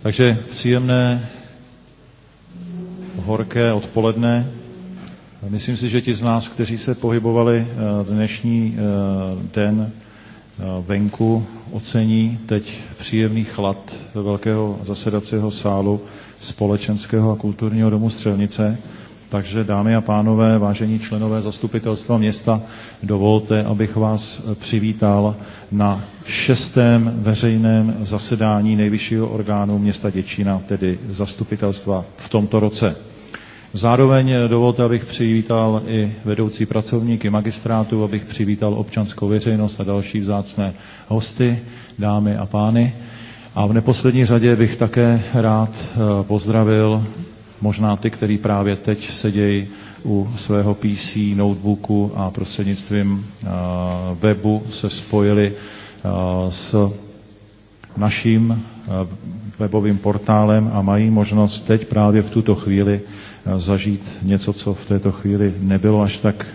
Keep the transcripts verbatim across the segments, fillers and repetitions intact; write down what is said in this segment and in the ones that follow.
Takže příjemné horké odpoledne. Myslím si, že ti z nás, kteří se pohybovali dnešní den venku, ocení teď příjemný chlad velkého zasedacího sálu Společenského a kulturního domu Střelnice. Takže, dámy a pánové, vážení členové zastupitelstva města, dovolte, abych vás přivítal na šestém veřejném zasedání nejvyššího orgánu města Děčína, tedy zastupitelstva v tomto roce. Zároveň dovolte, abych přivítal i vedoucí pracovníky magistrátu, abych přivítal občanskou veřejnost a další vzácné hosty, dámy a pány. A v neposlední řadě bych také rád pozdravil možná ty, kteří právě teď sedějí u svého P C, notebooku a prostřednictvím webu se spojili s naším webovým portálem a mají možnost teď právě v tuto chvíli zažít něco, co v této chvíli nebylo až tak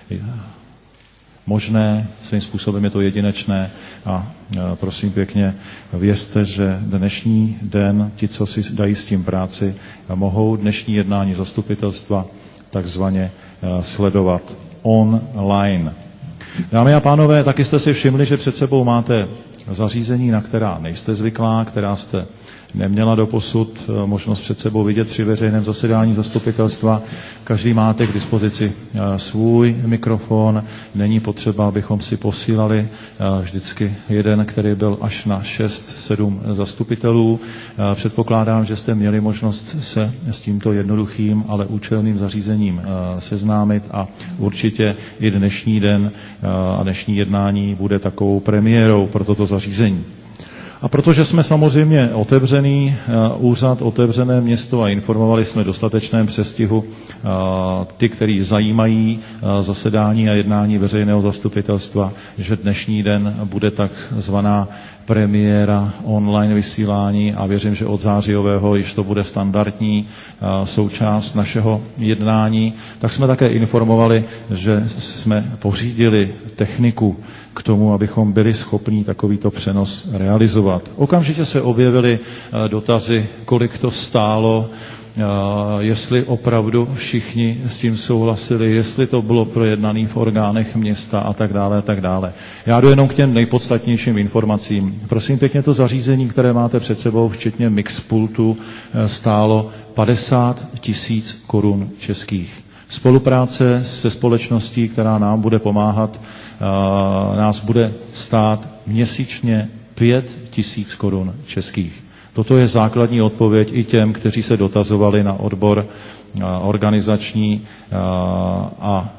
možné, svým způsobem je to jedinečné a prosím pěkně, vězte, že dnešní den, ti, co si dají s tím práci, mohou dnešní jednání zastupitelstva takzvaně sledovat online. Dámy a pánové, taky jste si všimli, že před sebou máte zařízení, na která nejste zvyklá, která jste neměla doposud možnost před sebou vidět při veřejném zasedání zastupitelstva. Každý máte k dispozici svůj mikrofon, není potřeba, abychom si posílali vždycky jeden, který byl až na šest, sedm zastupitelů. Předpokládám, že jste měli možnost se s tímto jednoduchým, ale účelným zařízením seznámit a určitě i dnešní den a dnešní jednání bude takovou premiérou pro toto zařízení. A protože jsme samozřejmě otevřený úřad, otevřené město a informovali jsme dostatečném přestihu ty, který zajímají zasedání a jednání veřejného zastupitelstva, že dnešní den bude takzvaná premiéra online vysílání a věřím, že od zářijového již to bude standardní součást našeho jednání, tak jsme také informovali, že jsme pořídili techniku k tomu, abychom byli schopni takovýto přenos realizovat. Okamžitě se objevily dotazy, kolik to stálo, jestli opravdu všichni s tím souhlasili, jestli to bylo projednané v orgánech města a tak dále a tak dále. Já jdu jenom k těm nejpodstatnějším informacím. Prosím pěkně, to zařízení, které máte před sebou, včetně mixpultu, stálo padesát tisíc korun českých. Spolupráce se společností, která nám bude pomáhat, nás bude stát měsíčně pět tisíc korun českých. Toto je základní odpověď i těm, kteří se dotazovali na odbor organizační a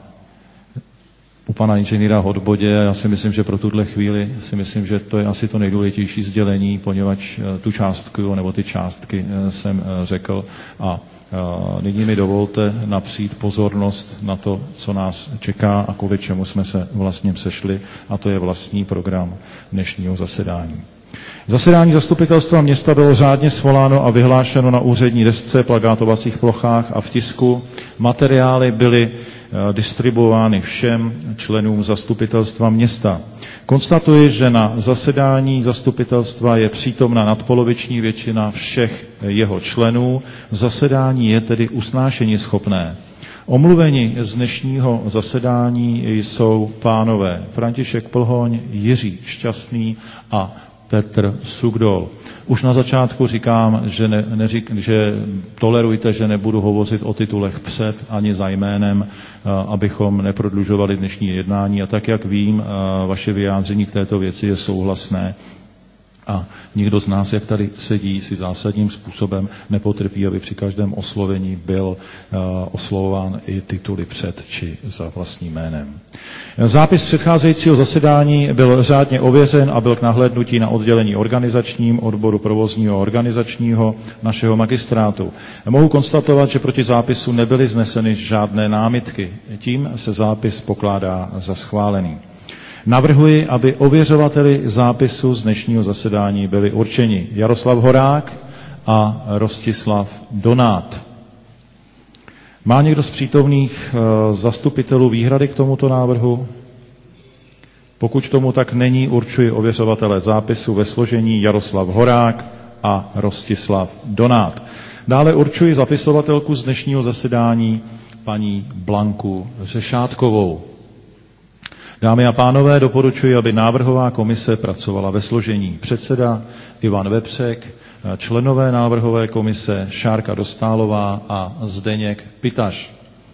u pana inženýra Hodbodě. Já si myslím, že pro tuhle chvíli si myslím, že to je asi to nejdůležitější sdělení, poněvadž tu částku nebo ty částky jsem řekl a nyní mi dovolte napřít pozornost na to, co nás čeká a kvůli čemu jsme se vlastně sešli, a to je vlastní program dnešního zasedání. Zasedání zastupitelstva města bylo řádně svoláno a vyhlášeno na úřední desce, plakátovacích plochách a v tisku. Materiály byly distribuovány všem členům zastupitelstva města. Konstatuji, že na zasedání zastupitelstva je přítomna nadpoloviční většina všech jeho členů. Zasedání je tedy usnášeníschopné. Omluveni z dnešního zasedání jsou pánové František Plhoň, Jiří Šťastný a Petr Sugdol. Už na začátku říkám, že, ne, neřík, že tolerujte, že nebudu hovořit o titulech před ani za jménem, abychom neprodlužovali dnešní jednání. A tak, jak vím, vaše vyjádření k této věci je souhlasné. A nikdo z nás, jak tady sedí, si zásadním způsobem nepotrpí, aby při každém oslovení byl uh, oslovován i tituly před či za vlastním jménem. Zápis předcházejícího zasedání byl řádně ověřen a byl k nahlédnutí na oddělení organizačním odboru provozního a organizačního našeho magistrátu. Mohu konstatovat, že proti zápisu nebyly vzneseny žádné námitky. Tím se zápis pokládá za schválený. Navrhuji, aby ověřovateli zápisu z dnešního zasedání byli určeni Jaroslav Horák a Rostislav Donát. Má někdo z přítomných zastupitelů výhrady k tomuto návrhu? Pokud tomu tak není, určuji ověřovatele zápisu ve složení Jaroslav Horák a Rostislav Donát. Dále určuji zapisovatelku z dnešního zasedání paní Blanku Řešátkovou. Dámy a pánové, doporučuji, aby návrhová komise pracovala ve složení předseda Ivan Vepřek, členové návrhové komise Šárka Dostálová a Zdeněk Pitaš.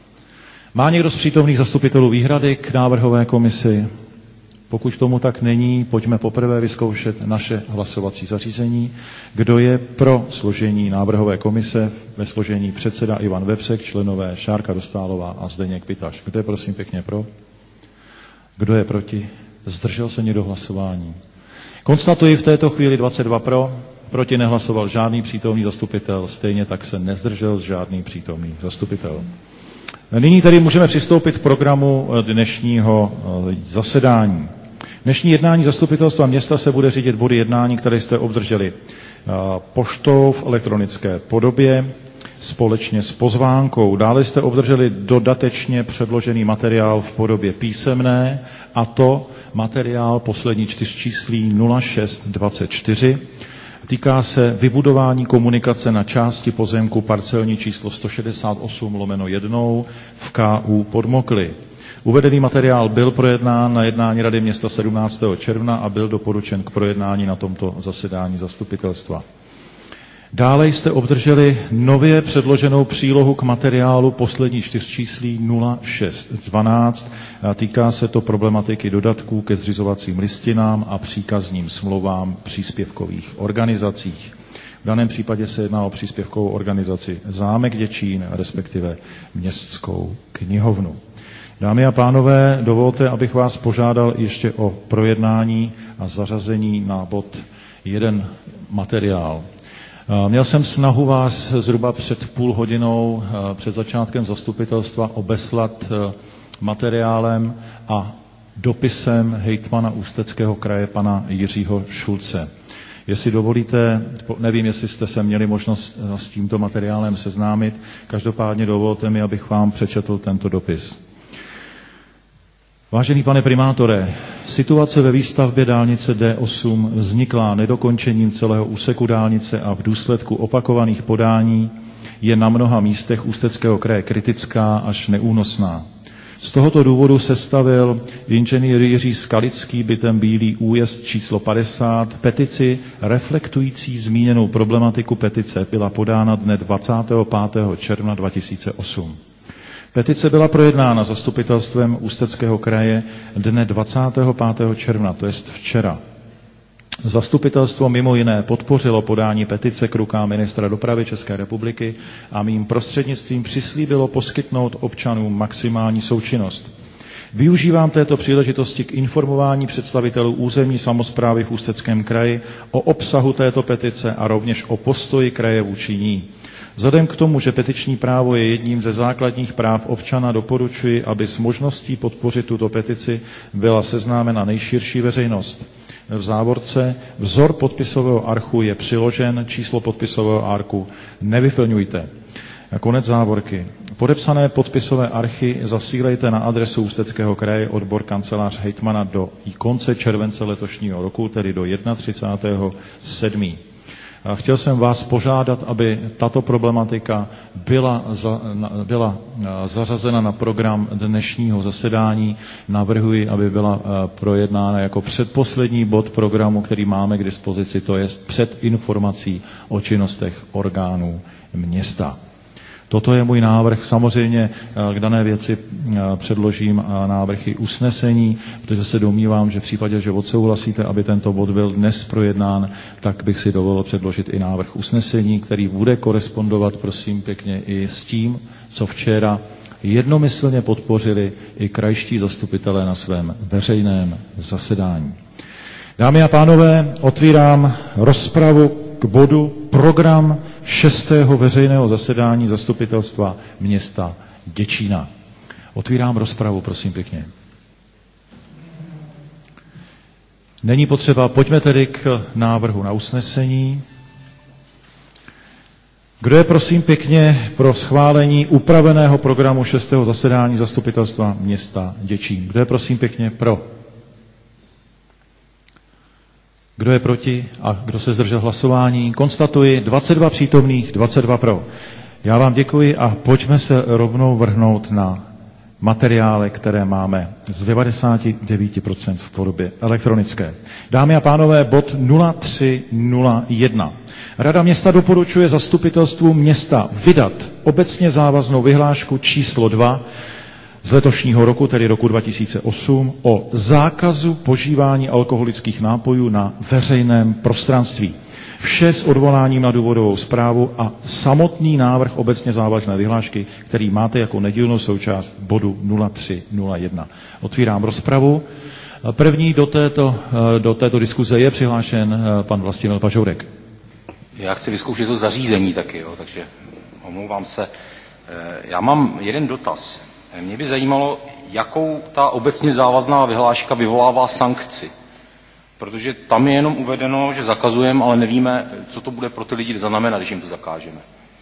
Má někdo z přítomných zastupitelů výhrady k návrhové komisi? Pokud tomu tak není, pojďme poprvé vyzkoušet naše hlasovací zařízení. Kdo je pro složení návrhové komise ve složení předseda Ivan Vepřek, členové Šárka Dostálová a Zdeněk Pitaš? Kdo je prosím pěkně pro? Kdo je proti? Zdržel se někdo hlasování? Konstatuji v této chvíli dvacet dva pro, proti nehlasoval žádný přítomný zastupitel, stejně tak se nezdržel žádný přítomný zastupitel. Nyní tedy můžeme přistoupit k programu dnešního zasedání. Dnešní jednání zastupitelstva města se bude řídit body jednání, které jste obdrželi poštou v elektronické podobě společně s pozvánkou. Dále jste obdrželi dodatečně předložený materiál v podobě písemné, a to materiál poslední čtyřčíslí nula šest dvacet čtyři. Týká se vybudování komunikace na části pozemku parcelní číslo sto šedesát osm lomeno jedna v K U Podmokly. Uvedený materiál byl projednán na jednání Rady města sedmnáctého června a byl doporučen k projednání na tomto zasedání zastupitelstva. Dále jste obdrželi nově předloženou přílohu k materiálu poslední čtyřčíslí nula šest dvanáct. Týká se to problematiky dodatků ke zřizovacím listinám a příkazním smlouvám příspěvkových organizacích. V daném případě se jedná o příspěvkovou organizaci Zámek Děčín, respektive Městskou knihovnu. Dámy a pánové, dovolte, abych vás požádal ještě o projednání a zařazení na bod jeden materiál. Měl jsem snahu vás zhruba před půl hodinou před začátkem zastupitelstva obeslat materiálem a dopisem hejtmana Ústeckého kraje pana Jiřího Šulce. Jestli dovolíte, nevím, jestli jste se měli možnost s tímto materiálem seznámit, každopádně dovolte mi, abych vám přečetl tento dopis. Vážený pane primátore, situace ve výstavbě dálnice D osm vzniklá nedokončením celého úseku dálnice a v důsledku opakovaných podání je na mnoha místech Ústeckého kraje kritická až neúnosná. Z tohoto důvodu sestavil inženýr Jiří Skalický bytem Bílý újezd číslo padesát petici reflektující zmíněnou problematiku. Petice byla podána dne dvacátého pátého června dva tisíce osm. Petice byla projednána zastupitelstvem Ústeckého kraje dne dvacátého pátého června, to jest včera. Zastupitelstvo mimo jiné podpořilo podání petice k rukám ministra dopravy České republiky a mým prostřednictvím přislíbilo poskytnout občanům maximální součinnost. Využívám této příležitosti k informování představitelů územní samosprávy v Ústeckém kraji o obsahu této petice a rovněž o postoji kraje vůči ní. Vzhledem k tomu, že petiční právo je jedním ze základních práv občana, doporučuji, aby s možností podpořit tuto petici byla seznámena nejširší veřejnost. V závorce vzor podpisového archu je přiložen, číslo podpisového archu nevyplňujte. Konec závorky. Podepsané podpisové archy zasílejte na adresu Ústeckého kraje, odbor kancelář hejtmana do konce července letošního roku, tedy do třicátého prvního sedmého Chtěl jsem vás požádat, aby tato problematika byla, za, byla zařazena na program dnešního zasedání. Navrhuji, aby byla projednána jako předposlední bod programu, který máme k dispozici, to je před informací o činnostech orgánů města. Toto je můj návrh. Samozřejmě k dané věci předložím návrhy usnesení, protože se domnívám, že v případě, že odsouhlasíte, aby tento bod byl dnes projednán, tak bych si dovolil předložit i návrh usnesení, který bude korespondovat, prosím pěkně, i s tím, co včera jednomyslně podpořili i krajští zastupitelé na svém veřejném zasedání. Dámy a pánové, otvírám rozpravu k bodu program šestého veřejného zasedání zastupitelstva města Děčína. Otvírám rozpravu, prosím pěkně. Není potřeba, pojďme tedy k návrhu na usnesení. Kdo je, prosím pěkně, pro schválení upraveného programu šestého zasedání zastupitelstva města Děčín? Kdo je, prosím pěkně, pro? Kdo Kdo je proti a kdo se zdržel hlasování? Konstatuji dvacet dva přítomných, dvacet dva pro. Já vám děkuji a pojďme se rovnou vrhnout na materiály, které máme z devadesát devět procent v podobě elektronické. Dámy a pánové, bod nula tři nula jedna. Rada města doporučuje zastupitelstvu města vydat obecně závaznou vyhlášku číslo dva z letošního roku, tedy roku dva tisíce osm, o zákazu požívání alkoholických nápojů na veřejném prostranství. Vše s odvoláním na důvodovou zprávu a samotný návrh obecně závazné vyhlášky, který máte jako nedílnou součást bodu nula tři nula jedna. Otvírám rozpravu. První do této, do této diskuze je přihlášen pan Vlastimil Pažourek. Já chci vyzkoušet to zařízení taky, jo, takže omlouvám se. Já mám jeden dotaz. Mě by zajímalo, jakou ta obecně závazná vyhláška vyvolává sankci. Protože tam je jenom uvedeno, že zakazujeme, ale nevíme, co to bude pro ty lidi znamenat, když jim to zakážeme.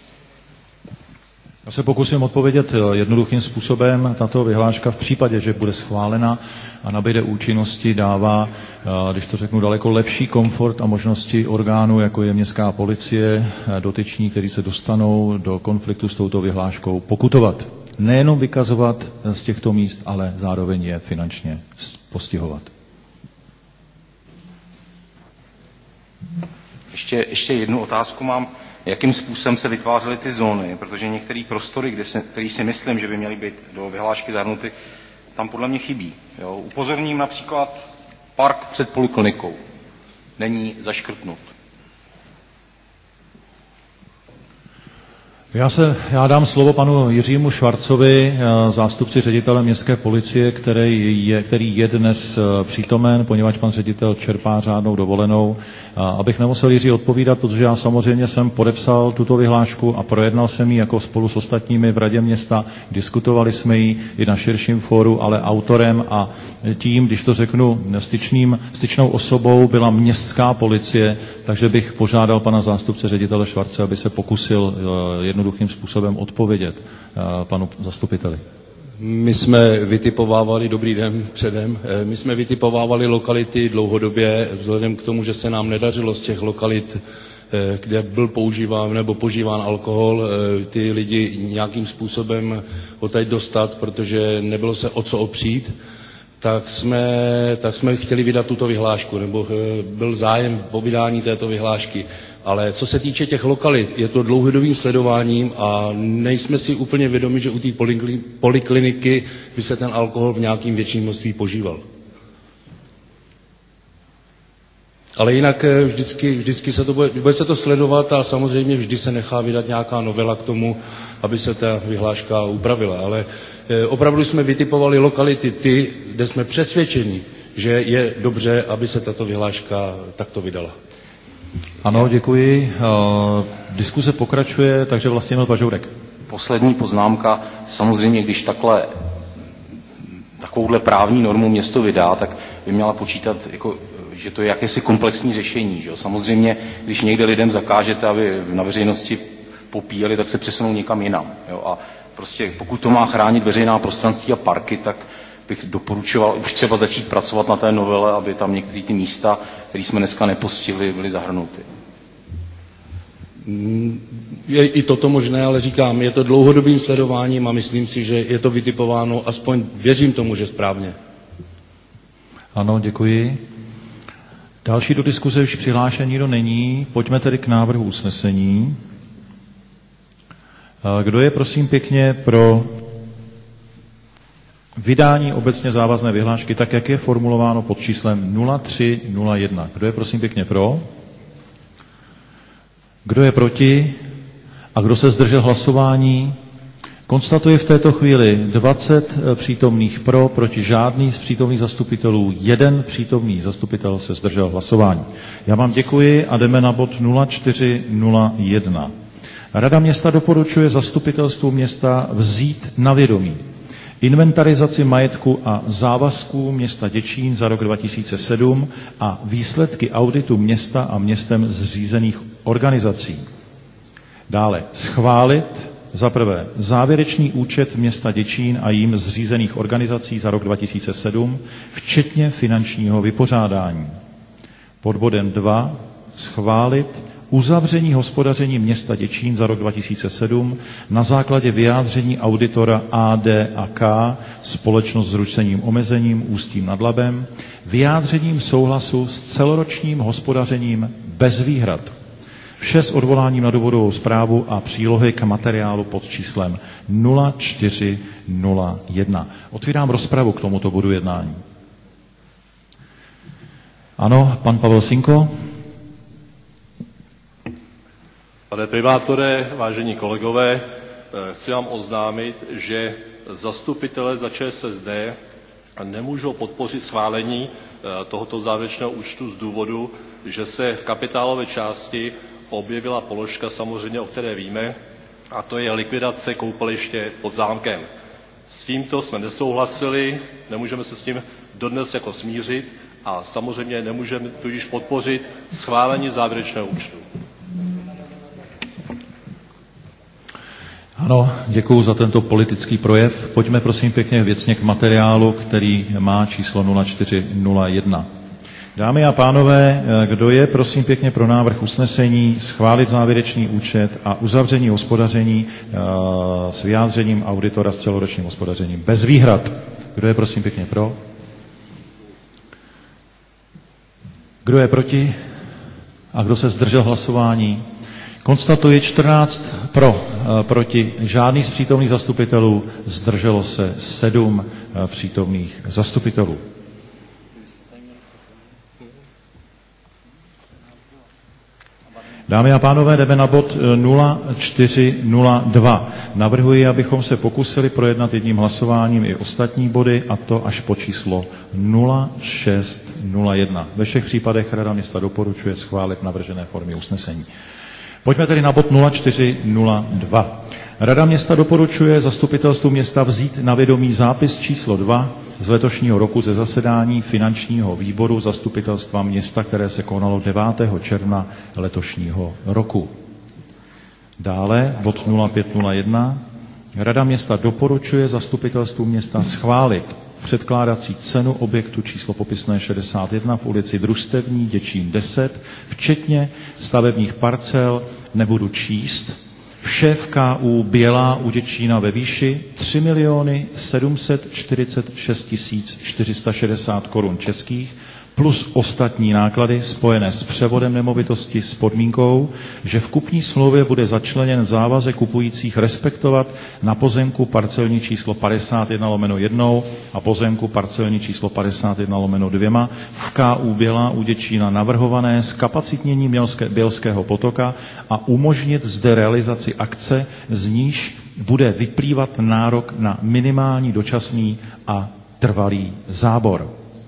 Já se pokusím odpovědět jednoduchým způsobem. Tato vyhláška v případě, že bude schválena a nabyde účinnosti, dává, když to řeknu, daleko lepší komfort a možnosti orgánů, jako je městská policie, dotyční, kteří se dostanou do konfliktu s touto vyhláškou, pokutovat. Nejenom vykazovat z těchto míst, ale zároveň je finančně postihovat. Ještě, ještě jednu otázku mám. Jakým způsobem se vytvářely ty zóny? Protože některé prostory, kde se, který si myslím, že by měly být do vyhlášky zahrnuty, tam podle mě chybí. Jo? Upozorním například park před poliklinikou. Není zaškrtnut. Já, se, já dám slovo panu Jiřímu Švarcovi, zástupci ředitele městské policie, který je, který je dnes přítomen, poněvadž pan ředitel čerpá řádnou dovolenou. Abych nemusel Jiří odpovídat, protože já samozřejmě jsem podepsal tuto vyhlášku a projednal jsem ji jako spolu s ostatními v radě města. Diskutovali jsme ji i na širším fóru, ale autorem a tím, když to řeknu, styčným, styčnou osobou byla městská policie, takže bych požádal pana zástupce ředitele Švarce, aby se pokusil jednoduchým způsobem odpovědět panu zastupiteli. My jsme vytipovávali, dobrý den předem, my jsme vytipovávali lokality dlouhodobě, vzhledem k tomu, že se nám nedařilo z těch lokalit, kde byl používán nebo požíván alkohol, ty lidi nějakým způsobem odtud dostat, protože nebylo se o co opřít, tak jsme, tak jsme chtěli vydat tuto vyhlášku, nebo byl zájem o vydání této vyhlášky. Ale co se týče těch lokalit, je to dlouhodobým sledováním a nejsme si úplně vědomi, že u té polikliniky by se ten alkohol v nějakým větším množství požíval. Ale jinak vždycky, vždycky se to bude, bude se to sledovat a samozřejmě vždy se nechá vydat nějaká novela k tomu, aby se ta vyhláška upravila. Ale opravdu jsme vytipovali lokality ty, kde jsme přesvědčeni, že je dobře, aby se tato vyhláška takto vydala. Ano, děkuji. Diskuze pokračuje, takže Vlastimil Pažourek. Poslední poznámka. Samozřejmě, když takhle takovouhle právní normu město vydá, tak by měla počítat, jako, že to je jakési komplexní řešení. Že? Samozřejmě, když někde lidem zakážete, aby na veřejnosti popíjeli, tak se přesunou někam jinam. Jo? A prostě pokud to má chránit veřejná prostranství a parky, tak bych doporučoval už třeba začít pracovat na té novele, aby tam některé ty místa, které jsme dneska nepostihli, byly zahrnuty. Je i toto možné, ale říkám, je to dlouhodobým sledováním a myslím si, že je to vytipováno, aspoň věřím tomu, že správně. Ano, děkuji. Další do diskuze už přihlášen nikdo není. Pojďme tedy k návrhu usnesení. Kdo je, prosím pěkně, pro vydání obecně závazné vyhlášky, tak jak je formulováno pod číslem nula tři nula jedna. Kdo je, prosím pěkně, pro? Kdo je proti? A kdo se zdržel hlasování? Konstatuji v této chvíli dvacet přítomných pro, proti žádný z přítomných zastupitelů, jeden přítomný zastupitel se zdržel hlasování. Já vám děkuji a jdeme na bod nula čtyři nula jedna. Rada města doporučuje zastupitelstvu města vzít na vědomí inventarizaci majetku a závazků města Děčín za rok dva tisíce sedm a výsledky auditu města a městem zřízených organizací. Dále schválit za prvé závěrečný účet města Děčín a jím zřízených organizací za rok dva tisíce sedm, včetně finančního vypořádání. Pod bodem dva schválit uzavření hospodaření města Děčín za rok dva tisíce sedm na základě vyjádření auditora A D a K, společnost s ručením omezením Ústím nad Labem, vyjádřením souhlasu s celoročním hospodařením bez výhrad. Vše s odvoláním na důvodovou zprávu a přílohy k materiálu pod číslem nula čtyři nula jedna. Otvírám rozpravu k tomuto bodu jednání. Ano, pan Pavel Sinko. Pane primátore, vážení kolegové, chci vám oznámit, že zastupitelé za Č S S D nemůžou podpořit schválení tohoto závěrečného účtu z důvodu, že se v kapitálové části objevila položka, samozřejmě, o které víme, a to je likvidace koupaliště pod zámkem. S tímto jsme nesouhlasili, nemůžeme se s tím dodnes jako smířit a samozřejmě nemůžeme tudíž podpořit schválení závěrečného účtu. Ano, děkuji za tento politický projev. Pojďme prosím pěkně věcně k materiálu, který má číslo nula čtyři nula jedna. Dámy a pánové, kdo je prosím pěkně pro návrh usnesení schválit závěrečný účet a uzavření hospodaření s vyjádřením auditora s celoročním hospodařením bez výhrad? Kdo je prosím pěkně pro? Kdo je proti? A kdo se zdržel hlasování? Konstatuji čtrnáct pro, proti žádný z přítomných zastupitelů, zdrželo se sedm přítomných zastupitelů. Dámy a pánové, jdeme na bod nula čtyři nula dva. Navrhuji, abychom se pokusili projednat jedním hlasováním i ostatní body, a to až po číslo nula šest nula jedna. Ve všech případech Rada města doporučuje schválit navržené formy usnesení. Pojďme tedy na bod nula čtyři nula dva. Rada města doporučuje zastupitelstvu města vzít na vědomí zápis číslo dva z letošního roku ze zasedání finančního výboru zastupitelstva města, které se konalo devátého června letošního roku. Dále bod nula pět nula jedna. Rada města doporučuje zastupitelstvu města schválit předkládací cenu objektu číslo popisné šedesát jedna v ulici Družstevní, Děčín deset, včetně stavebních parcel, nebudu číst, vše v K U Bělá u Děčína ve výši tři miliony sedm set čtyřicet šest tisíc čtyři sta šedesát korun českých plus ostatní náklady spojené s převodem nemovitosti s podmínkou, že v kupní smlouvě bude začleněn závazek kupujících respektovat na pozemku parcelní číslo padesát jedna lomeno jedna a pozemku parcelní číslo padesát jedna lomeno dva v K U Bělá u Děčína navrhované zkapacitnění Bělského potoka a umožnit zde realizaci akce, z níž bude vyplývat nárok na minimální dočasný a trvalý zábor.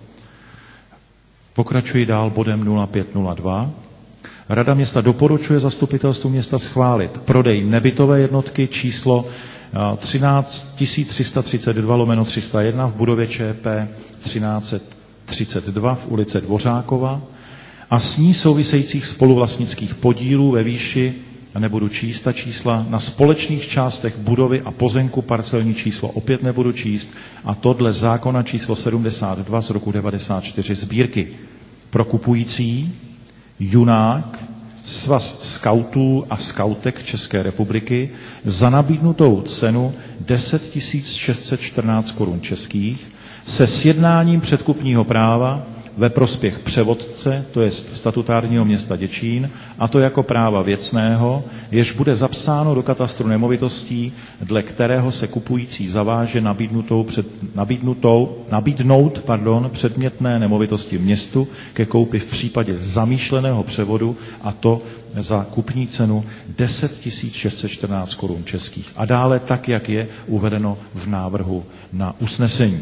Pokračuji dál bodem nula pět nula dva. Rada města doporučuje zastupitelstvu města schválit prodej nebytové jednotky číslo třináct tisíc tři sta třicet dva lomeno tři sta jedna v budově Č P třináct třicet dva v ulici Dvořákova a s ní souvisejících spoluvlastnických podílů ve výši, a nebudu číst ta čísla, na společných částech budovy a pozemku parcelní číslo opět nebudu číst, a to dle zákona číslo sedmdesát dva z roku devadesát čtyři sbírky. Pro kupující Junák, Svaz skautů a skautek České republiky za nabídnutou cenu deset tisíc šest set čtrnáct korun českých se sjednáním předkupního práva ve prospěch převodce, to je statutárního města Děčín, a to jako práva věcného, jež bude zapsáno do katastru nemovitostí, dle kterého se kupující zaváže nabídnutou před, nabídnutou, nabídnout pardon, předmětné nemovitosti městu ke koupi v případě zamýšleného převodu, a to za kupní cenu deset tisíc šest set čtrnáct korun českých. A dále tak, jak je uvedeno v návrhu na usnesení.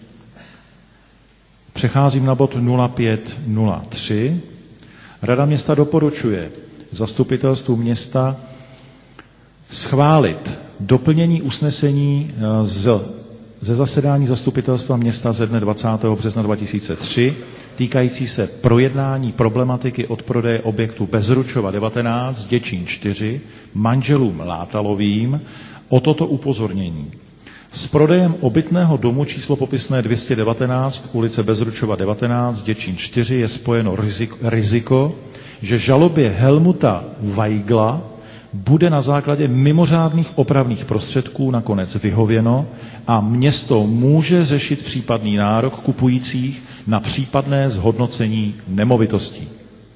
Přecházím na bod nula pět nula tři. Rada města doporučuje zastupitelstvu města schválit doplnění usnesení z, ze zasedání zastupitelstva města ze dne dvacátého března dva tisíce tři týkající se projednání problematiky odprodeje objektu Bezručova devatenáct Děčín čtyři manželům Látalovým o toto upozornění. s prodejem obytného domu číslo popisné dvě stě devatenáct, ulice Bezručova devatenáct, Děčín čtyři, je spojeno riziko, riziko, že žalobě Helmuta Weigla bude na základě mimořádných opravných prostředků nakonec vyhověno a město může řešit případný nárok kupujících na případné zhodnocení nemovitostí.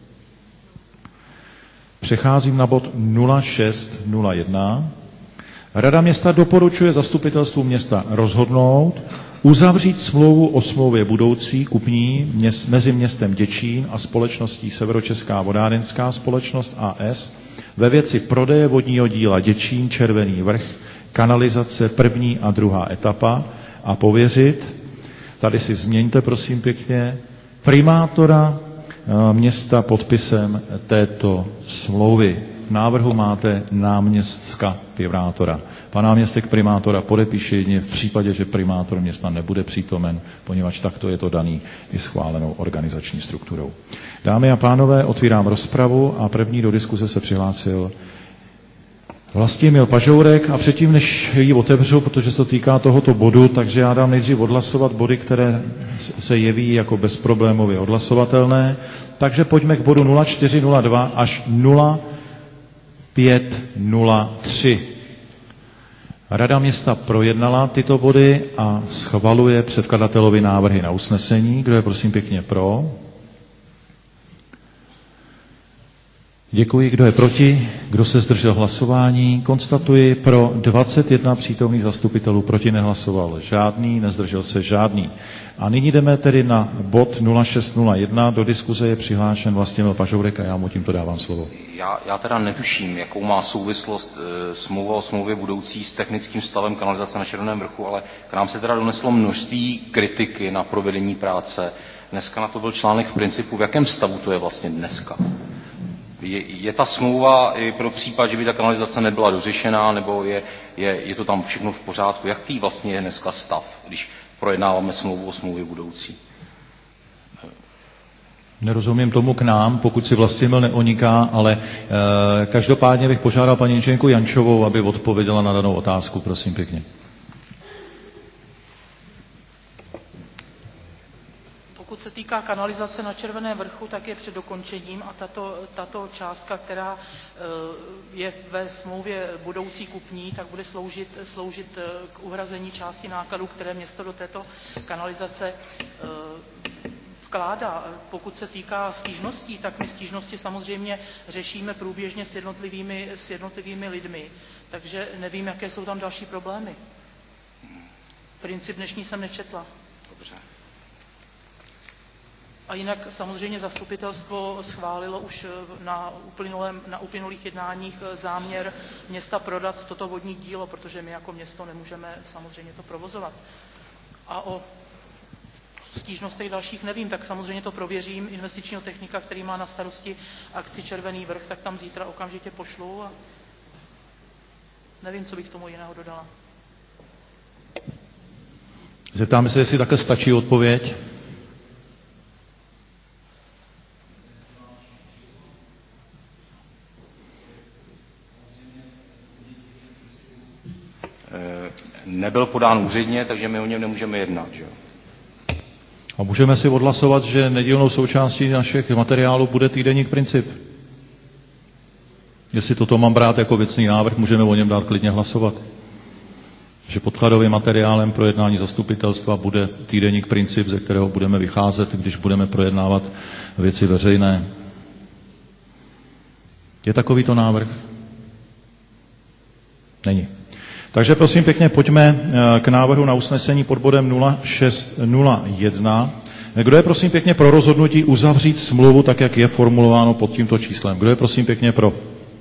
Přecházím na bod nula šest nula jedna. Rada města doporučuje zastupitelstvu města rozhodnout, uzavřít smlouvu o smlouvě budoucí kupní měst, mezi městem Děčín a společností Severočeská vodárenská společnost A S ve věci prodeje vodního díla Děčín Červený vrch, kanalizace první a druhá etapa a pověřit, tady si změňte prosím pěkně, primátora města podpisem této smlouvy. V návrhu máte náměstka primátora. Pan náměstek primátora podepíše jedině v případě, že primátor města nebude přítomen, poněvadž takto je to daný i schválenou organizační strukturou. Dámy a pánové, otvírám rozpravu a první do diskuze se přihlásil Vlastimil Pažourek a předtím, než ji otevřu, protože se to týká tohoto bodu, takže já dám nejdřív odhlasovat body, které se jeví jako bezproblémově odhlasovatelné. Takže pojďme k bodu nula čtyři nula dva až nula pět nula tři. Rada města projednala tyto body a schvaluje předkladatelovi návrhy na usnesení. Kdo je prosím pěkně pro? Děkuji. Kdo je proti? Kdo se zdržel hlasování? Konstatuji, pro dvacet jedna přítomných zastupitelů, proti nehlasoval žádný, nezdržel se žádný. A nyní jdeme tedy na bod nula šest nula jedna. Do diskuze je přihlášen Vlastimil Pažourek a já mu tímto dávám slovo. Já, já teda netuším, jakou má souvislost e, smlouva o smlouvě budoucí s technickým stavem kanalizace na Červeném vrchu, ale k nám se teda doneslo množství kritiky na provedení práce. Dneska na to byl článek v Principu. V jakém stavu to je vlastně dneska? Je, je ta smlouva i pro případ, že by ta kanalizace nebyla dořešená, nebo je, je, je to tam všechno v pořádku? Jaký vlastně je dneska stav, když projednáváme smlouvu o smlouvě budoucí? Nerozumím tomu k nám, pokud si Vlastimil neoniká, ale e, každopádně bych požádal paní inženýrku Jančovou, aby odpověděla na danou otázku, prosím pěkně. Pokud se týká kanalizace na Červeném vrchu, tak je před dokončením a tato, tato částka, která je ve smlouvě budoucí kupní, tak bude sloužit, sloužit k uhrazení části nákladů, které město do této kanalizace vkládá. Pokud se týká stížností, tak my stížnosti samozřejmě řešíme průběžně s jednotlivými, s jednotlivými lidmi, takže nevím, jaké jsou tam další problémy. Princip dnešní jsem nečetla. Dobře. A jinak samozřejmě zastupitelstvo schválilo už na, uplynulém, na uplynulých jednáních záměr města prodat toto vodní dílo, protože my jako město nemůžeme samozřejmě to provozovat. A o stížnostech dalších nevím, tak samozřejmě to prověřím. Investičního technika, který má na starosti akci Červený vrch, tak tam zítra okamžitě pošlu a nevím, co bych tomu jiného dodala. Zeptáme se, jestli také stačí odpověď. Nebyl podán úředně, takže my o něm nemůžeme jednat. Že? A můžeme si odhlasovat, že nedílnou součástí našich materiálů bude týdeník Princip. Jestli toto mám brát jako věcný návrh, můžeme o něm dát klidně hlasovat. Že podkladovým materiálem pro jednání zastupitelstva bude týdeník Princip, ze kterého budeme vycházet, když budeme projednávat věci veřejné. Je takovýto návrh? Není. Takže prosím pěkně, pojďme k návrhu na usnesení pod bodem nula šest nula jedna. Kdo je prosím pěkně pro rozhodnutí uzavřít smlouvu tak, jak je formulováno pod tímto číslem? Kdo je prosím pěkně pro?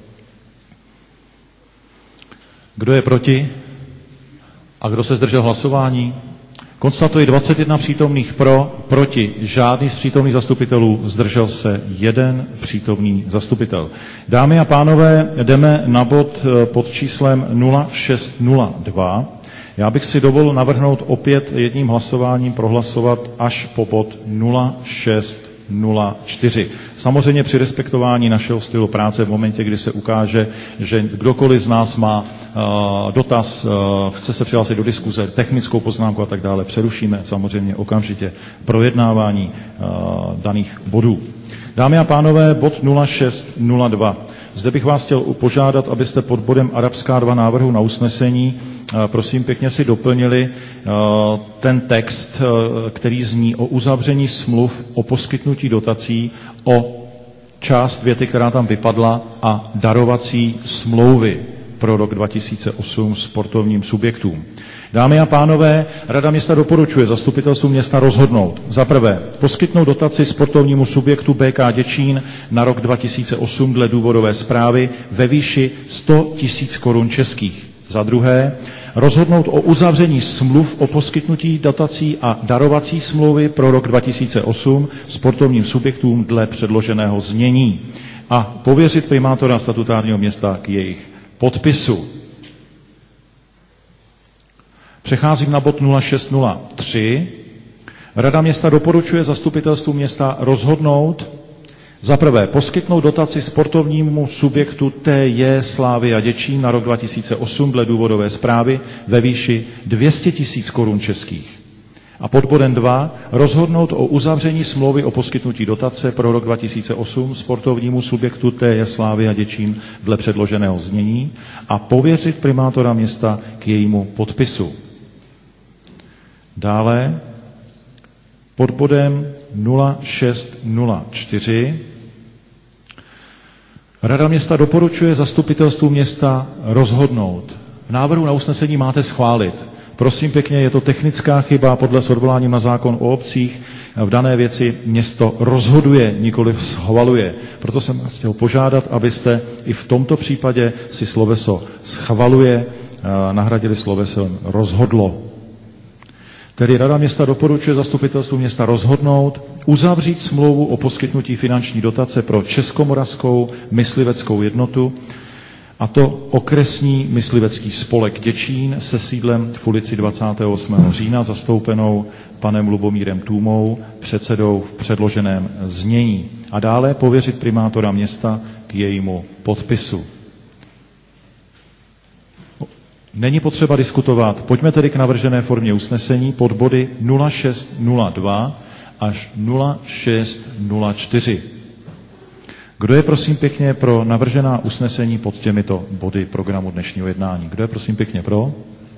Kdo je proti? A kdo se zdržel hlasování? Konstatuji dvacet jedna přítomných pro, proti žádný z přítomných zastupitelů, zdržel se jeden přítomný zastupitel. Dámy a pánové, jdeme na bod pod číslem nula šest nula dva. Já bych si dovolil navrhnout opět jedním hlasováním prohlasovat až po bod nula šest nula čtyři. Samozřejmě při respektování našeho stylu práce v momentě, kdy se ukáže, že kdokoliv z nás má uh, dotaz, uh, chce se přihlásit do diskuze, technickou poznámku a tak dále, přerušíme samozřejmě okamžitě projednávání uh, daných bodů. Dámy a pánové, bod nula šest nula dva. Zde bych vás chtěl požádat, abyste pod bodem Arabská dva návrhu na usnesení, prosím pěkně si doplnili ten text, který zní o uzavření smluv o poskytnutí dotací, o část věty, která tam vypadla, a darovací smlouvy pro rok dva tisíce osm sportovním subjektům. Dámy a pánové, Rada města doporučuje zastupitelstvu města rozhodnout. Za prvé, poskytnout dotaci sportovnímu subjektu B K Děčín na rok dva tisíce osm dle důvodové zprávy ve výši sto tisíc korun českých. Za druhé, rozhodnout o uzavření smluv o poskytnutí dotací a darovací smlouvy pro rok dva tisíce osm sportovním subjektům dle předloženého znění a pověřit primátora statutárního města k jejich podpisu. Přecházím na bod nula šest nula tři. Rada města doporučuje zastupitelstvu města rozhodnout za prvé poskytnout dotaci sportovnímu subjektu T J Slavia Děčín na rok dva tisíce osm dle důvodové zprávy ve výši dvě stě tisíc korun českých. A pod bodem dva rozhodnout o uzavření smlouvy o poskytnutí dotace pro rok dva tisíce osm sportovnímu subjektu T J Slavia Děčín dle předloženého znění a pověřit primátora města k jejímu podpisu. Dále pod bodem nula šest nula čtyři Rada města doporučuje zastupitelstvu města rozhodnout. V návrhu na usnesení máte schválit. Prosím pěkně, je to technická chyba podle s odvoláním na zákon o obcích. V dané věci město rozhoduje, nikoliv schvaluje. Proto jsem vás chtěl požádat, abyste i v tomto případě si sloveso schvaluje nahradili slovesem rozhodlo. Tedy Rada města doporučuje zastupitelstvu města rozhodnout uzavřít smlouvu o poskytnutí finanční dotace pro Českomoravskou mysliveckou jednotu, a to okresní myslivecký spolek Děčín se sídlem v ulici dvacátého osmého října, zastoupenou panem Lubomírem Tůmou, předsedou v předloženém znění. A dále pověřit primátora města k jejímu podpisu. Není potřeba diskutovat. Pojďme tedy k navržené formě usnesení pod body nula šest nula dva až nula šest nula čtyři. Kdo je prosím pěkně pro navržená usnesení pod těmito body programu dnešního jednání? Kdo je prosím pěkně pro?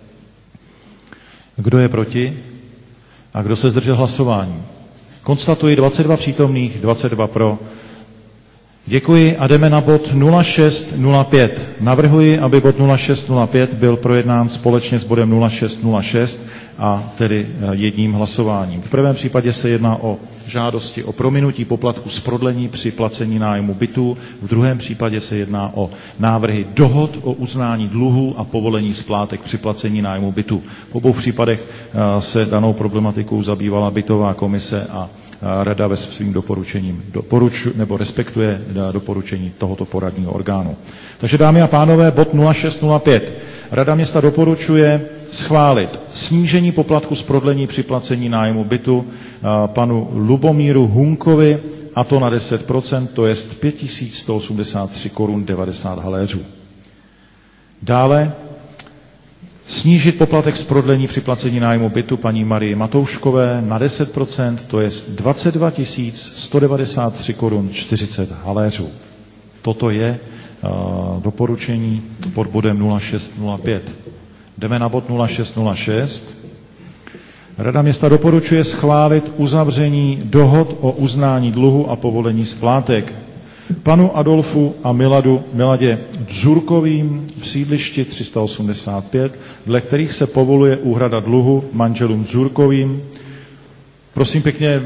Kdo je proti? A kdo se zdržel hlasování? Konstatuji dvacet dva přítomných, dvacet dva pro. Děkuji a jdeme na bod nula šest nula pět. Navrhuji, aby bod nula šest nula pět byl projednán společně s bodem nula šest nula šest a tedy jedním hlasováním. V prvém případě se jedná o žádosti o prominutí poplatku z prodlení při placení nájmu bytů, v druhém případě se jedná o návrhy dohod o uznání dluhů a povolení splátek při placení nájmu bytů. V obou případech se danou problematikou zabývala bytová komise a Rada ve svým doporučením doporučuje nebo respektuje doporučení tohoto poradního orgánu. Takže dámy a pánové, bod nula šest nula pět. Rada města doporučuje schválit snížení poplatku z prodlení při placení nájmu bytu panu Lubomíru Hunkovi, a to na deset procent, to je pět tisíc sto osmdesát tři korun devadesát haléřů. Dále snížit poplatek z prodlení při placení nájmu bytu paní Marii Matouškové na deset procent, to je dvacet dva tisíc sto devadesát tři korun čtyřicet haléřů. Toto je uh, doporučení pod bodem nula šest nula pět. Jdeme na bod nula šest nula šest. Rada města doporučuje schválit uzavření dohod o uznání dluhu a povolení splátek panu Adolfu a Miladu, Miladě Dzurkovým v sídlišti tři sta osmdesát pět, dle kterých se povoluje úhrada dluhu manželům Dzurkovým. Prosím pěkně,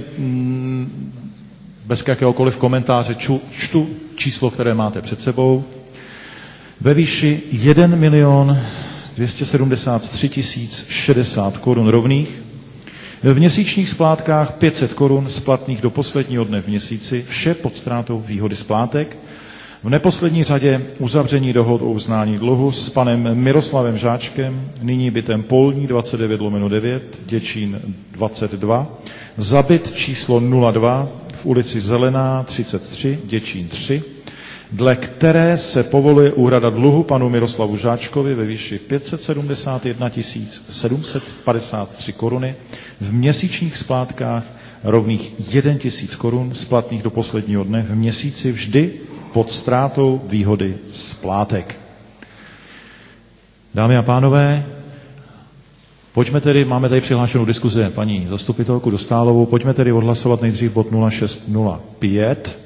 bez jakéhokoliv komentáře čtu, čtu číslo, které máte před sebou. Ve výši jeden milion dvě stě sedmdesát tři tisíc šedesát korun rovných, v měsíčních splátkách pět set korun splatných do posledního dne v měsíci, vše pod ztrátou výhody splátek. V neposlední řadě uzavření dohod o uznání dluhu s panem Miroslavem Žáčkem, nyní bytem Polní dvacet devět lomeno devět, Děčín dvacet dva, za byt číslo nula dva v ulici Zelená třicet tři, Děčín tři, dle které se povoluje úhrada dluhu panu Miroslavu Žáčkovi ve výši pět set sedmdesát jedna tisíc sedm set padesát tři koruny v měsíčních splátkách rovných jeden tisíc korun splatných do posledního dne v měsíci vždy pod ztrátou výhody splátek. Dámy a pánové, pojďme tedy, máme tady přihlášenou diskuzi paní zastupitelku Dostálovou, pojďme tedy odhlasovat nejdřív bod nula šest nula pět.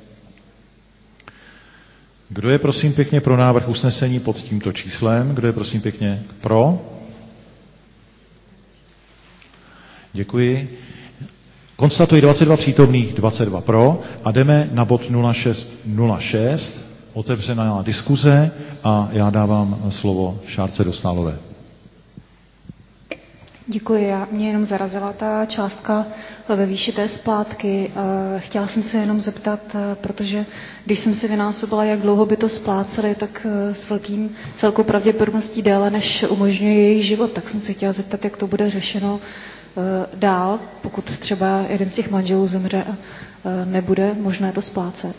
Kdo je prosím pěkně pro návrh usnesení pod tímto číslem? Kdo je prosím pěkně pro? Děkuji. Konstatuji dvacet dva přítomných, dvacet dva pro a jdeme na bod nula šest nula šest, otevřená diskuze a já dávám slovo Šárce Dostálové. Děkuji. Já, mě jenom zarazila ta částka ve výši té splátky. Chtěla jsem se jenom zeptat, protože když jsem si vynásobila, jak dlouho by to spláceli, tak s, velkým, s velkou pravděpodobností déle, než umožňuje jejich život, tak jsem se chtěla zeptat, jak to bude řešeno dál, pokud třeba jeden z těch manželů zemře a nebude možné to splácet.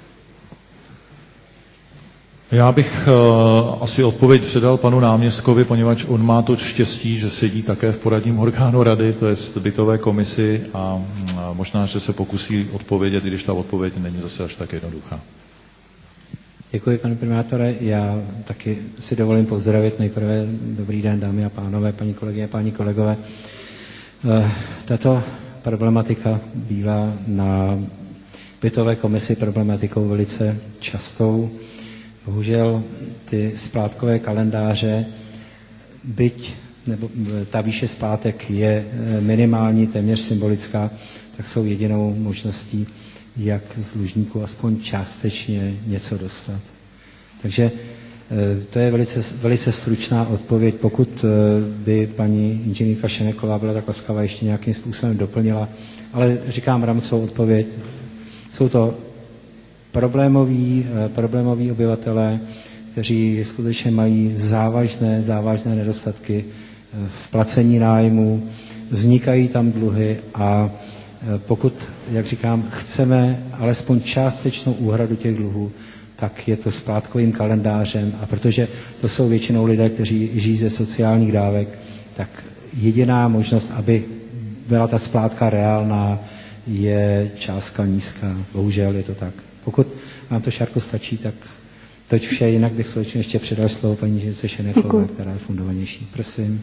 Já bych uh, asi odpověď předal panu náměstkovi, poněvadž on má to štěstí, že sedí také v poradním orgánu rady, to je bytové komisi a, a možná, že se pokusí odpovědět, i když ta odpověď není zase až tak jednoduchá. Děkuji, pane primátore. Já taky si dovolím pozdravit nejprve dobrý den, dámy a pánové, paní kolegyně, páni kolegové. Tato problematika bývá na bytové komisi problematikou velice častou. Bohužel ty splátkové kalendáře, byť nebo ta výše splátek je minimální, téměř symbolická, tak jsou jedinou možností, jak z dlužníků aspoň částečně něco dostat. Takže to je velice, velice stručná odpověď. Pokud by paní inženýrka Šeneková byla tak laskavá, ještě nějakým způsobem doplnila, ale říkám rámcovou odpověď. Jsou to problémoví, problémoví obyvatelé, kteří skutečně mají závažné, závažné nedostatky v placení nájmu, vznikají tam dluhy a pokud, jak říkám, chceme alespoň částečnou úhradu těch dluhů, tak je to splátkovým kalendářem a protože to jsou většinou lidé, kteří žijí ze sociálních dávek, tak jediná možnost, aby byla ta splátka reálná, je částka nízká. Bohužel je to tak. Pokud vám to, Šárko, stačí, tak toť vše, jinak bych skutečně ještě předal slovo paní inženýrce Šenekové, která je fundovanější. Prosím.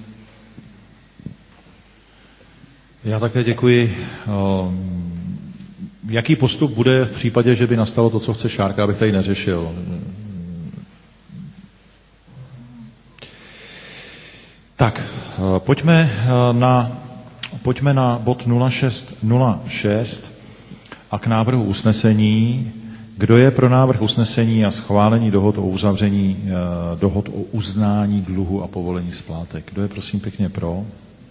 Já také děkuji. Jaký postup bude v případě, že by nastalo to, co chce Šárka, abych tady neřešil? Tak, pojďme na, pojďme na bod nula šest nula šest a k návrhu usnesení. Kdo je pro návrh usnesení a schválení dohod o uzavření, dohod o uznání dluhu a povolení splátek? Kdo je prosím pěkně pro?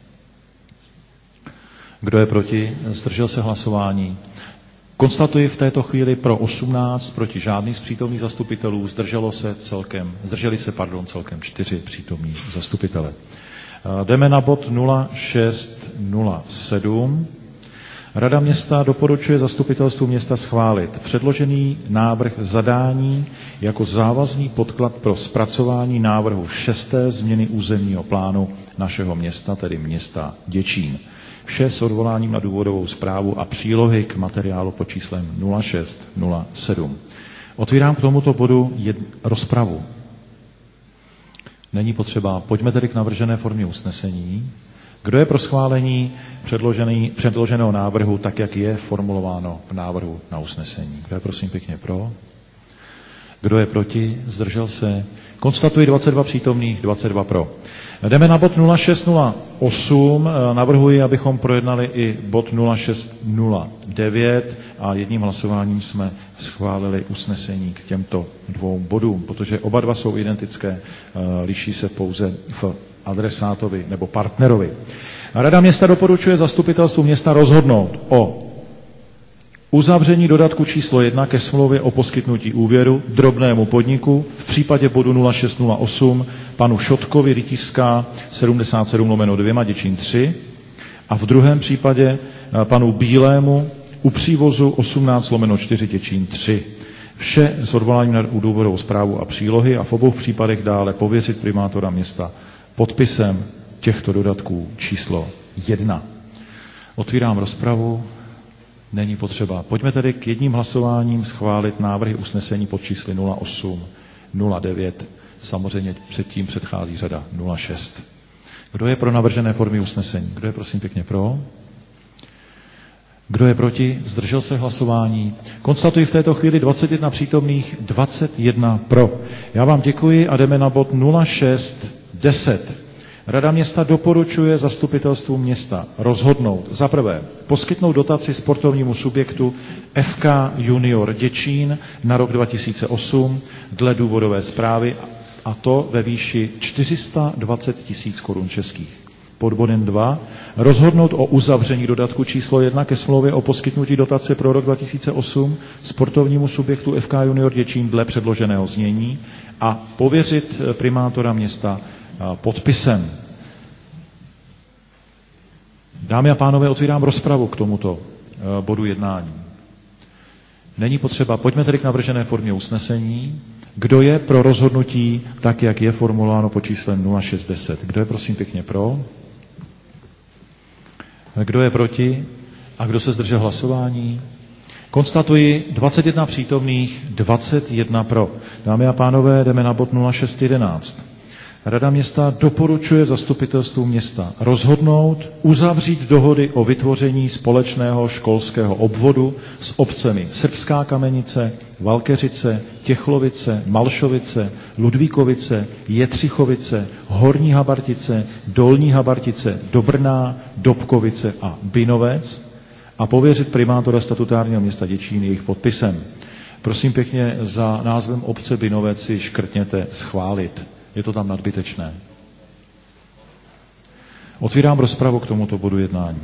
Kdo je proti? Zdržel se hlasování. Konstatuji v této chvíli pro osmnáct, proti žádný z přítomných zastupitelů, zdrželo se celkem, zdrželi se pardon, celkem čtyři přítomní zastupitele. Jdeme na bod nula šest nula sedm. Rada města doporučuje zastupitelstvu města schválit předložený návrh zadání jako závazný podklad pro zpracování návrhu šesté změny územního plánu našeho města, tedy města Děčín. Vše s odvoláním na důvodovou zprávu a přílohy k materiálu pod číslem nula šest nula sedm. Otvírám k tomuto bodu jed... rozpravu. Není potřeba. Pojďme tedy k navržené formě usnesení. Kdo je pro schválení předloženého návrhu tak, jak je formulováno v návrhu na usnesení? Kdo je prosím pěkně pro? Kdo je proti? Zdržel se? Konstatuji dvacet dva přítomných, dvacet dva pro. Jdeme na bod nula šest nula osm. Navrhuji, abychom projednali i bod nula šest nula devět a jedním hlasováním jsme schválili usnesení k těmto dvou bodům, protože oba dva jsou identické, liší se pouze v adresátovi nebo partnerovi. Rada města doporučuje zastupitelstvu města rozhodnout o uzavření dodatku číslo jedna ke smlouvě o poskytnutí úvěru drobnému podniku v případě bodu nula šest nula osm panu Šotkovi Rytířská sedmdesát sedm lomeno dva Děčín tři a v druhém případě panu Bílému u přívozu osmnáct lomeno čtyři Děčín tři. Vše s odvoláním na důvodovou zprávu a přílohy a v obou případech dále pověřit primátora města podpisem těchto dodatků číslo jedna. Otvírám rozpravu. Není potřeba. Pojďme tedy k jedním hlasováním schválit návrhy usnesení pod čísly nula osm, nula devět. Samozřejmě předtím předchází řada nula šest. Kdo je pro navržené formy usnesení? Kdo je prosím pěkně pro? Kdo je proti? Zdržel se hlasování. Konstatuji v této chvíli dvacet jedna přítomných, dvacet jedna pro. Já vám děkuji a jdeme na bod nula šest deset. Rada města doporučuje zastupitelstvu města rozhodnout za prvé poskytnout dotaci sportovnímu subjektu F K Junior Děčín na rok dva tisíce osm dle důvodové zprávy, a to ve výši čtyři sta dvacet tisíc korun českých. Pod bodem dva rozhodnout o uzavření dodatku číslo jedna ke smlouvě o poskytnutí dotace pro rok dva tisíce osm sportovnímu subjektu F K Junior Děčín dle předloženého znění a pověřit primátora města podpisem. Dámy a pánové, otvírám rozpravu k tomuto bodu jednání. Není potřeba. Pojďme tedy k navržené formě usnesení. Kdo je pro rozhodnutí tak, jak je formulováno pod číslem nula šest deset? Kdo je prosím pěkně pro? Kdo je proti? A kdo se zdržel hlasování? Konstatuji dvacet jedna přítomných, dvacet jedna pro. Dámy a pánové, jdeme na bod nula šest jedenáct. Rada města doporučuje zastupitelstvu města rozhodnout uzavřít dohody o vytvoření společného školského obvodu s obcemi Srbská Kamenice, Valkeřice, Těchlovice, Malšovice, Ludvíkovice, Jetřichovice, Horní Habartice, Dolní Habartice, Dobrná, Dobkovice a Binovec a pověřit primátora statutárního města Děčín jejich podpisem. Prosím pěkně, za názvem obce Binovec si škrtněte schválit. Je to tam nadbytečné. Otvírám rozpravu k tomuto bodu jednání.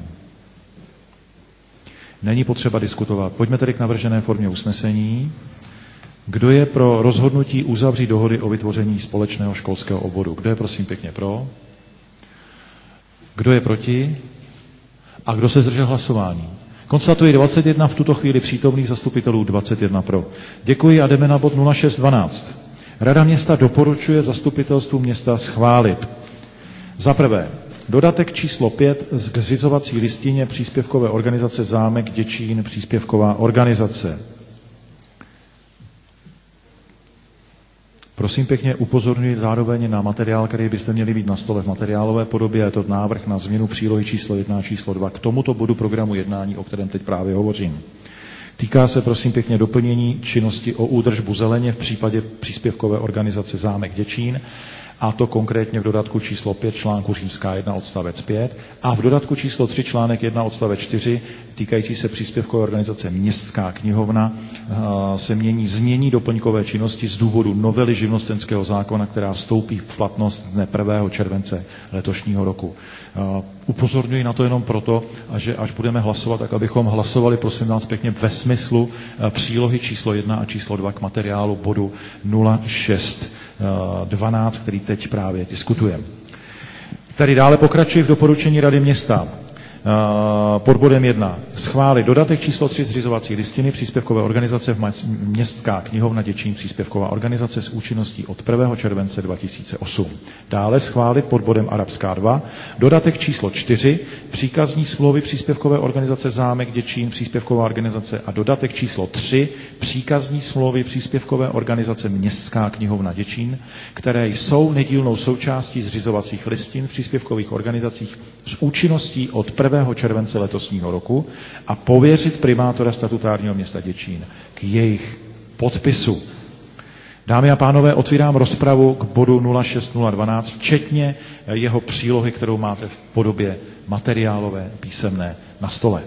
Není potřeba diskutovat. Pojďme tedy k navržené formě usnesení. Kdo je pro rozhodnutí uzavřít dohody o vytvoření společného školského obvodu? Kdo je prosím pěkně pro? Kdo je proti? A kdo se zdržel hlasování? Konstatuji dvacet jedna v tuto chvíli přítomných zastupitelů, dvacet jedna pro. Děkuji a jdeme na bod nula šest dvanáct. Rada města doporučuje zastupitelstvu města schválit. Za prvé, dodatek číslo pět k zřizovací listině příspěvkové organizace Zámek Děčín, příspěvková organizace. Prosím pěkně, upozorňuji zároveň na materiál, který byste měli mít na stole v materiálové podobě. Je to návrh na změnu přílohy číslo jedna a číslo dva k tomuto bodu programu jednání, o kterém teď právě hovořím. Týká se, prosím pěkně, doplnění činnosti o údržbu zeleně v případě příspěvkové organizace Zámek Děčín, a to konkrétně v dodatku číslo pět článku římská jedna odstavec pět a v dodatku číslo tři článek jedna odstavec čtyři týkající se příspěvkové organizace Městská knihovna se mění znění doplňkové činnosti z důvodu novely živnostenského zákona, která vstoupí v platnost dne prvního července letošního roku. Upozorňuji na to jenom proto, že až budeme hlasovat, tak abychom hlasovali, prosím vás pěkně, ve smyslu přílohy číslo jedna a číslo dva k materiálu bodu nula šest dvanáct, který teď právě diskutujeme. Tady dále pokračuji v doporučení Rady města. Pod bodem jedna. Schválit dodatek číslo tři zřizovací listiny příspěvkové organizace v Městská knihovna Děčín, příspěvková organizace s účinností od prvního července dva tisíce osm. Dále schválit pod bodem Arabská dva dodatek číslo čtyři příkazní smlouvy příspěvkové organizace Zámek Děčín, příspěvková organizace a dodatek číslo tři příkazní smlouvy příspěvkové organizace Městská knihovna Děčín, které jsou nedílnou součástí zřizovacích listin v příspěvkových organizacích s účinností od prvního července letosního roku a pověřit primátora statutárního města Děčín k jejich podpisu. Dámy a pánové, otvírám rozpravu k bodu nula šest nula dvanáct, včetně jeho přílohy, kterou máte v podobě materiálové písemné na stole.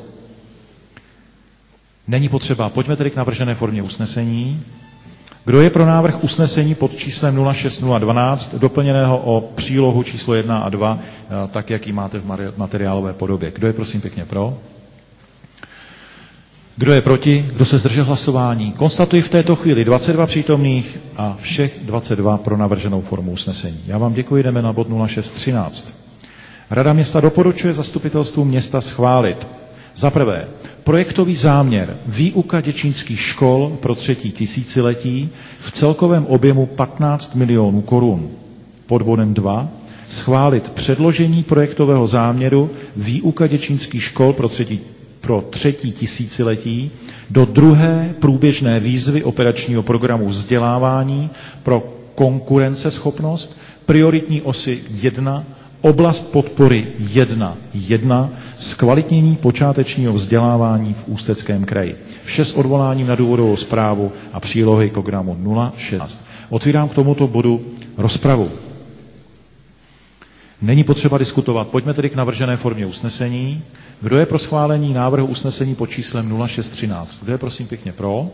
Není potřeba. Pojďme tedy k navržené formě usnesení. Kdo je pro návrh usnesení pod číslem nula šest nula dvanáct, doplněného o přílohu číslo jedna a dva, tak, jak ji máte v materiálové podobě? Kdo je prosím pěkně pro? Kdo je proti? Kdo se zdržel hlasování? Konstatuji v této chvíli dvacet dva přítomných a všech dvacet dva pro navrženou formu usnesení. Já vám děkuji, jdeme na bod nula šest třináct. Rada města doporučuje zastupitelstvu města schválit. Za prvé, projektový záměr výuka děčínských škol pro třetí tisíciletí v celkovém objemu patnáct milionů korun. Pod bodem dva schválit předložení projektového záměru výuka děčínských škol pro třetí, pro třetí tisíciletí do druhé průběžné výzvy operačního programu vzdělávání pro konkurenceschopnost, prioritní osy jedna, oblast podpory jedna tečka jedna, zkvalitnění počátečního vzdělávání v Ústeckém kraji. Vše s odvoláním na důvodovou zprávu a přílohy k programu nula šest. Otvírám k tomuto bodu rozpravu. Není potřeba diskutovat. Pojďme tedy k navržené formě usnesení. Kdo je pro schválení návrhu usnesení pod číslem nula šest třináct? Kdo je prosím pěkně pro?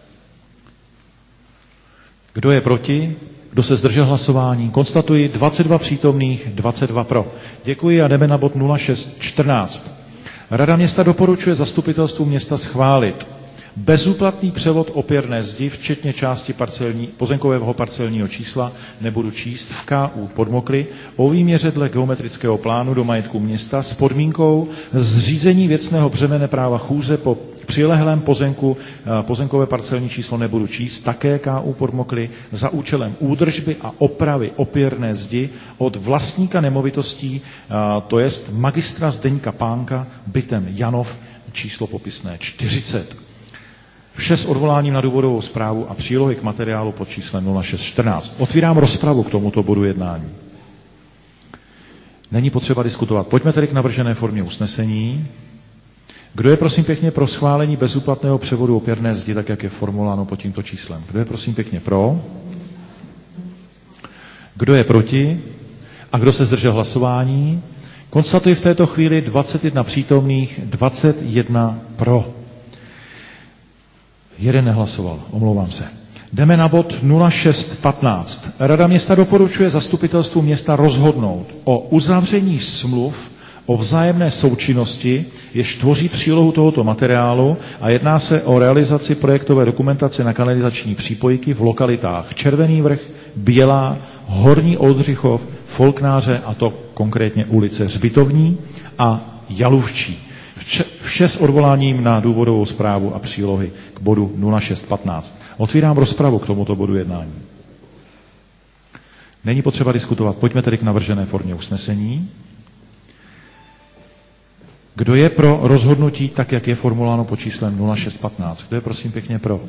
Kdo je proti? Kdo se zdržel hlasování? Konstatuji dvacet dva přítomných, dvacet dva pro. Děkuji a jdeme na bod nula šest čtrnáct. Rada města doporučuje zastupitelstvu města schválit bezúplatný převod opěrné zdi, včetně části parcelní, pozemkového parcelního čísla, nebudu číst, v K U Podmokry, o výměře dle geometrického plánu do majetku města s podmínkou zřízení věcného břemene práva chůze po přilehlém pozemku, pozemkové parcelní číslo nebudu číst, také K U Podmokry, za účelem údržby a opravy opěrné zdi od vlastníka nemovitostí, to jest magistra Zdeňka Pánka, bytem Janov, číslo popisné čtyřicet. Vše s odvoláním na důvodovou zprávu a přílohy k materiálu pod číslem nula šest čtrnáct. Otvírám rozpravu k tomuto bodu jednání. Není potřeba diskutovat. Pojďme tedy k navržené formě usnesení. Kdo je prosím pěkně pro schválení bezúplatného převodu opěrné zdi, tak jak je formulováno pod tímto číslem? Kdo je prosím pěkně pro? Kdo je proti? A kdo se zdržel hlasování? Konstatuji v této chvíli dvacet jedna přítomných, dvacet jedna pro. Jeden nehlasoval, omlouvám se. Jdeme na bod nula šest patnáct. Rada města doporučuje zastupitelstvu města rozhodnout o uzavření smluv o vzájemné součinnosti, jež tvoří přílohu tohoto materiálu, a jedná se o realizaci projektové dokumentace na kanalizační přípojky v lokalitách Červený Vrch, Bělá, Horní Oldřichov, Folknáře, a to konkrétně ulice Hřbitovní a Jaluvčí. Vše s odvoláním na důvodovou zprávu a přílohy k bodu nula šest patnáct. Otvírám rozpravu k tomuto bodu jednání. Není potřeba diskutovat. Pojďme tedy k navržené formě usnesení. Kdo je pro rozhodnutí tak, jak je formulováno pod číslem nula šest patnáct? Kdo je prosím pěkně pro?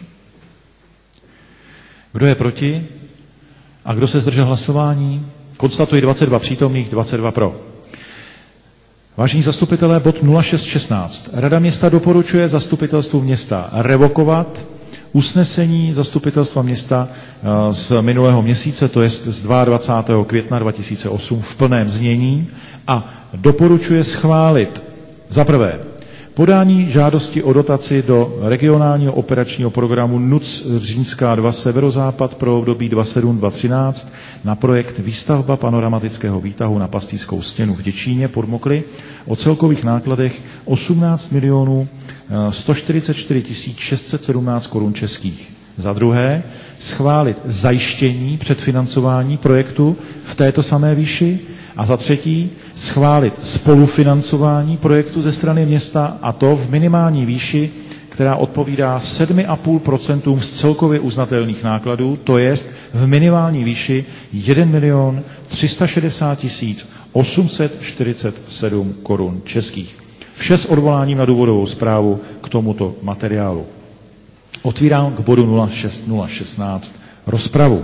Kdo je proti? A kdo se zdržel hlasování? Konstatuji dvacet dva přítomných, dvacet dva pro. Vážení zastupitelé, bod nula šest šestnáct. Rada města doporučuje zastupitelstvu města revokovat usnesení zastupitelstva města z minulého měsíce, to je z dvacátého druhého května dva tisíce osm v plném znění, a doporučuje schválit za prvé podání žádosti o dotaci do regionálního operačního programu N U C Římská dva Severozápad pro období dvacet sedm dvacet třináct na projekt výstavba panoramatického výtahu na Pastýřskou stěnu v Děčíně pod Mokry o celkových nákladech osmnáct milionů sto čtyřicet čtyři tisíc šest set sedmnáct korun českých. Za druhé, schválit zajištění předfinancování projektu v této samé výši. A za třetí, schválit spolufinancování projektu ze strany města, a to v minimální výši, která odpovídá sedm celá pět procenta z celkově uznatelných nákladů, to jest v minimální výši jeden milion tři sta šedesát tisíc osm set čtyřicet sedm korun českých. Vše s odvoláním na důvodovou zprávu k tomuto materiálu. Otvírám k bodu nula šest nula šestnáct rozpravu.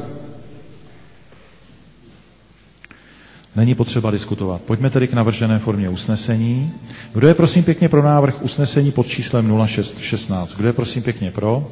Není potřeba diskutovat. Pojďme tedy k navržené formě usnesení. Kdo je prosím pěkně pro návrh usnesení pod číslem nula šest šestnáct? Kdo je prosím pěkně pro?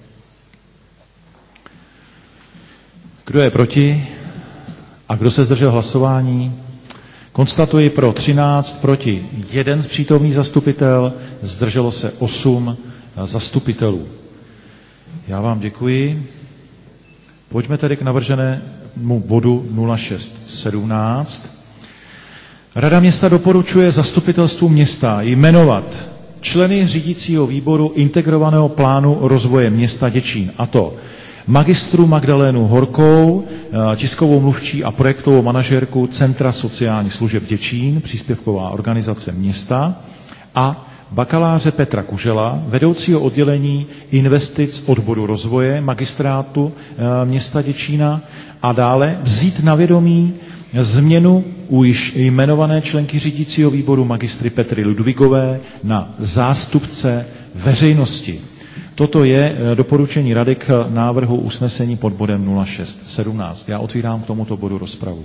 Kdo je proti? A kdo se zdržel hlasování? Konstatuji pro třináct, proti jeden přítomný zastupitel, zdrželo se osm zastupitelů. Já vám děkuji. Pojďme tedy k navrženému bodu nula šest sedmnáct. Rada města doporučuje zastupitelstvu města jmenovat členy řídícího výboru integrovaného plánu rozvoje města Děčín, a to magistru Magdalénu Horkou, tiskovou mluvčí a projektovou manažérku Centra sociálních služeb Děčín, příspěvková organizace města, a bakaláře Petra Kužela, vedoucího oddělení investic odboru rozvoje magistrátu města Děčína, a dále vzít na vědomí změnu u již jmenované členky řídícího výboru magistry Petry Ludvíkové na zástupce veřejnosti. Toto je doporučení Rady k návrhu usnesení pod bodem nula šest sedmnáct. Já otvírám k tomuto bodu rozpravu.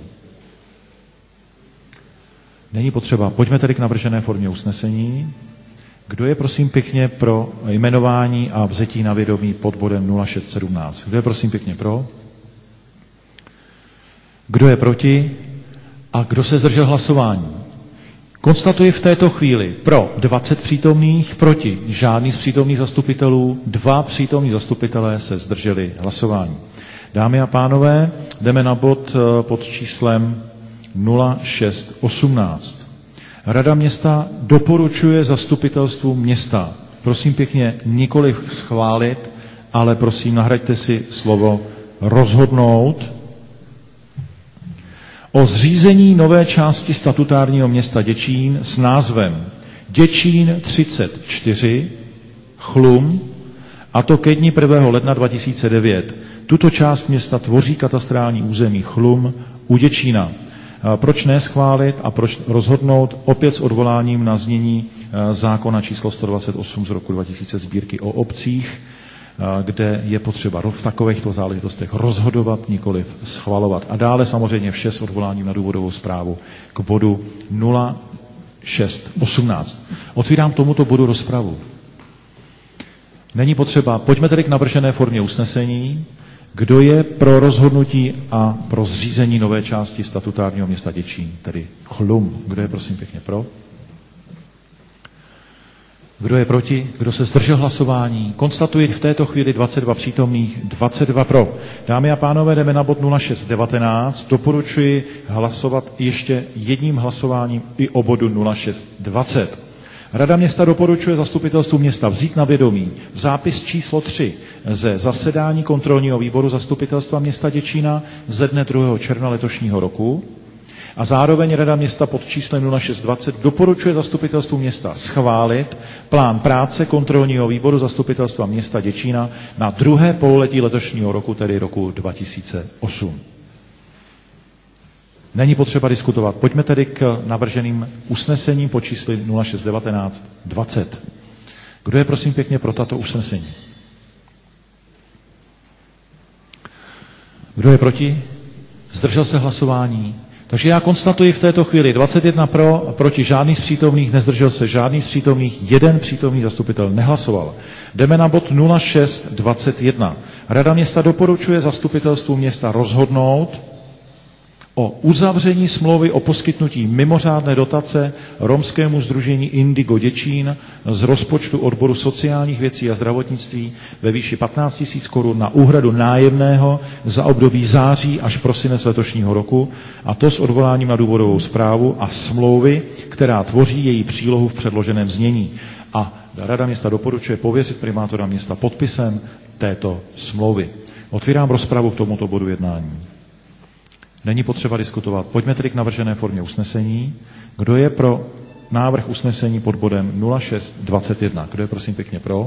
Není potřeba. Pojďme tedy k navržené formě usnesení. Kdo je prosím pěkně pro jmenování a vzetí na vědomí pod bodem nula šest sedmnáct? Kdo je prosím pěkně pro? Kdo je proti? A kdo se zdržel hlasování? Konstatuji v této chvíli pro dvacet přítomných, proti žádný z přítomných zastupitelů, dva přítomní zastupitelé se zdrželi hlasování. Dámy a pánové, jdeme na bod pod číslem nula šest osmnáct. Rada města doporučuje zastupitelstvu města, prosím pěkně, nikoliv schválit, ale prosím, nahraďte si slovo rozhodnout o zřízení nové části statutárního města Děčín s názvem Děčín třicet čtyři Chlum, a to ke dni prvního ledna dva tisíce devět. Tuto část města tvoří katastrální území Chlum u Děčína. Proč ne schválit a proč rozhodnout opět s odvoláním na znění zákona číslo sto dvacet osm z roku dva tisíce sbírky o obcích, kde je potřeba v takovýchto záležitostech rozhodovat, nikoliv schvalovat. A dále samozřejmě vše s odvoláním na důvodovou zprávu k bodu nula šest osmnáct. Otvírám tomuto bodu rozpravu. Není potřeba. Pojďme tedy k navržené formě usnesení. Kdo je pro rozhodnutí a pro zřízení nové části statutárního města Děčín, tedy Chlum? Kdo je prosím pěkně pro? Kdo je proti? Kdo se zdržel hlasování? Konstatuji v této chvíli dvacet dva přítomných, dvacet dva pro. Dámy a pánové, jdeme na bod nula šest devatenáct. Doporučuji hlasovat ještě jedním hlasováním i o bodu nula šest dvacet. Rada města doporučuje zastupitelstvu města vzít na vědomí zápis číslo tři ze zasedání kontrolního výboru zastupitelstva města Děčína ze dne druhého června letošního roku. A zároveň Rada města pod číslem nula šest dvacet doporučuje zastupitelstvu města schválit plán práce kontrolního výboru zastupitelstva města Děčína na druhé pololetí letošního roku, tedy roku dva tisíce osm. Není potřeba diskutovat. Pojďme tedy k navrženým usnesením po čísli nula šest devatenáct dvacet. Kdo je prosím pěkně pro tato usnesení? Kdo je proti? Zdržel se hlasování? Takže já konstatuji v této chvíli dvacet jedna pro, proti žádných z přítomných, nezdržel se žádný z přítomných, jeden přítomný zastupitel nehlasoval. Jdeme na bod nula šest dvacet jedna. Rada města doporučuje zastupitelstvu města rozhodnout o uzavření smlouvy o poskytnutí mimořádné dotace romskému sdružení Indigo Děčín z rozpočtu odboru sociálních věcí a zdravotnictví ve výši patnáct tisíc korun na úhradu nájemného za období září až prosinec letošního roku, a to s odvoláním na důvodovou zprávu a smlouvy, která tvoří její přílohu v předloženém znění. A Rada města doporučuje pověřit primátora města podpisem této smlouvy. Otvírám rozpravu k tomuto bodu jednání. Není potřeba diskutovat. Pojďme tedy k navržené formě usnesení. Kdo je pro návrh usnesení pod bodem nula šest dvacet jedna? Kdo je prosím pěkně pro?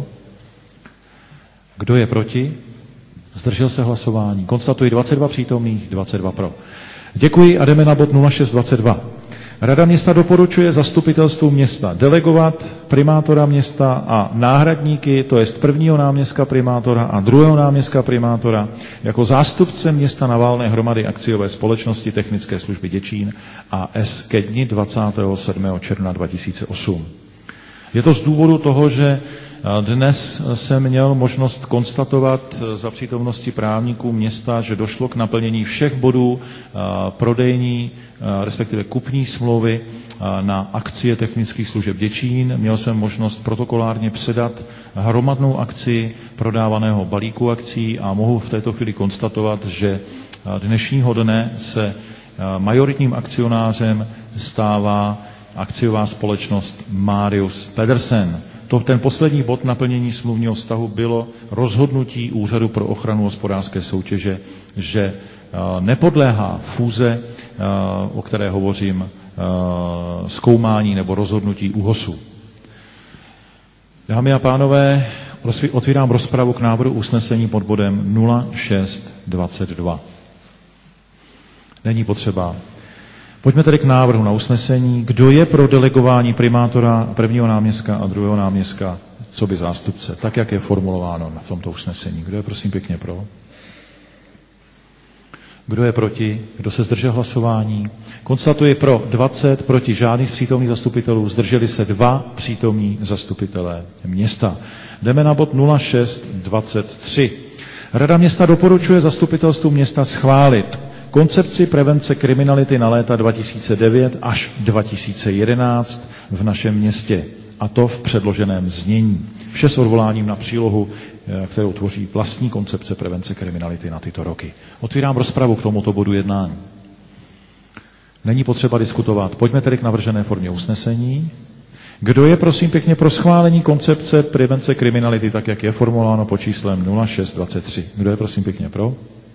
Kdo je proti? Zdržel se hlasování. Konstatuji dvacet dva přítomných, dvacet dva pro. Děkuji a jdeme na bod nula šest dvacet dva. Rada města doporučuje zastupitelstvu města delegovat primátora města a náhradníky, to jest prvního náměstka primátora a druhého náměstka primátora, jako zástupce města na valné hromady akciové společnosti Technické služby Děčín a S ke dni dvacátého sedmého června dva tisíce osm. Je to z důvodu toho, že dnes jsem měl možnost konstatovat za přítomnosti právníků města, že došlo k naplnění všech bodů prodejní, respektive kupní smlouvy na akcie technických služeb Děčín. Měl jsem možnost protokolárně předat hromadnou akci prodávaného balíku akcí a mohu v této chvíli konstatovat, že dnešního dne se majoritním akcionářem stává akciová společnost Marius Pedersen. To, ten poslední bod naplnění smluvního vztahu bylo rozhodnutí Úřadu pro ochranu hospodářské soutěže, že nepodléhá fúze, o které hovořím, zkoumání nebo rozhodnutí ÚOHSu. Dámy a pánové, otvírám rozpravu k návrhu usnesení pod bodem nula šest dvacet dva. Není potřeba. Pojďme tedy k návrhu na usnesení. Kdo je pro delegování primátora prvního náměstka a druhého náměstka co by zástupce, tak jak je formulováno v tomto usnesení? Kdo je prosím pěkně pro? Kdo je proti? Kdo se zdržel hlasování? Konstatuji pro dvacet, proti žádných z přítomných zastupitelů, zdrželi se dva přítomní zastupitelé města. Jdeme na bod nula šest dvacet tři. Rada města doporučuje zastupitelstvu města schválit koncepci prevence kriminality na léta dva tisíce devět až dva tisíce jedenáct v našem městě, a to v předloženém znění. Vše s odvoláním na přílohu, kterou tvoří vlastní koncepce prevence kriminality na tyto roky. Otvírám rozpravu k tomuto bodu jednání. Není potřeba diskutovat. Pojďme tedy k navržené formě usnesení. Kdo je prosím pěkně pro schválení koncepce prevence kriminality, tak jak je formulováno pod číslem nula šest dvacet tři? Kdo je prosím pěkně pro?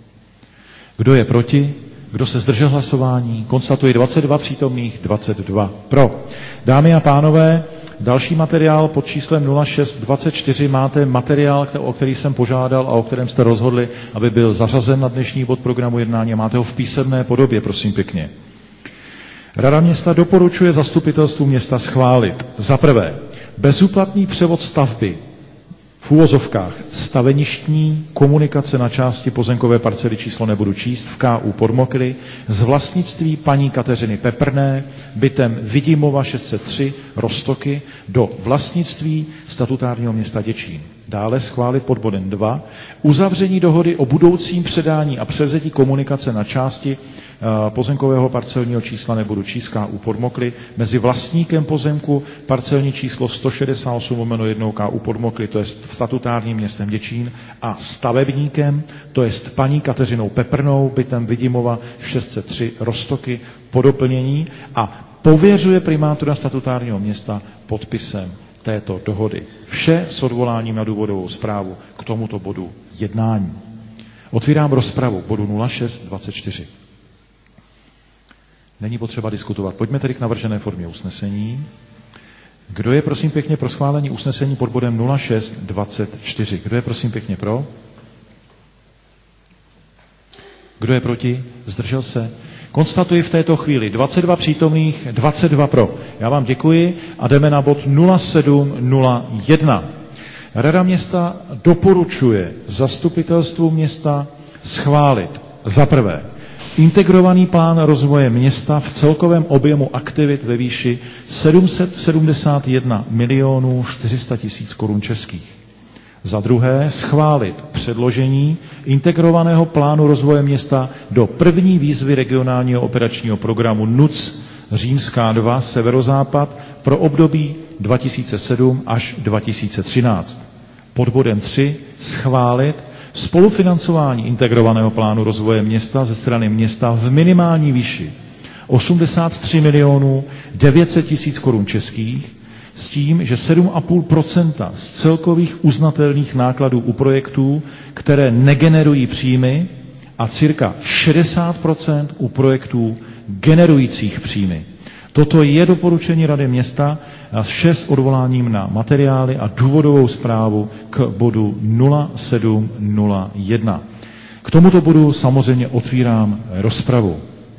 Kdo je proti? Kdo se zdržel hlasování? Konstatuji dvacet dva přítomných, dvacet dva pro. Dámy a pánové, další materiál pod číslem nula šest dvacet čtyři máte materiál, o který jsem požádal a o kterém jste rozhodli, aby byl zařazen na dnešní bod programu jednání. Máte ho v písemné podobě, prosím pěkně. Rada města doporučuje zastupitelstvu města schválit za prvé bezúplatný převod stavby v úvozovkách staveništní komunikace na části pozemkové parcely číslo nebudu číst v K U Podmokry z vlastnictví paní Kateřiny Peprné bytem Vidimova šest set tři Roztoky do vlastnictví statutárního města Děčín. Dále schválit pod bodem dva uzavření dohody o budoucím předání a převzetí komunikace na části pozemkového parcelního čísla nebudu číst K U Podmokry mezi vlastníkem pozemku parcelní číslo sto šedesát osm lomeno jedna K U Podmokry, to je statutárním městem Děčín, a stavebníkem, to je paní Kateřinou Peprnou, bytem Vidimova šest set tři Roztoky, po doplnění, a pověřuje primátora statutárního města podpisem této dohody. Vše s odvoláním na důvodovou zprávu k tomuto bodu jednání. Otvírám rozpravu bodu nula šest dvacet čtyři. Není potřeba diskutovat. Pojďme tedy k navržené formě usnesení. Kdo je prosím pěkně pro schválení usnesení pod bodem nula šest dvacet čtyři? Kdo je prosím pěkně pro? Kdo je proti? Zdržel se? Konstatuji v této chvíli dvacet dva přítomných, dvacet dva pro. Já vám děkuji a jdeme na bod nula sedm nula jedna. Rada města doporučuje zastupitelstvu města schválit za prvé integrovaný plán rozvoje města v celkovém objemu aktivit ve výši sedm set sedmdesát jedna milionů čtyři sta tisíc korun českých. Za druhé schválit předložení integrovaného plánu rozvoje města do první výzvy regionálního operačního programu N U C Římská dva Severozápad pro období dva tisíce sedm až dva tisíce třináct. Pod bodem tři schválit spolufinancování integrovaného plánu rozvoje města ze strany města v minimální výši osmdesát tři milionů devět set tisíc korun českých s tím, že sedm celá pět procenta z celkových uznatelných nákladů u projektů, které negenerují příjmy, a cirka šedesát procent u projektů generujících příjmy. Toto je doporučení Rady města a vše s odvoláním na materiály a důvodovou zprávu k bodu nula sedm nula jedna. K tomuto bodu samozřejmě otvírám rozpravu.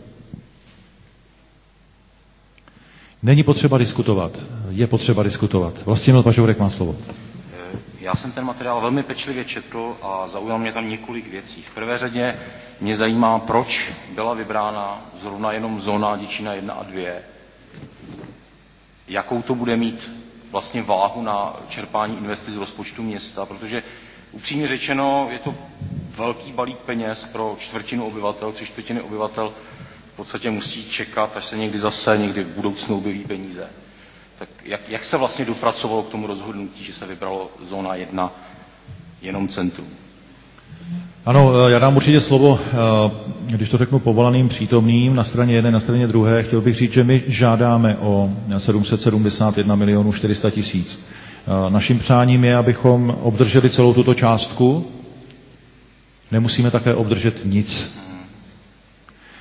Není potřeba diskutovat, je potřeba diskutovat. Vlastimil Pažourek má slovo. Já jsem ten materiál velmi pečlivě četl a zaujal mě tam několik věcí. V prvé řadě mě zajímá, proč byla vybrána zrovna jenom zóna Děčína jedna a dvě. Jakou to bude mít vlastně váhu na čerpání investic z rozpočtu města, protože upřímně řečeno je to velký balík peněz pro čtvrtinu obyvatel, tři čtvrtiny obyvatel v podstatě musí čekat, až se někdy zase, někdy v budoucnu objeví peníze. Tak jak, jak se vlastně dopracovalo k tomu rozhodnutí, že se vybralo zóna jedna jenom centrum? Ano, já dám určitě slovo, když to řeknu, povolaným přítomným na straně jedné, na straně druhé. Chtěl bych říct, že my žádáme o sedm set sedmdesát jedna milionů čtyři sta tisíc. Naším přáním je, abychom obdrželi celou tuto částku. Nemusíme také obdržet nic.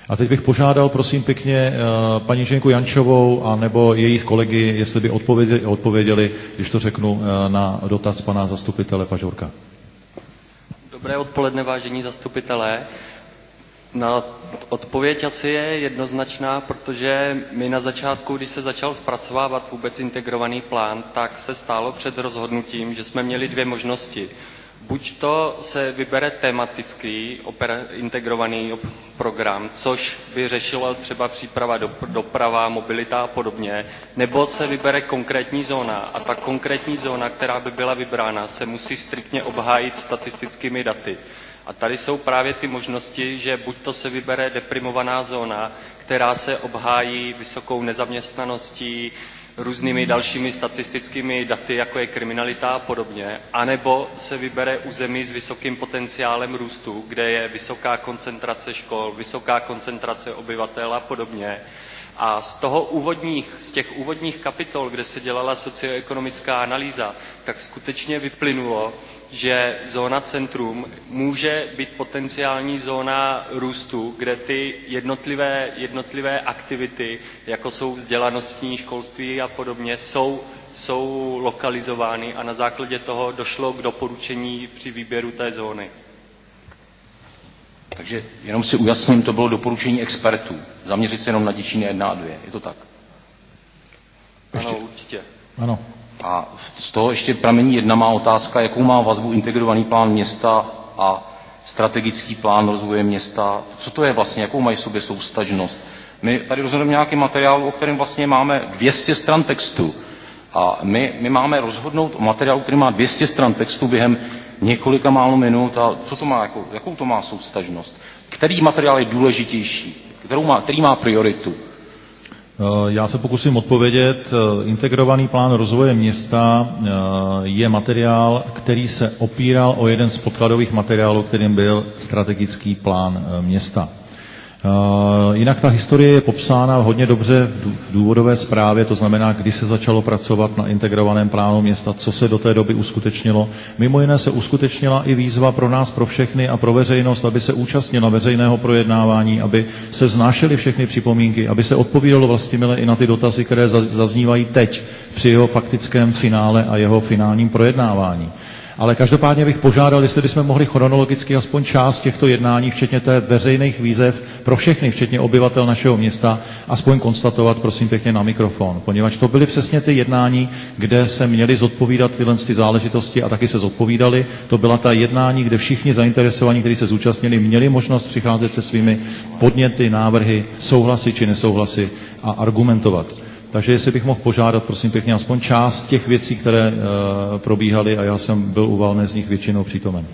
A teď bych požádal, prosím pěkně, paní Ženku Jančovou a nebo jejich kolegy, jestli by odpověděli, odpověděli, když to řeknu, na dotaz pana zastupitele Pažorka. Dobré odpoledne, vážení zastupitelé. Na odpověď asi je jednoznačná, protože my na začátku, když se začal zpracovávat vůbec integrovaný plán, tak se stálo před rozhodnutím, že jsme měli dvě možnosti. Buď to se vybere tematický opera, integrovaný program, což by řešilo třeba příprava doprava, mobilita a podobně, nebo se vybere konkrétní zóna a ta konkrétní zóna, která by byla vybrána, se musí striktně obhájit statistickými daty. A tady jsou právě ty možnosti, že buď to se vybere deprimovaná zóna, která se obhájí vysokou nezaměstnaností, různými dalšími statistickými daty, jako je kriminalita a podobně, anebo se vybere území s vysokým potenciálem růstu, kde je vysoká koncentrace škol, vysoká koncentrace obyvatel a podobně. A z, toho úvodních, z těch úvodních kapitol, kde se dělala socioekonomická analýza, tak skutečně vyplynulo, že zóna centrum může být potenciální zóna růstu, kde ty jednotlivé, jednotlivé aktivity, jako jsou vzdělanostní, školství a podobně, jsou, jsou lokalizovány a na základě toho došlo k doporučení při výběru té zóny. Takže jenom si ujasním, to bylo doporučení expertů. Zaměřit se jenom na Děčín jedna a dvě. Je to tak? Ještě? Ano, určitě. Ano. A z toho ještě pramení jedna má otázka, jakou má vazbu integrovaný plán města a strategický plán rozvoje města. Co to je vlastně, jakou mají sobě souvztažnost? My tady rozhodneme nějaký materiál, o kterém vlastně máme dvě stě stran textu. A my, my máme rozhodnout o materiálu, který má dvě stě stran textu během několika málo minut. A co to má, jako, jakou to má souvztažnost? Který materiál je důležitější? Kterou má, který má prioritu? Já se pokusím odpovědět. Integrovaný plán rozvoje města je materiál, který se opíral o jeden z podkladových materiálů, kterým byl strategický plán města. Jinak ta historie je popsána hodně dobře v důvodové zprávě, to znamená, kdy se začalo pracovat na integrovaném plánu města, co se do té doby uskutečnilo. Mimo jiné se uskutečnila i výzva pro nás, pro všechny a pro veřejnost, aby se účastnila veřejného projednávání, aby se vznášely všechny připomínky, aby se odpovídalo vlastimile i na ty dotazy, které zaznívají teď při jeho faktickém finále a jeho finálním projednávání. Ale každopádně bych požádal, jestli bychom mohli chronologicky aspoň část těchto jednání, včetně té veřejných výzev pro všechny, včetně obyvatel našeho města, aspoň konstatovat, prosím pěkně, na mikrofon. Poněvadž to byly přesně ty jednání, kde se měly zodpovídat tyhle ty záležitosti a taky se zodpovídali. To byla ta jednání, kde všichni zainteresovaní, kteří se zúčastnili, měli možnost přicházet se svými podněty, návrhy, souhlasy či nesouhlasy a argumentovat. Takže jestli bych mohl požádat, prosím pěkně, aspoň část těch věcí, které e, probíhaly a já jsem byl u valné z nich většinou přítomen.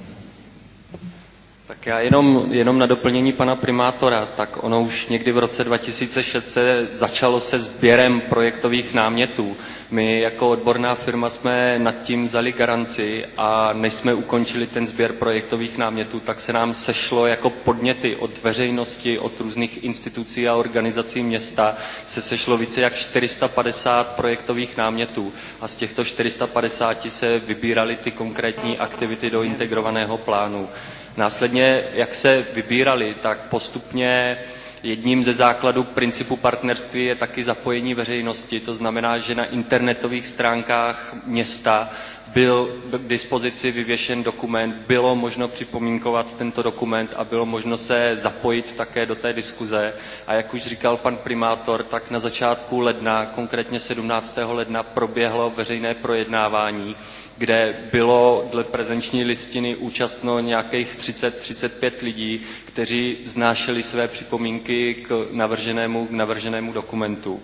Tak já jenom, jenom na doplnění pana primátora, tak ono už někdy v roce dva tisíce šest se začalo se sběrem projektových námětů. My jako odborná firma jsme nad tím vzali garanci a než jsme ukončili ten sběr projektových námětů, tak se nám sešlo jako podněty od veřejnosti, od různých institucí a organizací města, se sešlo více jak čtyři sta padesát projektových námětů a z těchto čtyři sta padesáti se vybíraly ty konkrétní aktivity do integrovaného plánu. Následně, jak se vybírali, tak postupně jedním ze základů principu partnerství je taky zapojení veřejnosti. To znamená, že na internetových stránkách města byl k dispozici vyvěšen dokument, bylo možno připomínkovat tento dokument a bylo možno se zapojit také do té diskuze. A jak už říkal pan primátor, tak na začátku ledna, konkrétně sedmnáctého ledna, proběhlo veřejné projednávání, kde bylo dle prezenční listiny účastno nějakých třicet až třicet pět lidí, kteří vznášeli své připomínky k navrženému, k navrženému dokumentu.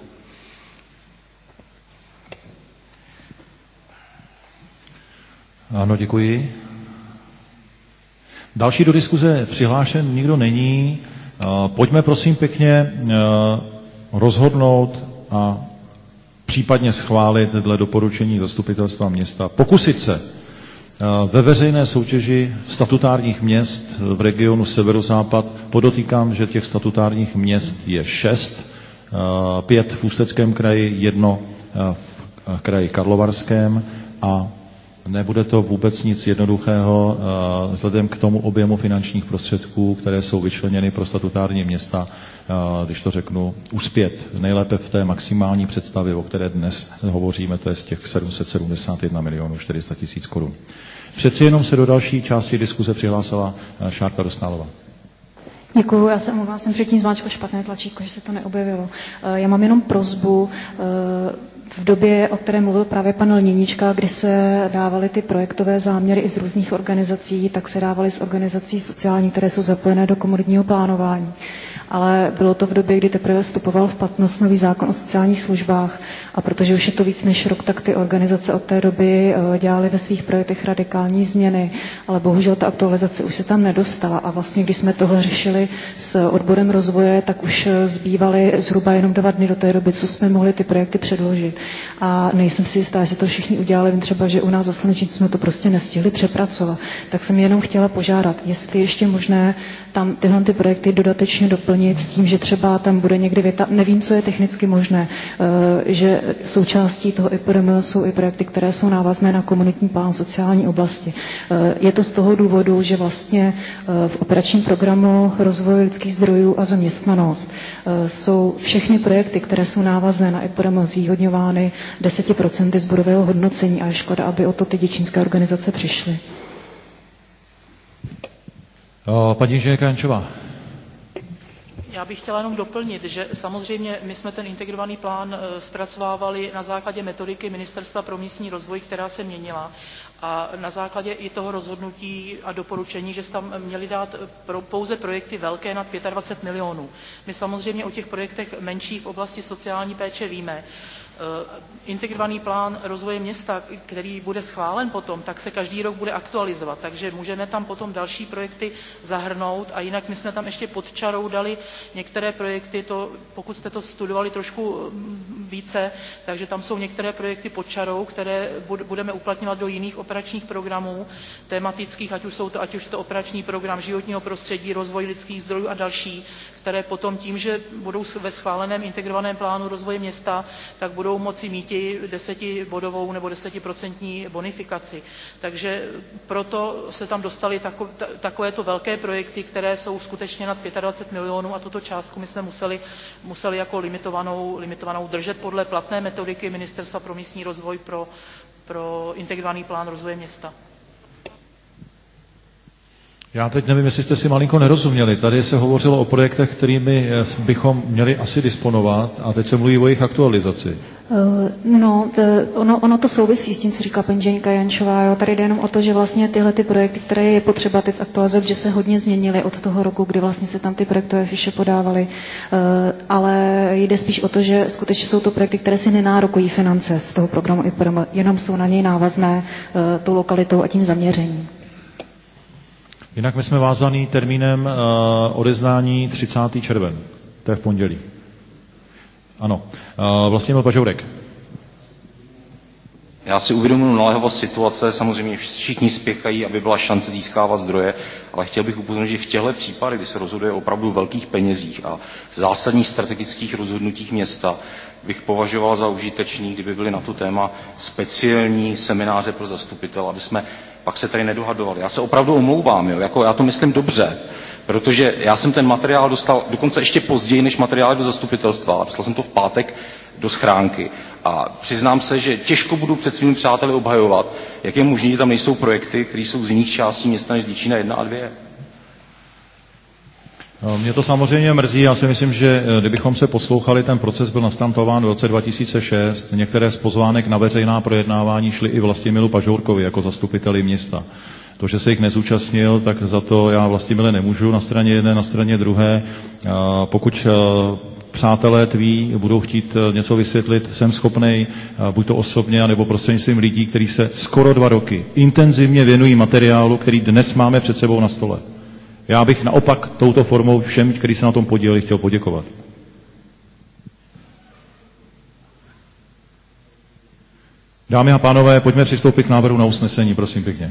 Ano, děkuji. Další do diskuze přihlášen nikdo není. Pojďme prosím pěkně rozhodnout a případně schválit dle doporučení zastupitelstva města. Pokusit se ve veřejné soutěži statutárních měst v regionu severozápad, podotýkám, že těch statutárních měst je šest, pět v Ústeckém kraji, jedno v kraji Karlovarském a Nebude to vůbec nic jednoduchého vzhledem k tomu objemu finančních prostředků, které jsou vyčleněny pro statutární města, když to řeknu, uspět nejlépe v té maximální představě, o které dnes hovoříme, to je z těch sedm set sedmdesát jedna milionů čtyři sta tisíc korun. Přeci jenom se do další části diskuze přihlásila Šárka Dostálová. Děkuju, já se omlouvám, jsem předtím zmáčkla špatné tlačítko, že se to neobjevilo. Já mám jenom prosbu, v době, o které mluvil právě pan Lněnička, kdy se dávaly ty projektové záměry i z různých organizací, tak se dávaly z organizací sociální, které jsou zapojené do komunitního plánování. Ale bylo to v době, kdy teprve vstupoval v platnost nový zákon o sociálních službách a protože už je to víc než rok, tak ty organizace od té doby dělaly ve svých projektech radikální změny, ale bohužel ta aktualizace už se tam nedostala a vlastně, když jsme tohle řešili s odborem rozvoje, tak už zbývaly zhruba jenom dva dny do té doby, co jsme mohli ty projekty předložit. A nejsem si jistá, jestli to všichni udělali, vím třeba, že u nás za Slunečnic jsme to prostě nestihli přepracovat. Tak jsem jenom chtěla požádat, jestli ještě možné tam tyhle ty projekty dodatečně doplnit s tím, že třeba tam bude někdy věta, nevím, co je technicky možné, že součástí toho I P R M jsou i projekty, které jsou návazné na komunitní plán sociální oblasti. Je to z toho důvodu, že vlastně v operačním programu rozvoje lidských zdrojů a zaměstnanost jsou všechny projekty, které jsou návazné na I P R M zvýhodňovány deset procent z bodového hodnocení a je škoda, aby o to ty děčínské organizace přišly. Paní inženýrka Jančová. Já bych chtěla jenom doplnit, že samozřejmě my jsme ten integrovaný plán zpracovávali na základě metodiky Ministerstva pro místní rozvoj, která se měnila. A na základě i toho rozhodnutí a doporučení, že se tam měli dát pro, pouze projekty velké nad dvacet pět milionů. My samozřejmě o těch projektech menších v oblasti sociální péče víme. Integrovaný plán rozvoje města, který bude schválen potom, tak se každý rok bude aktualizovat, takže můžeme tam potom další projekty zahrnout a jinak my jsme tam ještě pod čarou dali některé projekty, to, pokud jste to studovali trošku více, takže tam jsou některé projekty pod čarou, které budeme uplatňovat do jiných operačních programů tematických, ať už jsou to, ať už to operační program životního prostředí, rozvoj lidských zdrojů a další, které potom tím, že budou ve schváleném integrovaném plánu rozvoje města, tak budou moci mít i desetibodovou nebo desetiprocentní bonifikaci. Takže proto se tam dostaly tako, takovéto velké projekty, které jsou skutečně nad dvacet pět milionů a tuto částku my jsme museli, museli jako limitovanou, limitovanou držet podle platné metodiky Ministerstva pro místní rozvoj pro, pro integrovaný plán rozvoje města. Já teď nevím, jestli jste si malinko nerozuměli. Tady se hovořilo o projektech, kterými bychom měli asi disponovat a teď se mluví o jejich aktualizaci. No, ono, ono to souvisí s tím, co říká paní Ženka Jančová. Jo. Tady jde jenom o to, že vlastně tyhle ty projekty, které je potřeba teď aktualizovat, že se hodně změnily od toho roku, kdy vlastně se tam ty projektové fiše podávaly, ale jde spíš o to, že skutečně jsou to projekty, které si nenárokují finance z toho programu I P R M, jenom jsou na něj návazné tou lokalitou a tím zaměřením. Jinak my jsme vázaný termínem uh, odeznání třicátého června. To je v pondělí. Ano. Uh, Vlastimil Pažourek. Já si uvědomuji naléhavost situace, samozřejmě všichni spěchají, aby byla šance získávat zdroje, ale chtěl bych upozornit, že v těchto případech, kdy se rozhoduje o opravdu velkých penězích a zásadních strategických rozhodnutích města, bych považoval za užitečný, kdyby byly na to téma speciální semináře pro zastupitel, aby jsme pak se tady nedohadovali. Já se opravdu omlouvám, jo? Jako já to myslím dobře, protože já jsem ten materiál dostal dokonce ještě později než materiály do zastupitelstva. Dostal jsem to v pátek do schránky. A přiznám se, že těžko budu před svými přáteli obhajovat, jak je možné, že tam nejsou projekty, které jsou z jiných částí města než Děčína jedna a dvě. Mě to samozřejmě mrzí, já si myslím, že kdybychom se poslouchali, ten proces byl nastartován v roce dva tisíce šest, některé z pozvánek na veřejná projednávání šly i Vlastimilu Pažourkovi jako zastupiteli města. To, že se jich nezúčastnil, tak za to já Vlastimile nemůžu na straně jedné, na straně druhé. Pokud přátelé tví budou chtít něco vysvětlit, jsem schopnej, buď to osobně, nebo prostřednictvím lidí, kteří se skoro dva roky intenzivně věnují materiálu, který dnes máme před sebou na stole. Já bych naopak touto formou všem, kteří se na tom podíleli, chtěl poděkovat. Dámy a pánové, pojďme přistoupit k návrhu na usnesení, prosím pěkně.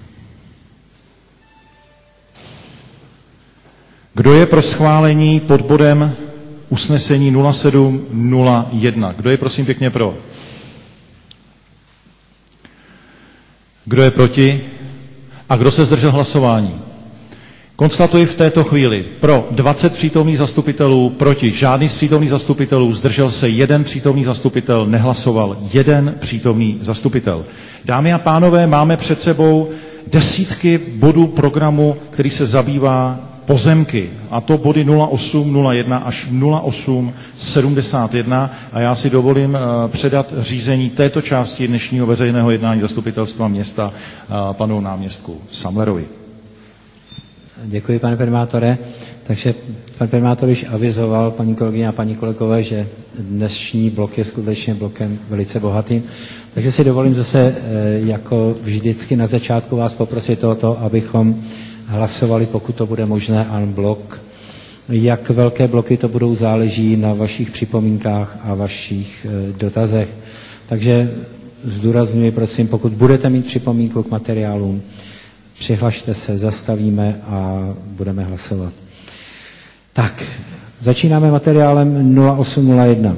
Kdo je pro schválení pod bodem usnesení nula sedm nula jedna? Kdo je prosím pěkně pro? Kdo je proti? A kdo se zdržel hlasování? Konstatuji v této chvíli pro dvacet přítomných zastupitelů, proti žádný z přítomných zastupitelů, zdržel se jeden přítomný zastupitel, nehlasoval jeden přítomný zastupitel. Dámy a pánové, máme před sebou desítky bodů programu, který se zabývá pozemky, a to body nula osm nula jedna až nula osm sedmdesát jedna, a já si dovolím předat řízení této části dnešního veřejného jednání zastupitelstva města panu náměstku Samlerovi. Děkuji, pane primátore. Takže pan primátor již avizoval, paní kolegyně a paní kolegové, že dnešní blok je skutečně blokem velice bohatým. Takže si dovolím zase jako vždycky na začátku vás poprosit o to, abychom hlasovali, pokud to bude možné, en bloc. Jak velké bloky to budou, záleží na vašich připomínkách a vašich dotazech. Takže zdůrazňuji, prosím, pokud budete mít připomínku k materiálům, přihlašte se, zastavíme a budeme hlasovat. Tak, začínáme materiálem nula osm nula jedna.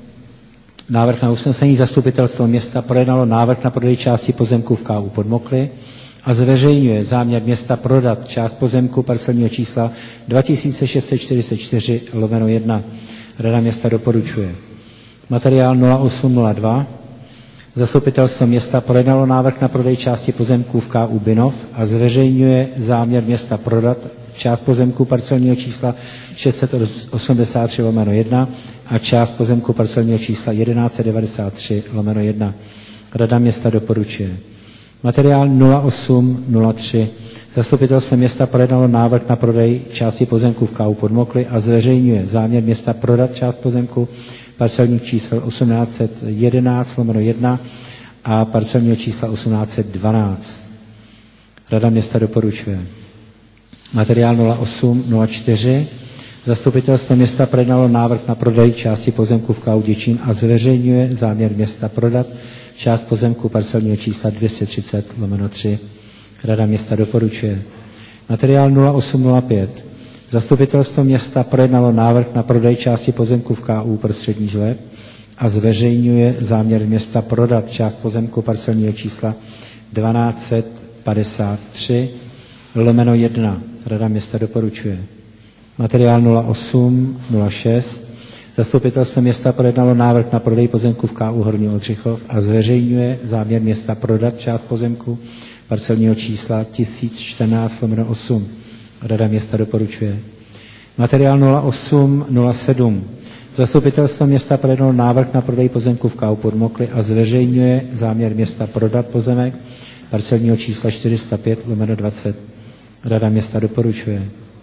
Návrh na usnesení zastupitelstvo města projednalo návrh na prodej části pozemků v K U Podmokly a zveřejňuje záměr města prodat část pozemku parcelního čísla dva tisíce šest set čtyřicet čtyři lomeno jedna. Rada města doporučuje. Materiál nula osm nula dva. Zastupitelstvo města projednalo návrh na prodej části pozemků v K U Binov a zveřejňuje záměr města prodat část pozemků parcelního čísla šest set osmdesát tři lomeno jedna a část pozemku parcelního čísla tisíc sto devadesát tři lomeno jedna. Rada města doporučuje. Materiál nula osm nula tři. Zastupitelstvo města projednalo návrh na prodej části pozemků v K U Podmokly a zveřejňuje záměr města prodat část pozemku parcelních čísel osmnáct set jedenáct lomeno jedna a parcelního čísla osmnáct set dvanáct. Rada města doporučuje. Materiál nula osm nula čtyři. Zastupitelstvo města projednalo návrh na prodej části pozemku v K U Děčín a zveřejňuje záměr města prodat část pozemku parcelního čísla dvě stě třicet lomeno tři. Rada města doporučuje. Materiál nula osm nula pět. Zastupitelstvo města projednalo návrh na prodej části pozemku v K U Prostřední Žleb a zveřejňuje záměr města prodat část pozemku parcelního čísla dvanáct set padesát tři lomeno jedna. Rada města doporučuje. Materiál nula osm nula šest. Zastupitelstvo města projednalo návrh na prodej pozemku v K U Horní Oldřichov a zveřejňuje záměr města prodat část pozemku parcelního čísla tisíc čtrnáct lomeno osm. Rada města doporučuje. Materiál nula osm nula sedm. Zastupitelstvo města projednalo návrh na prodej pozemku v K U Podmokly a zveřejňuje záměr města prodat pozemek parcelního čísla čtyři sta pět lomeno dvacet. Rada města doporučuje.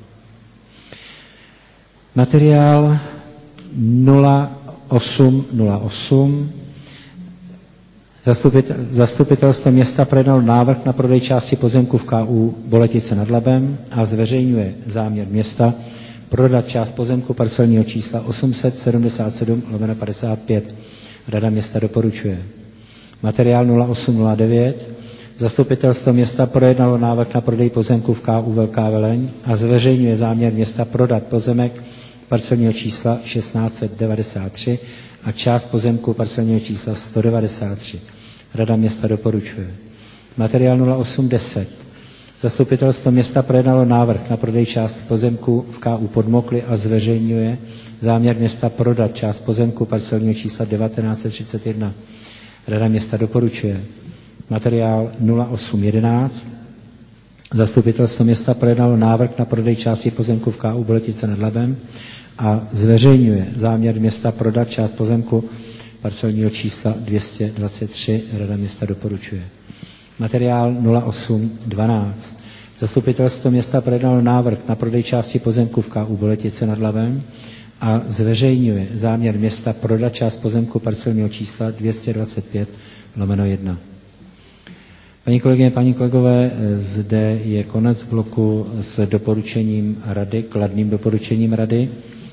Materiál nula osm nula osm. Zastupitel, zastupitelstvo města projednalo návrh na prodej části pozemku v K U Boletice nad Labem a zveřejňuje záměr města prodat část pozemku parcelního čísla osm set sedmdesát sedm lomeno padesát pět. Rada města doporučuje. Materiál nula osm nula devět. Zastupitelstvo města projednalo návrh na prodej pozemku v K U Velká Veleň a zveřejňuje záměr města prodat pozemek parcelního čísla šestnáct set devadesát tři a část pozemku parcelního čísla sto devadesát tři. Rada města doporučuje. Materiál nula osm deset. Zastupitelstvo města projednalo návrh na prodej část pozemku v K U Podmokly a zveřejňuje záměr města prodat část pozemku parcelního čísla devatenáct set třicet jedna. Rada města doporučuje. Materiál nula osm jedenáct. Zastupitelstvo města projednalo návrh na prodej části pozemku v K U Boletice nad Labem a zveřejňuje záměr města prodat část pozemku parcelního čísla dvě stě dvacet tři. Rada města doporučuje. Materiál nula osm dvanáct. Zastupitelstvo města projednalo návrh na prodej části pozemku v K U Boletice nad Labem a zveřejňuje záměr města prodat část pozemku parcelního čísla dvě stě dvacet pět lomeno jedna. Paní kolegyně, paní kolegové, zde je konec bloku s doporučením rady, kladným doporučením rady.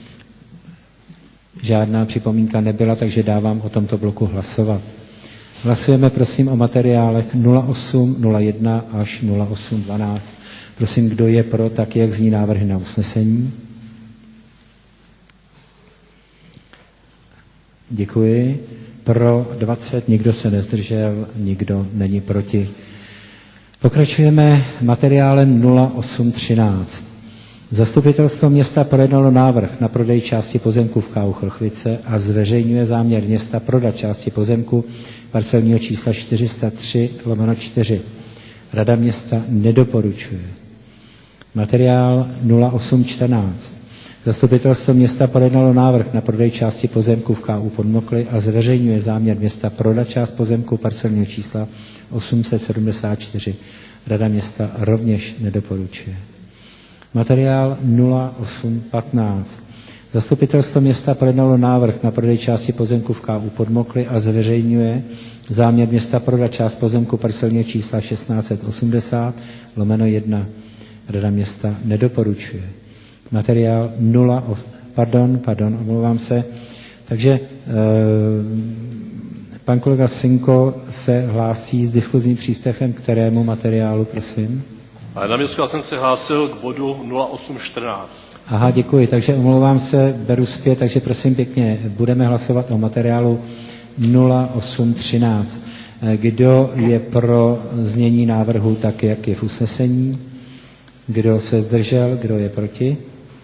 Žádná připomínka nebyla, takže dávám o tomto bloku hlasovat. Hlasujeme prosím o materiálech nula osm nula jedna až nula osm dvanáct. Prosím, kdo je pro, tak jak zní návrhy na usnesení. Děkuji. Pro dvacet, nikdo se nezdržel, nikdo není proti. Pokračujeme materiálem nula osm třináct. Zastupitelstvo města projednalo návrh na prodej části pozemku v K U Chrchvice a zveřejňuje záměr města prodat části pozemku parcelního čísla čtyři sta tři lomeno čtyři. Rada města nedoporučuje. Materiál nula osm čtrnáct. Zastupitelstvo města projednalo návrh na prodej části pozemku v K U Podmokly a zveřejňuje záměr města prodat část pozemku parcelního čísla osm set sedmdesát čtyři. Rada města rovněž nedoporučuje. Materiál nula osm patnáct. Zastupitelstvo města projednalo návrh na prodej části pozemku v K U Podmokly a zveřejňuje záměr města prodat část pozemku parcelního čísla šestnáct set osmdesát lomeno jedna. Rada města nedoporučuje. Materiál nula, pardon, pardon, omlouvám se. Takže e, pan kolega Sinko se hlásí s diskuzním příspěvkem, kterému materiálu, prosím? Ale na městku já jsem se hlásil k bodu nula osm čtrnáct. Aha, děkuji, takže omlouvám se, beru zpět, takže prosím pěkně, budeme hlasovat o materiálu nula osm třináct. Kdo je pro znění návrhu tak, jak je v usnesení? Kdo se zdržel, kdo je proti?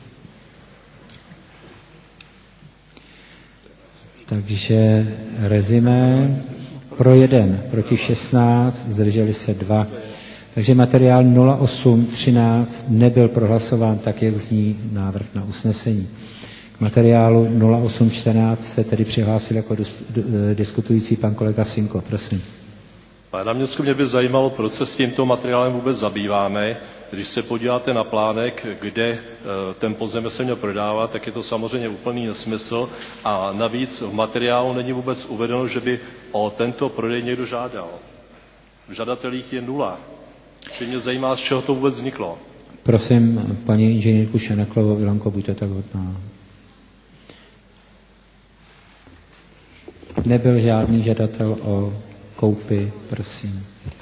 Takže rezimé pro jeden, proti šestnáct, zdrželi se dva. Takže materiál nula osm třináct nebyl prohlasován tak, jak zní návrh na usnesení. K materiálu nula osm čtrnáct se tedy přihlásil jako diskutující pan kolega Sinko. Prosím. Pane náměstku, mě by zajímalo, proč se s tímto materiálem vůbec zabýváme. Když se podíváte na plánek, kde ten pozemek se měl prodávat, tak je to samozřejmě úplný nesmysl a navíc v materiálu není vůbec uvedeno, že by o tento prodej někdo žádal. V žadatelích je nula. Čili mě zajímá, z čeho to vůbec vzniklo. Prosím, paní inženýrku Šeneklovou, Ilanko, buďte tak hodná. Nebyl žádný žadatel o koupi, prosím.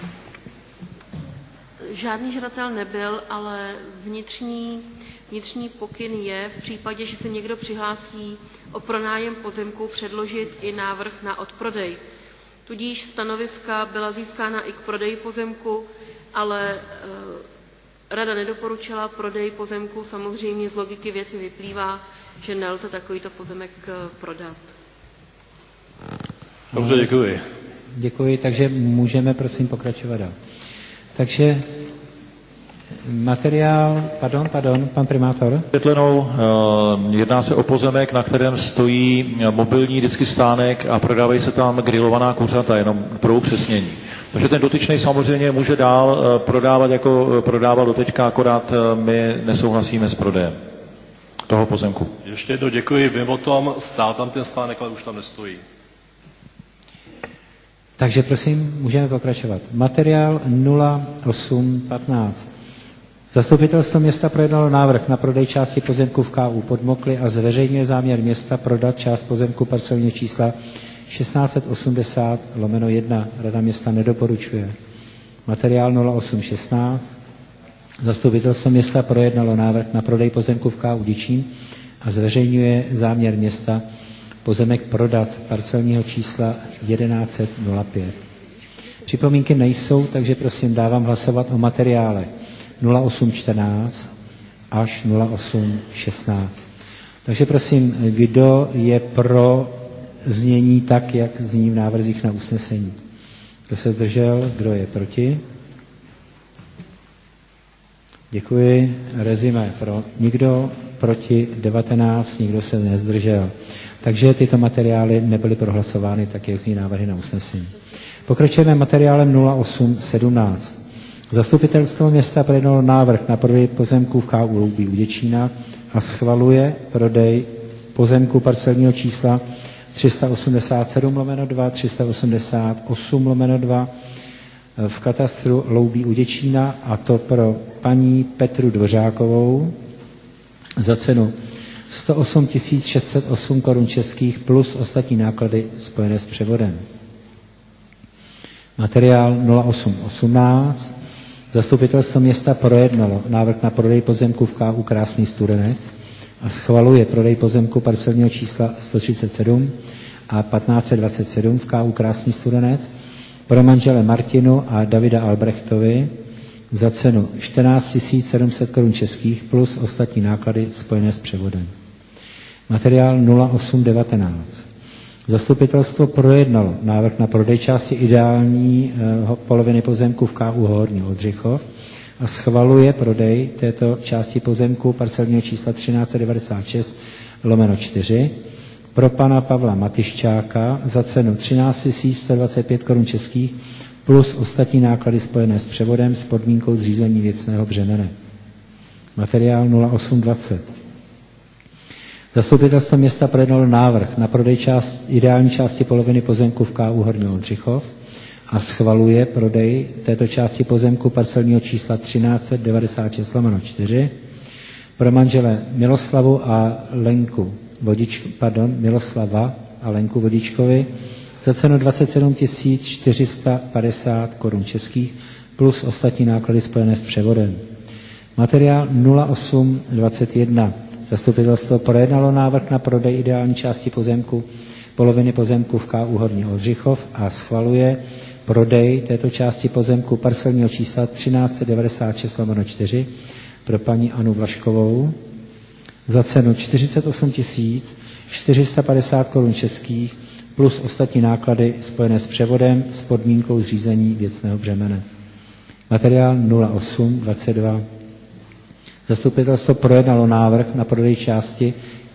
Žádný žadatel nebyl, ale vnitřní, vnitřní pokyn je v případě, že se někdo přihlásí o pronájem pozemku, předložit i návrh na odprodej. Tudíž stanoviska byla získána i k prodeji pozemku, ale e, rada nedoporučila prodej pozemku. Samozřejmě z logiky věci vyplývá, že nelze takovýto pozemek prodat. Dobře, děkuji. Děkuji, takže můžeme prosím pokračovat dál. Takže materiál, pardon, pardon, pan primátor. Světlenou, jedná se o pozemek, na kterém stojí mobilní vždycky stánek a prodávají se tam grilovaná kuřata, jenom pro upřesnění. Takže ten dotyčný samozřejmě může dál prodávat, jako prodával doteďka, akorát my nesouhlasíme s prodejem toho pozemku. Ještě jednou děkuji, vím o tom, stál tam ten stánek, ale už tam nestojí. Takže prosím, můžeme pokračovat. Materiál nula osm patnáct. Zastupitelstvo města projednalo návrh na prodej části pozemku v K U Podmokly a zveřejňuje záměr města prodat část pozemku parcelního čísla šestnáct set osmdesát lomeno jedna. Rada města nedoporučuje. Materiál nula osm šestnáct. Zastupitelstvo města projednalo návrh na prodej pozemku v K U Děčín a zveřejňuje záměr města pozemek prodat parcelního čísla jedenáct set pět. Připomínky nejsou, takže prosím dávám hlasovat o materiálech nula osm čtrnáct až nula osm šestnáct. Takže prosím, kdo je pro znění tak, jak zní v návrzích na usnesení? Kdo se zdržel, kdo je proti? Děkuji. Rezime pro. Nikdo proti devatenáct, nikdo se nezdržel. Takže tyto materiály nebyly prohlasovány tak, jak zní návrhy na usnesení. Pokračujeme materiálem nula osm sedmnáct. Zastupitelstvo města projednalo návrh na prodej pozemků v K U Loubí u Děčína a schvaluje prodej pozemku parcelního čísla tři sta osmdesát sedm lomeno dva, tři sta osmdesát osm lomeno dva v katastru Loubí u Děčína, a to pro paní Petru Dvořákovou za cenu sto osm tisíc šest set osm korun českých plus ostatní náklady spojené s převodem. Materiál nula osm osmnáct. Zastupitelstvo města projednalo návrh na prodej pozemku v K U Krásný Studenec a schvaluje prodej pozemku parcelního čísla sto třicet sedm a patnáct set dvacet sedm v K U Krásný Studenec pro manžele Martinu a Davida Albrechtovi za cenu čtrnáct tisíc sedm set korun českých plus ostatní náklady spojené s převodem. Materiál nula osm devatenáct. Zastupitelstvo projednalo návrh na prodej části ideální eh, poloviny pozemku v K U Horní Oldřichov a schvaluje prodej této části pozemku parcelního čísla třináct devadesát šest lomeno čtyři pro pana Pavla Matyščáka za cenu třináct tisíc sto dvacet pět korun českých plus ostatní náklady spojené s převodem s podmínkou zřízení věcného břemene. Materiál nula osm dvacet. Zastupitelstvo města projednalo návrh na prodej část, ideální části poloviny pozemku v K U Horní Oldřichov a schvaluje prodej této části pozemku parcelního čísla třináct devadesát šest lomeno čtyři pro manžele Miloslavu a Lenku Vodič, pardon, Miloslava a Lenku Vodičkovi za cenu dvacet sedm tisíc čtyři sta padesát korun českých plus ostatní náklady spojené s převodem. Materiál nula osm dvacet jedna. Zastupitelstvo projednalo návrh na prodej ideální části pozemku, poloviny pozemku v K U Horní Oldřichov a schvaluje prodej této části pozemku parcelního čísla třináct devadesát šest lomeno čtyři pro paní Anu Vlaškovou za cenu čtyřicet osm tisíc čtyři sta padesát korun českých plus ostatní náklady spojené s převodem s podmínkou zřízení věcného břemene. Materiál nula osm dvacet dva. Zastupitelstvo projednalo návrh na prodej části,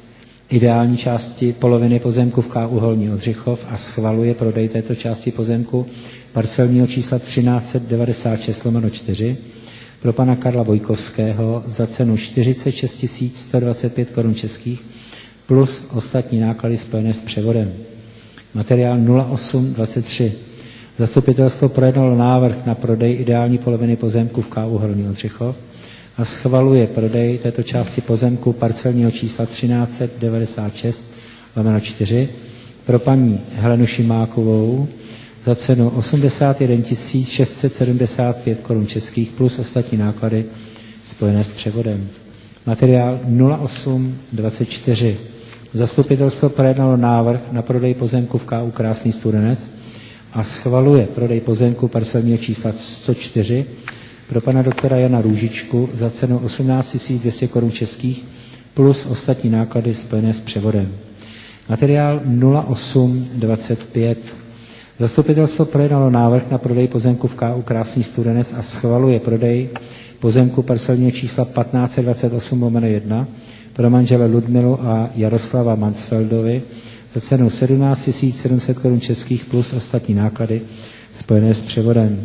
ideální části poloviny pozemku v K U Horní Oldřichov a schvaluje prodej této části pozemku parcelního čísla třináct devadesát šest lomeno čtyři pro pana Karla Vojkovského za cenu čtyřicet šest tisíc sto dvacet pět korun českých plus ostatní náklady spojené s převodem. Materiál nula osm dvacet tři. Zastupitelstvo projednalo návrh na prodej ideální poloviny pozemku v K U Horní Oldřichov a schvaluje prodej této části pozemku parcelního čísla třináct devadesát šest lomeno čtyři pro paní Helenu Šimákovou za cenu osmdesát jedna tisíc šest set sedmdesát pět korun českých plus ostatní náklady spojené s převodem. Materiál nula osm dvacet čtyři. Zastupitelstvo projednalo návrh na prodej pozemku v K U Krásný Studenec a schvaluje prodej pozemku parcelního čísla sto čtyři pro pana doktora Jana Růžičku za cenu osmnáct tisíc dvě stě korun českých plus ostatní náklady spojené s převodem. Materiál nula osm dvacet pět. Zastupitelstvo projednalo návrh na prodej pozemku v K U Krásný Studenec a schvaluje prodej pozemku parcelního čísla patnáct dvacet osm lomeno jedna pro manžele Ludmilu a Jaroslava Mansfeldovi za cenu sedmnáct tisíc sedm set korun českých plus ostatní náklady spojené s převodem.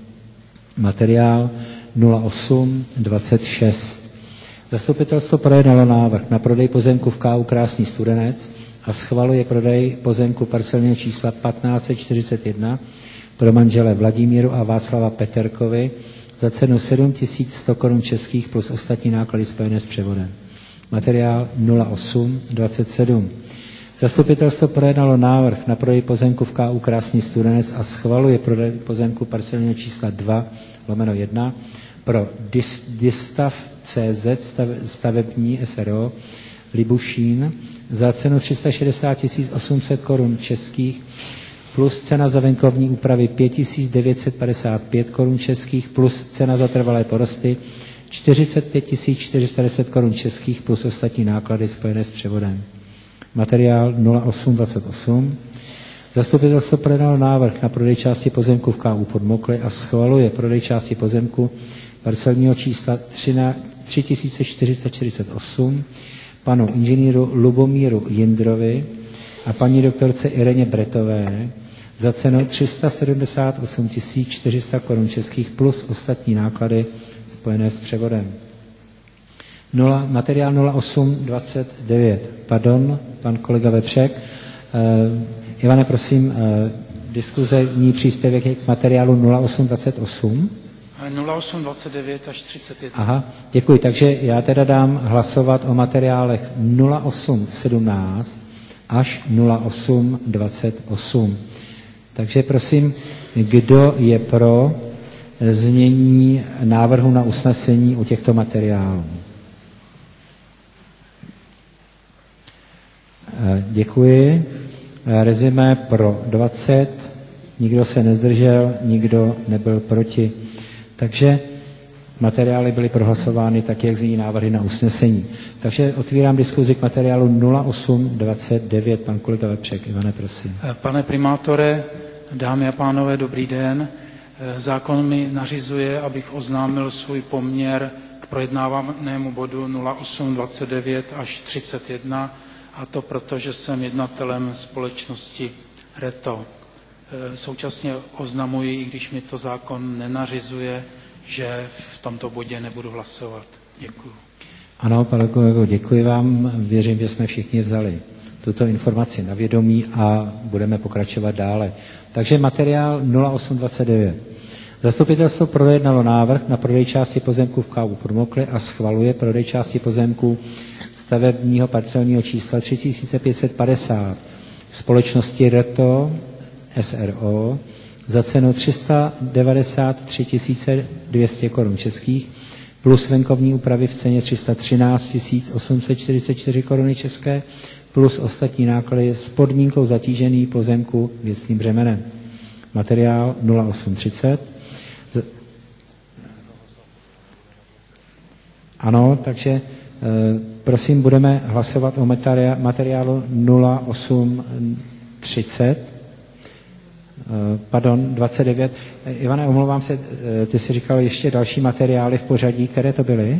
Materiál nula osm dvacet šest. Zastupitelstvo projednalo návrh na prodej pozemku v K U Krásný Studenec a schvaluje prodej pozemku parcelního čísla patnáct čtyřicet jedna pro manžele Vladimíru a Václava Peterkovi za cenu sedm tisíc sto korun českých plus ostatní náklady spojené s převodem. Materiál nula osm dvacet sedm. Zastupitelstvo projednalo návrh na prodej pozemku v K U Krásný Studenec a schvaluje prodej pozemku parcelního čísla dva lomeno jedna pro Distav C Z stavební S R O Libušín za cenu tři sta šedesát tisíc osm set korun českých plus cena za venkovní úpravy pět tisíc devět set padesát pět korun českých plus cena za trvalé porosty čtyřicet pět tisíc čtyři sta deset korun českých plus ostatní náklady spojené s převodem. Materiál nula osm dvacet osm. Zastupitelstvo projednalo návrh na prodej části pozemku v K U Podmokly a schvaluje prodej části pozemku parcelního čísla tři tisíce čtyři sta čtyřicet osm panu inženýru Lubomíru Jindrovi a paní doktorce Ireně Bretové za cenu tři sta sedmdesát osm tisíc čtyři sta korun českých plus ostatní náklady spojené s převodem. Nula, materiál nula osm dvacet devět. Pardon, pan kolega Vepřek. Uh, Ivane, prosím, uh, diskuzní příspěvek je k materiálu nula osm dvacet osm. nula osm dvacet devět až třicet jedna. Aha, děkuji. Takže já teda dám hlasovat o materiálech nula osm sedmnáct až nula osm dvacet osm. Takže prosím, kdo je pro znění návrhu na usnesení u těchto materiálů? Děkuji. Rezime pro dvacet, nikdo se nezdržel, nikdo nebyl proti. Takže Materiály byly prohlasovány tak, jak zní návrhy na usnesení. Takže otvírám diskuzi k materiálu nula osm dvacet devět. Pan kolega Vepřek. Ivane, prosím. Pane primátore, dámy a pánové, dobrý den. Zákon mi nařizuje, abych oznámil svůj poměr k projednávanému bodu nula osm dvacet devět až třicet jedna, a to proto, že jsem jednatelem společnosti Reto. Současně oznamuji, i když mi to zákon nenařizuje, že v tomto bodě nebudu hlasovat. Děkuji. Ano, pane kolego, děkuji vám. Věřím, že jsme všichni vzali tuto informaci na vědomí a budeme pokračovat dále. Takže materiál nula osm dvacet devět. Zastupitelstvo projednalo návrh na prodej části pozemků v Kávu Podmokli a schvaluje prodej části pozemků stavebního parcelního čísla tři tisíce pět set padesát společnosti Reto S R O za cenu tři sta devadesát tři tisíc dvě stě korun českých plus venkovní úpravy v ceně tři sta třináct tisíc osm set čtyřicet čtyři koruny české plus ostatní náklady s podmínkou zatížený pozemku věcným břemenem. Materiál nula osm třicet. Ano, takže e, prosím, budeme hlasovat o materiálu nula osm třicet. Pardon, dvacet devět. Ivane, omlouvám se, ty jsi říkal ještě další materiály v pořadí, které to byly?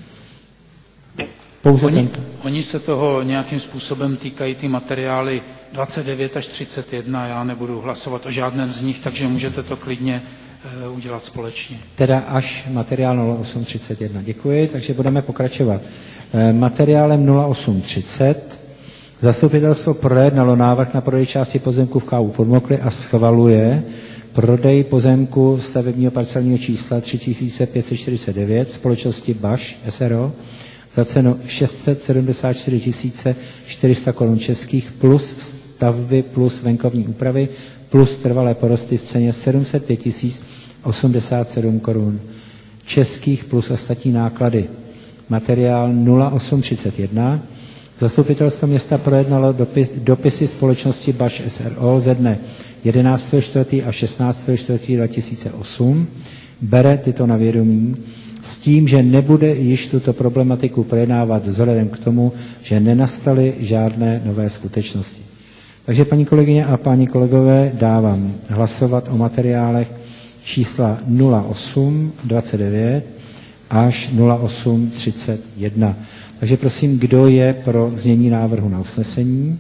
Pouze oni, ten... oni se toho nějakým způsobem týkají ty materiály dvacet devět až třicet jedna, já nebudu hlasovat o žádném z nich, takže můžete to klidně uh, udělat společně. Teda až materiál nula osm třicet jedna. Děkuji, takže budeme pokračovat. E, materiálem nula osm třicet. Zastupitelstvo projednalo návrh na prodej části pozemku v Kávu Podmokli a schvaluje prodej pozemku stavebního parcelního čísla tři tisíce pět set čtyřicet devět společnosti Baš S R O za cenu šest set sedmdesát čtyři tisíc čtyři sta korun českých plus stavby plus venkovní úpravy plus trvalé porosty v ceně sedm set pět tisíc osmdesát sedm korun českých plus ostatní náklady. Materiál nula osm třicet jedna. Zastupitelstvo města projednalo dopis, dopisy společnosti Baš S R O ze dne jedenáctého čtvrtého a šestnáctého čtvrtého dva tisíce osm. Bere tyto na vědomí s tím, že nebude již tuto problematiku projednávat vzhledem k tomu, že nenastaly žádné nové skutečnosti. Takže paní kolegyně a páni kolegové, dávám hlasovat o materiálech čísla nula osm dvacet devět až nula osm třicet jedna. Takže prosím, kdo je pro znění návrhu na usnesení?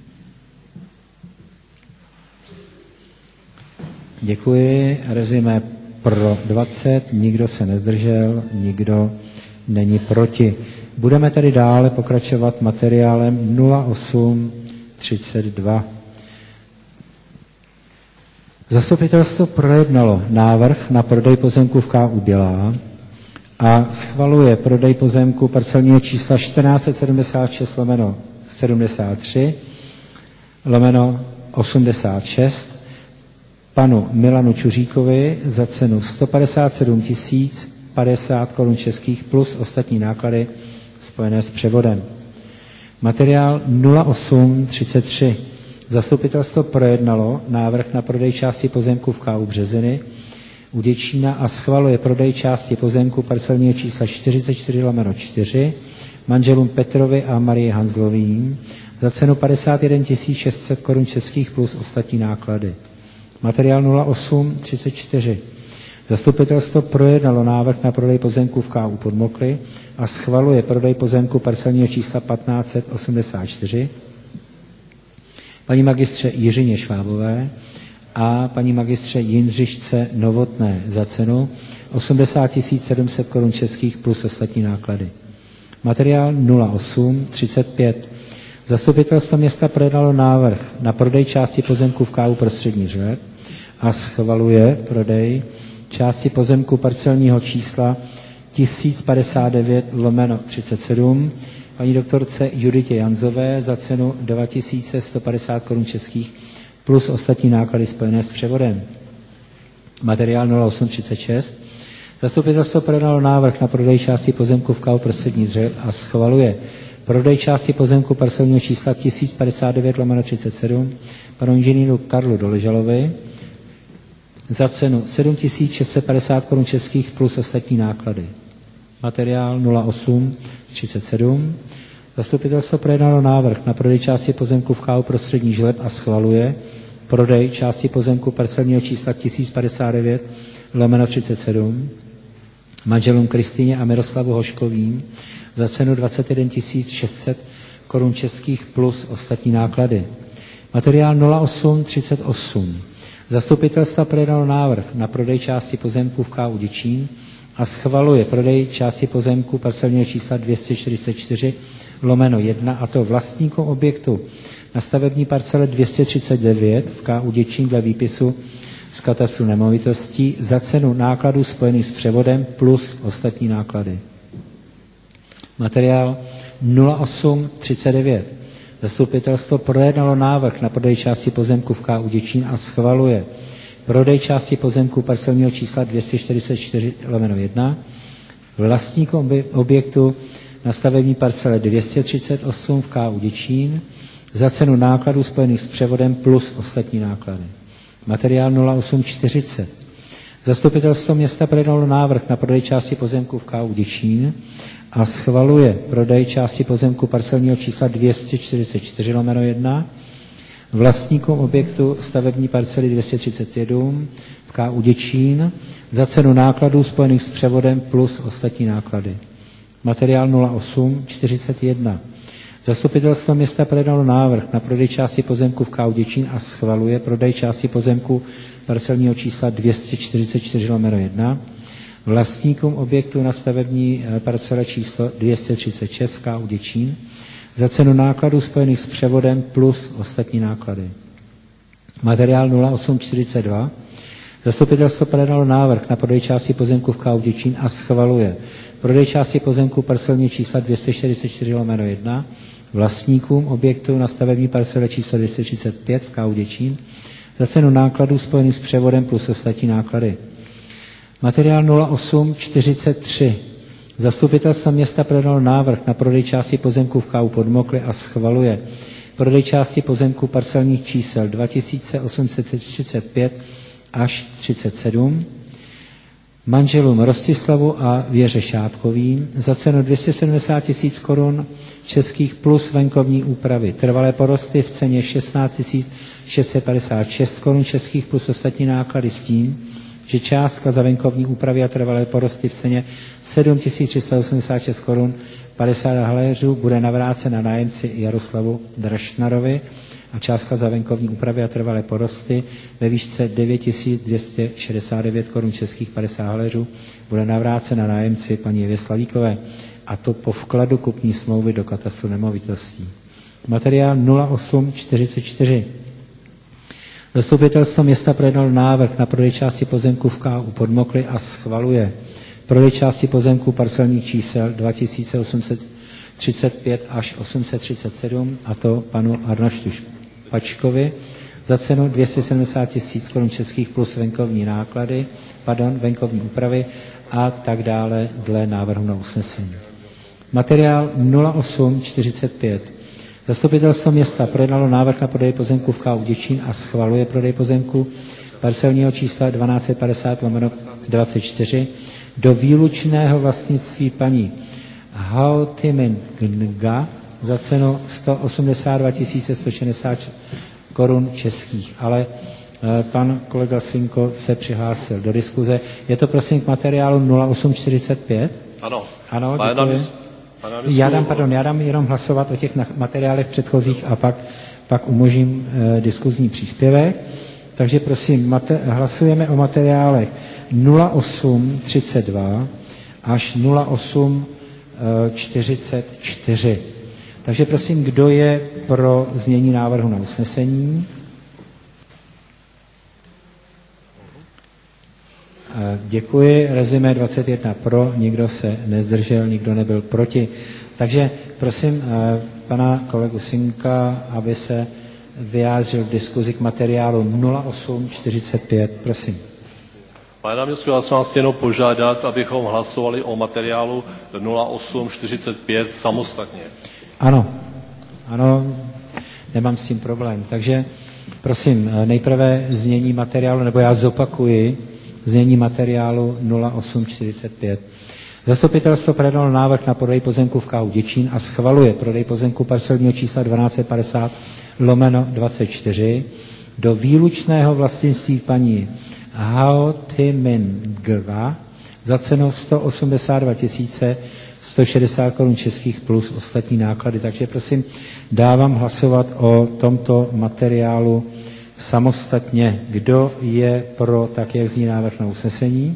Děkuji. Rezime pro dvacet, nikdo se nezdržel, nikdo není proti. Budeme tedy dále pokračovat materiálem nula osm třicet dva. Zastupitelstvo projednalo návrh na prodej pozemku v K U Bělá a schvaluje prodej pozemku parcelního čísla čtrnáct set sedmdesát šest lomeno sedmdesát tři lomeno osmdesát šest panu Milanu Čuříkovi za cenu sto padesát sedm tisíc padesát korun českých plus ostatní náklady spojené s převodem. Materiál nula osm třicet tři. Zastupitelstvo projednalo návrh na prodej části pozemku v K U Březiny u Děčína a schvaluje prodej části pozemku parcelního čísla čtyřicet čtyři lomeno čtyři manželům Petrovi a Marii Hanzlovým za cenu padesát jedna tisíc šest set korun českých plus ostatní náklady. Materiál nula osm třicet čtyři. Zastupitelstvo projednalo návrh na prodej pozemku v K U Podmokli a schvaluje prodej pozemku parcelního čísla patnáct set osmdesát čtyři paní magistře Jiřině Švábové a paní magistře Jindřišce Novotné za cenu osmdesát tisíc sedm set korun českých plus ostatní náklady. Materiál nula osm třicet pět. Zastupitelstvo města projednalo návrh na prodej části pozemku v K U Prostřední Řev a schvaluje prodej části pozemku parcelního čísla tisíc padesát devět lomeno třicet sedm paní doktorce Juditě Janzové za cenu dva tisíce sto padesát korun českých plus ostatní náklady spojené s převodem. Materiál nula osm třicet šest. Zastupitelstvo projednalo návrh na prodej části pozemku v K U Prostřední Dřev a schvaluje prodej části pozemku parcelního čísla tisíc padesát devět lomeno třicet sedm panu inženýru Karlu Doležalovi za cenu sedm tisíc šest set padesát korun českých plus ostatní náklady. Materiál nula osm třicet sedm. Zastupitelstvo projednalo návrh na prodej části pozemku v K U Prostřední Žleb a schvaluje prodej části pozemku parcelního čísla tisíc padesát devět lomeno třicet sedm manželům Kristýně a Miroslavu Hoškovým za cenu dvacet jedna tisíc šest set korun českých plus ostatní náklady. Materiál nula osm třicet osm. Zastupitelstva projednalo návrh na prodej části pozemku v K U Děčín a schvaluje prodej části pozemku parcelního čísla dvě stě čtyřicet čtyři lomeno jedna, a to vlastníkům objektu na stavební parcele dvě stě třicet devět v K U Děčín dle výpisu z katastru nemovitostí za cenu nákladů spojených s převodem plus ostatní náklady. Materiál nula osm třicet devět. Zastupitelstvo projednalo návrh na prodej části pozemku v K U Děčín a schvaluje prodej části pozemku parcelního čísla dvě stě čtyřicet čtyři lomeno jedna vlastníkům objektu na stavební parcele dvě stě třicet osm v K U Děčín za cenu nákladů spojených s převodem plus ostatní náklady. Materiál nula osm čtyřicet. Zastupitelstvo města projednalo návrh na prodej části pozemku v K U Děčín a schvaluje prodej části pozemku parcelního čísla dvě stě čtyřicet čtyři lomeno jedna vlastníkům objektu stavební parcely dvě stě třicet sedm v K U Děčín za cenu nákladů spojených s převodem plus ostatní náklady. Materiál nula osm čtyřicet jedna. Zastupitelstvo města projednalo návrh na prodej části pozemku v K U Děčín a schvaluje prodej části pozemku parcelního čísla dvě stě čtyřicet čtyři lomeno jedna vlastníkům objektu na stavební parcele číslo dvě stě třicet šest v K U Děčín za cenu nákladů spojených s převodem plus ostatní náklady. Materiál nula osm čtyřicet dva. Zastupitelstvo projednalo návrh na prodej části pozemku v K U Děčín a schvaluje prodej části pozemku parcelního čísla dvě stě čtyřicet čtyři lomeno jedna vlastníkům objektu na stavební parcele číslo dvě stě třicet pět v K U Děčín za cenu nákladů spojených s převodem plus ostatní náklady. Materiál nula osm čtyřicet tři. Zastupitelstvo města projednalo návrh na prodej části pozemku v K U Podmokly a schvaluje prodej části pozemku parcelních čísel dva tisíce osm set třicet pět až třicet sedm manželům Rostislavu a Věře Šátkovým za cenu dvě stě sedmdesát tisíc korun českých plus venkovní úpravy. Trvalé porosty v ceně šestnáct tisíc šest set padesát šest korun českých plus ostatní náklady s tím, že částka za venkovní úpravy a trvalé porosty v ceně sedm tisíc tři sta osmdesát šest korun padesát haléřů bude navrácena nájemci Jaroslavu Drašnarovi a částka za venkovní úpravy a trvalé porosty ve výšce devět tisíc dvě stě šedesát devět korun českých padesát haléřů bude navrácena nájemci paní Evě Slavíkové, a to po vkladu kupní smlouvy do katastru nemovitostí. Materiál nula osm čtyřicet čtyři. Zastupitelstvo města projednalo návrh na prodej části pozemku v K U Podmokly a schvaluje prodej části pozemku parcelních čísel dva tisíce osm set třicet pět až osm set třicet sedm, a to panu Arnoštu Špačkovi za cenu dvě stě sedmdesát tisíc korun českých plus venkovní náklady, pardon, venkovní úpravy a tak dále dle návrhu na usnesení. Materiál nula osm čtyřicet pět. Zastupitelstvo města projednalo návrh na prodej pozemku v K U Děčín a schvaluje prodej pozemku parcelního čísla dvanáct set padesát lomeno dvacet čtyři do výlučného vlastnictví paní Hautiminga za cenu sto osmdesát dva tisíc sto šedesát korun českých. Ale e, pan kolega Sinko se přihlásil do diskuze. Je to prosím k materiálu nula osm čtyřicet pět? Ano. Ano, děkuji. Já dám, pardon, já dám jenom hlasovat o těch materiálech předchozích a pak, pak umožním e, diskuzní příspěvek. Takže prosím, mate, hlasujeme o materiálech nula osm třicet dva až nula osm čtyřicet čtyři. Takže prosím, kdo je pro znění návrhu na usnesení? Děkuji. Rezime dvacet jedna pro, nikdo se nezdržel, nikdo nebyl proti. Takže prosím pana kolegu Sinka, aby se vyjádřil v diskuzi k materiálu nula osm čtyřicet pět. Prosím. Pane náměstku, já jsem vás chtěl jenom požádat, abychom hlasovali o materiálu nula osm čtyřicet pět samostatně. Ano, ano, nemám s tím problém. Takže Prosím, nejprve znění materiálu, nebo já zopakuji znění materiálu nula osm čtyřicet pět. Zastupitelstvo projednalo návrh na prodej pozemku v K U Děčín a schvaluje prodej pozemku parcelního čísla dvanáct set padesát lomeno dvacet čtyři do výlučného vlastnictví paní Haotimingva za cenu sto osmdesát dva tisíc sto šedesát korun českých plus ostatní náklady. Takže prosím, dávám hlasovat o tomto materiálu samostatně. Kdo je pro, tak jak zní návrh na usnesení?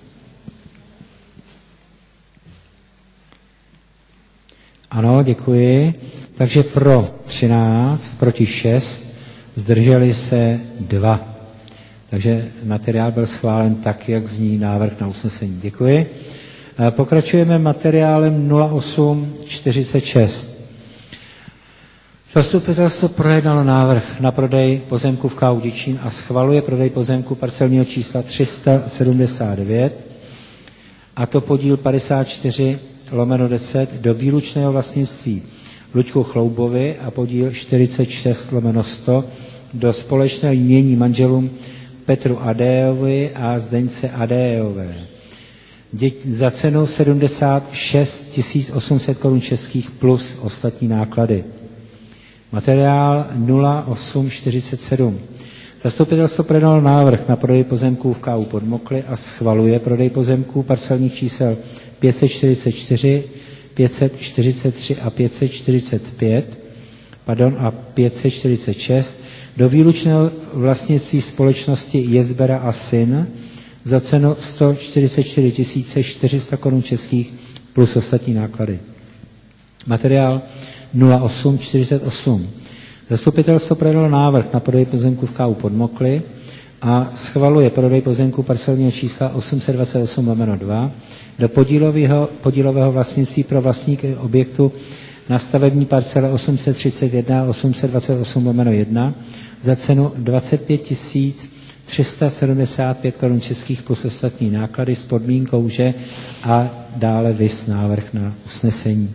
Ano, děkuji. Takže pro třináct, proti šest, zdrželi se dva. Takže materiál byl schválen tak, jak zní návrh na usnesení. Děkuji. Pokračujeme materiálem nula osm čtyřicet šest. Zastupitelstvo projednalo návrh na prodej pozemku v K U Děčín a schvaluje prodej pozemku parcelního čísla tři sta sedmdesát devět, a to podíl padesát čtyři lomeno deset do výlučného vlastnictví Luďku Chloubovi a podíl čtyřicet šest lomeno sto do společného jmění manželům Petru Adéjovi a Zdeňce Adéjové za cenu sedmdesát šest tisíc osm set korun českých plus ostatní náklady. Materiál nula osm čtyřicet sedm. Zastupitelstvo projednalo návrh na prodej pozemků v K U Podmokly a schvaluje prodej pozemků parcelních čísel pět set čtyřicet čtyři, pět set čtyřicet tři a pět set čtyřicet pět pardon, a pět set čtyřicet šest do výlučného vlastnictví společnosti Jezbera a syn za cenu sto čtyřicet čtyři tisíc čtyři sta korun českých plus ostatní náklady. Materiál nula osm čtyřicet osm. Zastupitelstvo projednalo návrh na prodej pozemku v K U Podmokly a schvaluje prodej pozemku parcelního čísla osm set dvacet osm lomeno dva do podílového, podílového vlastnictví pro vlastníky objektu na stavební parcele osm set třicet jedna a osm set dvacet osm lomeno jedna za cenu dvacet pět tisíc tři sta sedmdesát pět korun českých plus ostatní náklady s podmínkou, že a dále vys návrh na usnesení.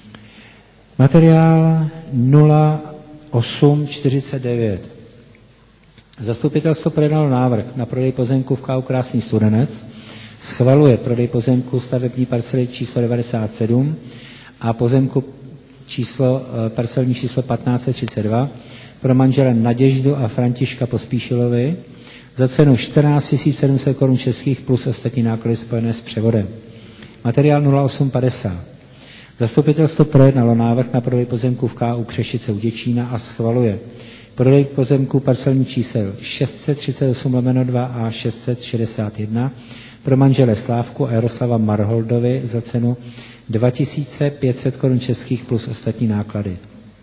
Materiál nula osm čtyřicet devět. Zastupitelstvo projednalo návrh na prodej pozemku v K U Krásný Studenec, schvaluje prodej pozemku stavební parcely číslo devadesát sedm a pozemku číslo, parcelní číslo patnáct set třicet dva pro manžele Naděždu a Františka Pospíšilovi za cenu čtrnáct tisíc sedm set korun českých plus ostatní náklady spojené s převodem. Materiál nula osm padesát. Zastupitelstvo projednalo návrh na prodej pozemku v K U Křešice u Děčína a schvaluje prodej pozemku parcelní čísel šest set třicet osm lomeno dva a šest set šedesát jedna pro manžele Slávku a Jaroslava Marholdovi za cenu dva tisíce pět set korun českých plus ostatní náklady.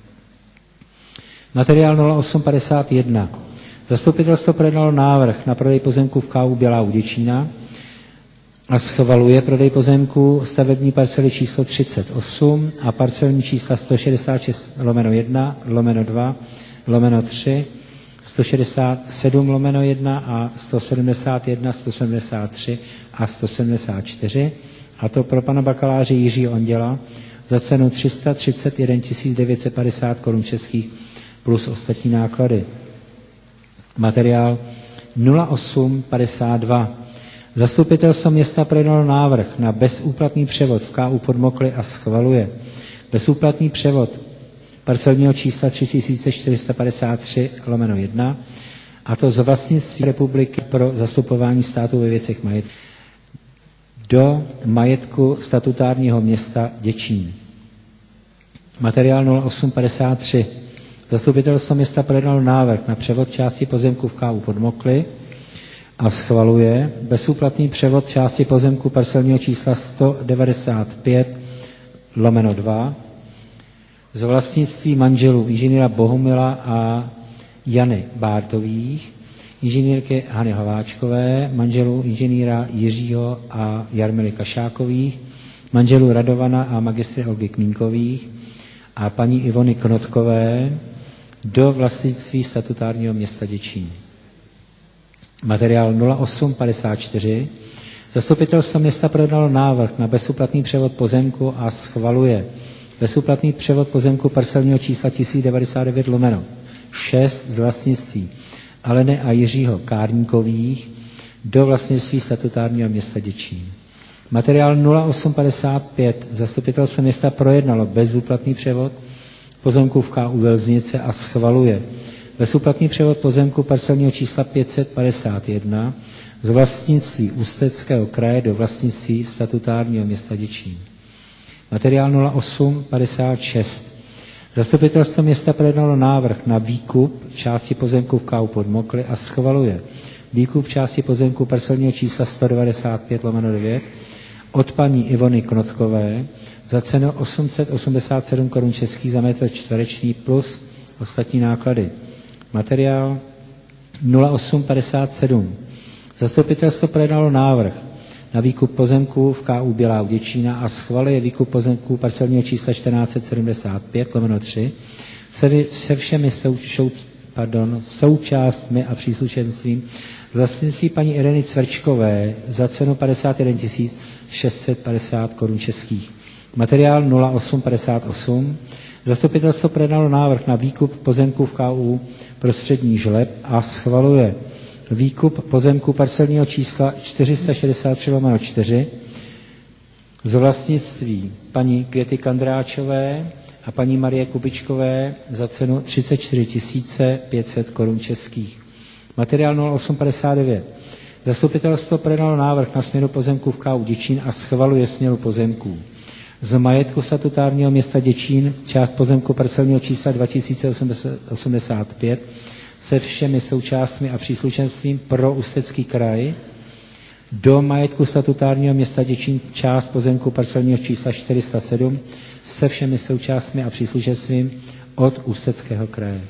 Materiál nula osm padesát jedna. Zastupitelstvo projednalo návrh na prodej pozemku v K U Bělá u Děčína a schvaluje prodej pozemku stavební parcely číslo třicet osm a parcelní čísla sto šedesát šest lomeno jedna, lomeno dva, lomeno tři, sto šedesát sedm lomeno jedna a sto sedmdesát jedna, sto sedmdesát tři a sto sedmdesát čtyři, a to pro pana bakaláře Jiřího Onděla za cenu tři sta třicet jedna tisíc devět set padesát korun českých plus ostatní náklady. Materiál nula osm padesát dva. Zastupitelstvo města projednalo návrh na bezúplatný převod v K U Podmokly a schvaluje bezúplatný převod parcelního čísla tři tisíce čtyři sta padesát tři lomeno jedna, a to z vlastnictví republiky pro zastupování státu ve věcech majetku do majetku statutárního města Děčín. Materiál nula osm padesát tři. Zastupitelstvo města projednalo návrh na převod části pozemku v K U Podmokly a schvaluje bezúplatný převod části pozemku parcelního čísla sto devadesát pět lomeno dva z vlastnictví manželů inženýra Bohumila a Jany Bártových, inženýrky Hany Hlaváčkové, manželů inženýra Jiřího a Jarmily Kašákových, manželů Radovana a magistry Olgy Kmínkových a paní Ivony Knotkové do vlastnictví statutárního města Děčín. Materiál nula osm padesát čtyři. Zastupitelstvo města projednalo návrh na bezúplatný převod pozemku a schvaluje bezúplatný převod pozemku parcelního čísla tisíc devadesát devět lomeno šest z vlastnictví Aleny a Jiřího Kárníkových do vlastnictví statutárního města Děčín. Materiál nula osm padesát pět zastupitelstvo města projednalo bezúplatný převod pozemků v K U Velznice a schvaluje bezúplatný převod pozemku parcelního čísla pět set padesát jedna z vlastnictví Ústeckého kraje do vlastnictví statutárního města Děčín. Materiál nula osm padesát šest. Zastupitelstvo města projednalo návrh na výkup části pozemku v K U Podmokly a schvaluje výkup části pozemku parcelního čísla sto devadesát pět lomeno devět od paní Ivony Knotkové za cenu osm set osmdesát sedm korun českých za metr čtvereční plus ostatní náklady. Materiál nula osm padesát sedm. Zastupitelstvo projednalo návrh na výkup pozemků v K U Bělá u Děčína a schvaluje výkup pozemků parcelního čísla čtrnáct set sedmdesát pět lomeno tři se, se všemi sou, šou, pardon, součástmi a příslušenstvím vlastnictví paní Ireny Cvrčkové za cenu padesát jeden tisíc šest set padesát korun českých. Materiál nula osm padesát osm. Zastupitelstvo projednalo návrh na výkup pozemků v K U Prostřední Žleb a schvaluje výkup pozemku parcelního čísla čtyři sta šedesát tři lomeno čtyři z vlastnictví paní Květy Kandráčové a paní Marie Kubičkové za cenu třicet čtyři tisíc pět set korun českých. Materiál nula osm padesát devět. Zastupitelstvo projednalo návrh na směnu pozemků v K U Děčín a schvaluje směnu pozemků z majetku statutárního města Děčín část pozemku parcelního čísla dva tisíce osmdesát pět se všemi součástmi a příslušenstvím pro Ústecký kraj do majetku statutárního města Děčín část pozemku parcelního čísla čtyři sta sedm se všemi součástmi a příslušenstvím od Ústeckého kraje.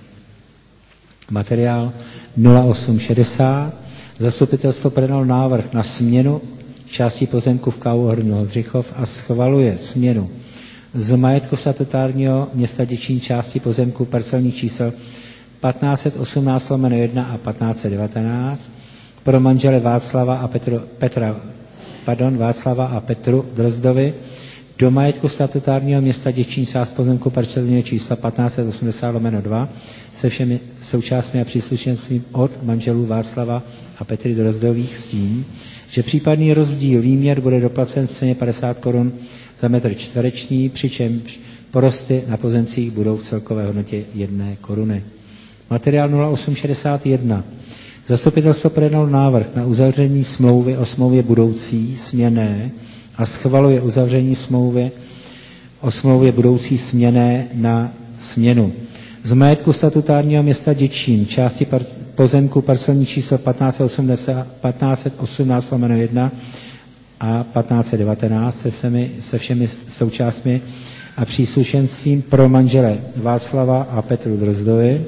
Materiál nula osm šedesát. Zastupitelstvo projednalo návrh na směnu části pozemku v K U Horní Holdřichov a schvaluje směnu z majetku statutárního města Děčín části pozemku parcelních čísel patnáct set osmnáct lomeno jedna a patnáct set devatenáct pro manžele Václava a Petru, Petra, pardon, Václava a Petru Drozdovi do majetku statutárního města Děčín část pozemku parcelního čísla patnáct set osmdesát lomeno dva se všemi součástmi a příslušenstvím od manželů Václava a Petry Drozdových s tím, že případný rozdíl výměr bude doplacen v ceně padesát korun za metr čtvereční, přičemž porosty na pozemcích budou v celkové hodnotě jedné koruny. Materiál nula osm šedesát jedna. Zastupitelstvo projednalo návrh na uzavření smlouvy o smlouvě budoucí směnné a schvaluje uzavření smlouvy o smlouvě budoucí směnné na směnu. Z majetku statutárního města Děčín části par- pozemku parcelní číslo patnáct set osmnáct lomeno jedna a patnáct set devatenáct se všemi, se všemi součástmi a příslušenstvím pro manžele Václava a Petru Drozdovi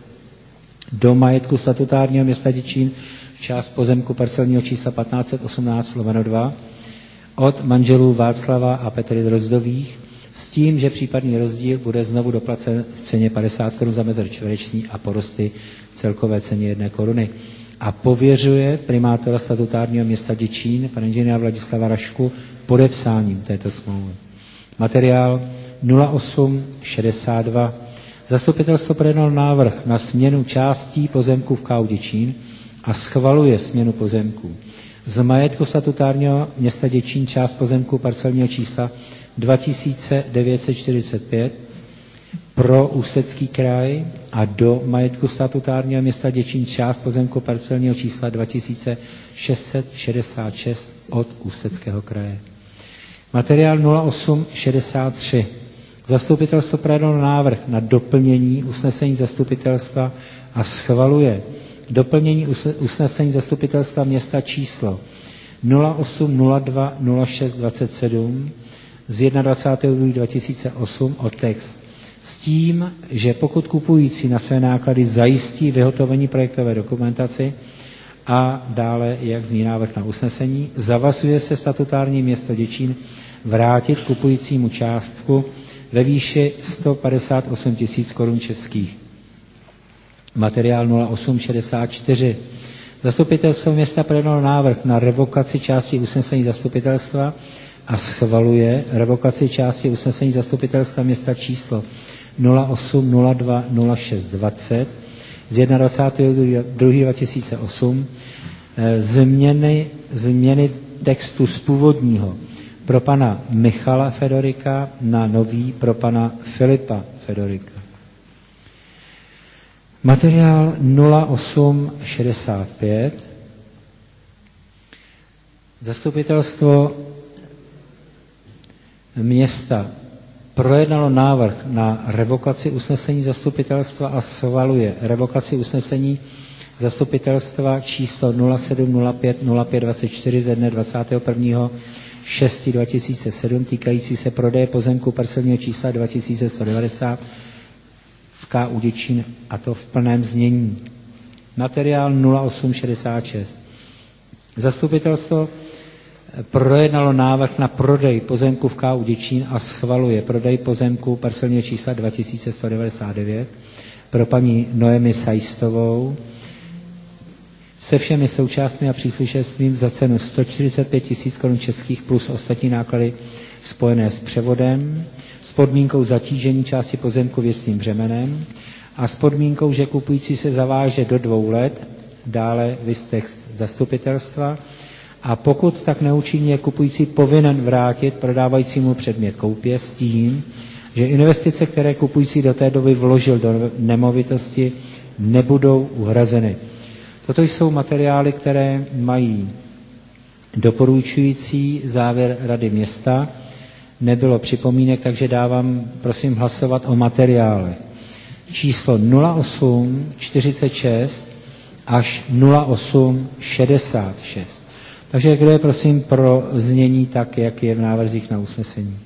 do majetku statutárního města Děčín část pozemku parcelního čísla patnáct set osmnáct lomeno dva od manželů Václava a Petry Drozdových s tím, že případný rozdíl bude znovu doplacen v ceně padesát korun za metr čtvereční a porosty v celkové ceně jedné koruny. A pověřuje primátora statutárního města Děčín, pana inženýra Vladislava Rašku, podepsáním této smlouvy. Materiál nula osm šedesát dva. Zastupitelstvo projednalo návrh na směnu částí pozemků v K U Děčín a schvaluje směnu pozemků z majetku statutárního města Děčín část pozemků parcelního čísla dva tisíce devět set čtyřicet pět pro Ústecký kraj a do majetku statutárního města Děčín část pozemku parcelního čísla dva tisíce šest set šedesát šest od Ústeckého kraje. Materiál nula osm šedesát tři. Zastupitelstvo projednalo návrh na doplnění usnesení zastupitelstva a schvaluje doplnění usnesení zastupitelstva města číslo nula osm nula dva nula šest dvacet sedm z dvacátého druhého druhého dva tisíce osm o text s tím, že pokud kupující na své náklady zajistí vyhotovení projektové dokumentaci a dále, jak zní návrh na usnesení, zavazuje se statutární město Děčín vrátit kupujícímu částku ve výši sto padesát osm tisíc korun českých. Materiál nula osm šedesát čtyři. Zastupitelstvo města projednalo návrh na revokaci části usnesení zastupitelstva a schvaluje revokaci části usnesení zastupitelstva města číslo nula osm nula dva nula šest dvacet z dvacátého druhého dva tisíce osm změny, změny textu z původního pro pana Michala Fedorika na nový pro pana Filipa Fedorika. Materiál nula osm šedesát pět. Zastupitelstvo města projednalo návrh na revokaci usnesení zastupitelstva a schvaluje revokaci usnesení zastupitelstva číslo nula sedm nula pět nula pět dvacet čtyři ze dne dvacátého prvního šestého dva tisíce sedm týkající se prodeje pozemku parcelního čísla dva tisíce sto devadesát v K. U Děčín, a to v plném znění. Materiál nula osm šedesát šest. Zastupitelstvo projednalo návrh na prodej pozemku v K. U Děčín a schvaluje prodej pozemku parcelního čísla dva tisíce sto devadesát devět pro paní Noemi Sajstovou se všemi součástmi a příslušenstvím za cenu sto čtyřicet pět tisíc korun českých plus ostatní náklady spojené s převodem, s podmínkou zatížení části pozemku věcným břemenem a s podmínkou, že kupující se zaváže do dvou let, dále viz text zastupitelstva, a pokud tak neučiní, je kupující povinen vrátit prodávajícímu předmět koupě s tím, že investice, které kupující do té doby vložil do nemovitosti, nebudou uhrazeny. Toto jsou materiály, které mají doporučující závěr Rady města. Nebylo připomínek, takže dávám, prosím, hlasovat o materiálech. Číslo nula osm čtyřicet šest až nula osm šedesát šest. Takže kdo je, prosím, pro znění tak, jak je v návrzích na usnesení?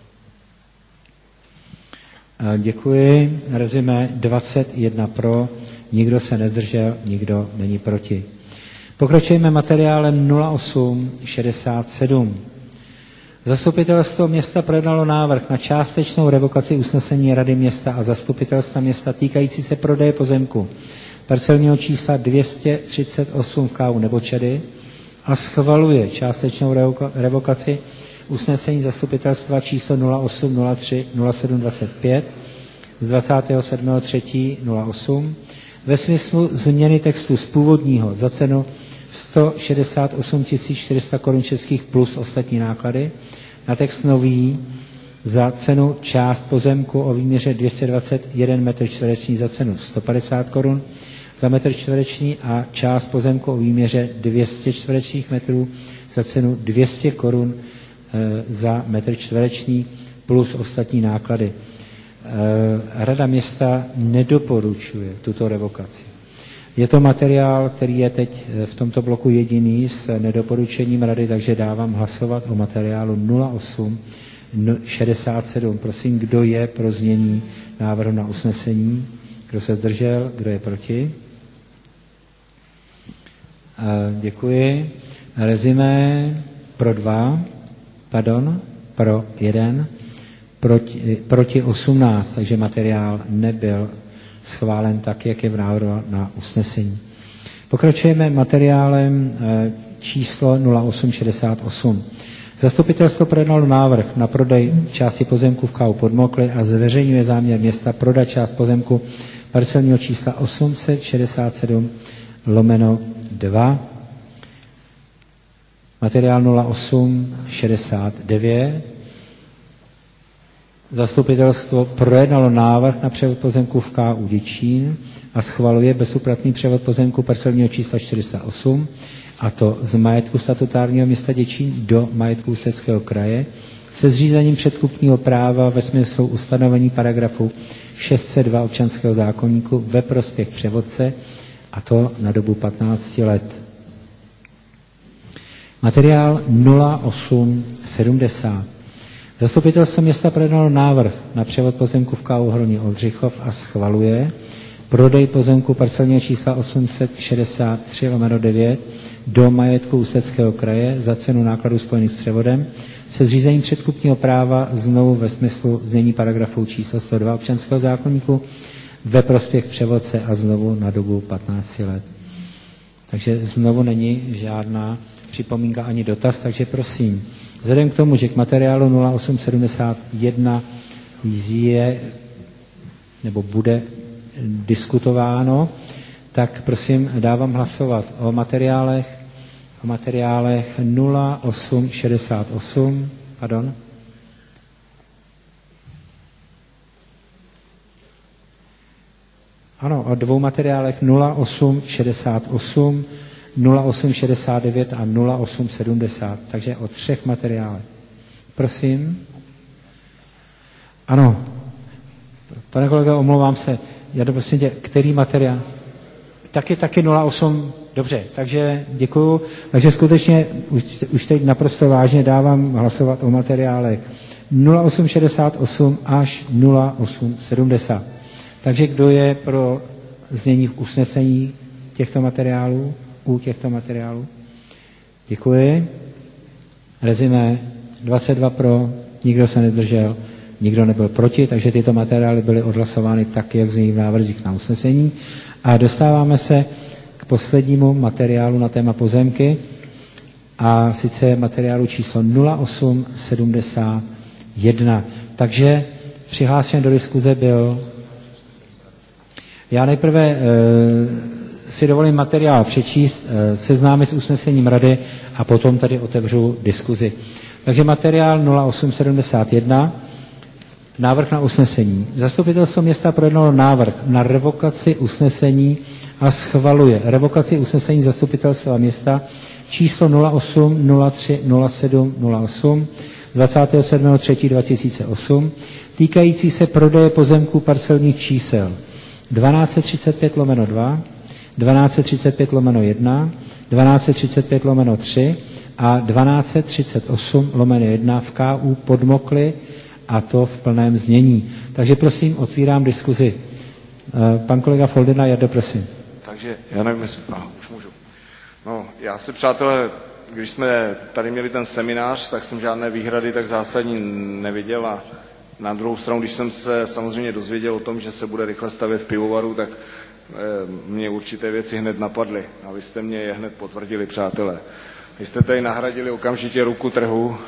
Děkuji. Rezime dvacet jedna pro, nikdo se nezdržel, nikdo není proti. Pokračujeme materiálem nula osm šedesát sedm. Zastupitelstvo města projednalo návrh na částečnou revokaci usnesení Rady města a zastupitelstva města týkající se prodeje pozemku parcelního čísla dvě stě třicet osm v K. U Nebočady a schvaluje částečnou revokaci usnesení zastupitelstva číslo nula osm nula tři nula sedm dvacet pět z dvacátého sedmého třetího nula osm ve smyslu změny textu z původního za cenu sto šedesát osm tisíc čtyři sta korun českých plus ostatní náklady na text nový za cenu část pozemku o výměře dvě stě dvacet jeden metrů čtverečních za cenu sto padesát korun za metr čtvereční a část pozemku o výměře dvě stě čtverečních metrů za cenu dvě stě korun e, za metr čtvereční plus ostatní náklady. E, Rada města nedoporučuje tuto revokaci. Je to materiál, který je teď v tomto bloku jediný s nedoporučením Rady, takže dávám hlasovat o materiálu nula osm šedesát sedm. Prosím, kdo je pro znění návrhu na usnesení? Kdo se zdržel? Kdo je proti? Děkuji. Rezime pro dva, pardon, pro jeden, proti, proti osmnáct, takže materiál nebyl schválen tak, jak je v návrhu na usnesení. Pokračujeme materiálem číslo nula osm šedesát osm. Zastupitelstvo projednalo návrh na prodej části pozemku v K. U Podmokly a zveřejňuje záměr města prodat část pozemku parcelního čísla osm set šedesát sedm lomeno dva. Materiál nula osm šedesát devět. Zastupitelstvo projednalo návrh na převod pozemku v K. U Děčín a schvaluje bezúplatný převod pozemku parcelního čísla čtyři sta osm, a to z majetku statutárního města Děčín do majetku Ústeckého kraje se zřízením předkupního práva ve smyslu ustanovení paragrafu šest set dva občanského zákoníku ve prospěch převodce, a to na dobu patnácti let. Materiál nula osm sedmdesát. Zastupitelstvo města projednalo návrh na převod pozemku v K. U Horní Oldřichov a schvaluje prodej pozemku parcelního čísla osm set šedesát tři lomeno devět do majetku Ústeckého kraje za cenu nákladů spojených s převodem se zřízením předkupního práva znovu ve smyslu znění paragrafu číslo sto dva občanského zákoníku ve prospěch převodce a znovu na dobu patnácti let. Takže znovu není žádná připomínka ani dotaz, takže prosím, vzhledem k tomu, že k materiálu nula osm sedmdesát jedna je nebo bude diskutováno, tak prosím dávám hlasovat o materiálech, o materiálech nula osm šedesát osm, pardon. Ano, o dvou materiálech nula osm šedesát osm, nula osm šedesát devět a nula osm sedmdesát. Takže o třech materiálech. Prosím. Ano. Pane kolego, omlouvám se. Já to prosím tě, který materiál? Taky, taky nula osm. Dobře, takže děkuju. Takže skutečně už, už teď naprosto vážně dávám hlasovat o materiálech nula osm šedesát osm až nula osm sedmdesát. Takže kdo je pro znění usnesení těchto materiálů, u těchto materiálů? Děkuji. Rezime dvacet dva pro, nikdo se nezdržel, nikdo nebyl proti, takže tyto materiály byly odhlasovány tak, jak zní v návrzích na usnesení. A dostáváme se k poslednímu materiálu na téma pozemky, a sice materiálu číslo nula osm sedmdesát jedna. Takže přihlášen do diskuze byl... Já nejprve e, si dovolím materiál přečíst, e, seznámit s usnesením rady a potom tady otevřu diskuzi. Takže materiál nula osm sedmdesát jedna, návrh na usnesení. Zastupitelstvo města projednalo návrh na revokaci usnesení a schvaluje revokaci usnesení zastupitelstva města číslo nula osm nula tři nula sedm nula osm z dvacátého sedmého třetího dva tisíce osm týkající se prodeje pozemků parcelních čísel dvanáct třicet pět lomeno dva, dvanáct třicet pět lomeno jedna, dvanáct třicet pět lomeno tři a dvanáct třicet osm lomeno jedna v K U Podmokly, a to v plném znění. Takže prosím, otvírám diskuzi. Pan kolega Foldyna, Jardo, prosím. Takže já nevím, jestli... Ah, už můžu. No, já si, přátelé, když jsme tady měli ten seminář, tak jsem žádné výhrady tak zásadní neviděl, a na druhou stranu, když jsem se samozřejmě dozvěděl o tom, že se bude rychle stavět v pivovaru, tak e, mě určité věci hned napadly. A vy jste mě je hned potvrdili, přátelé. Vy jste tady nahradili okamžitě ruku trhu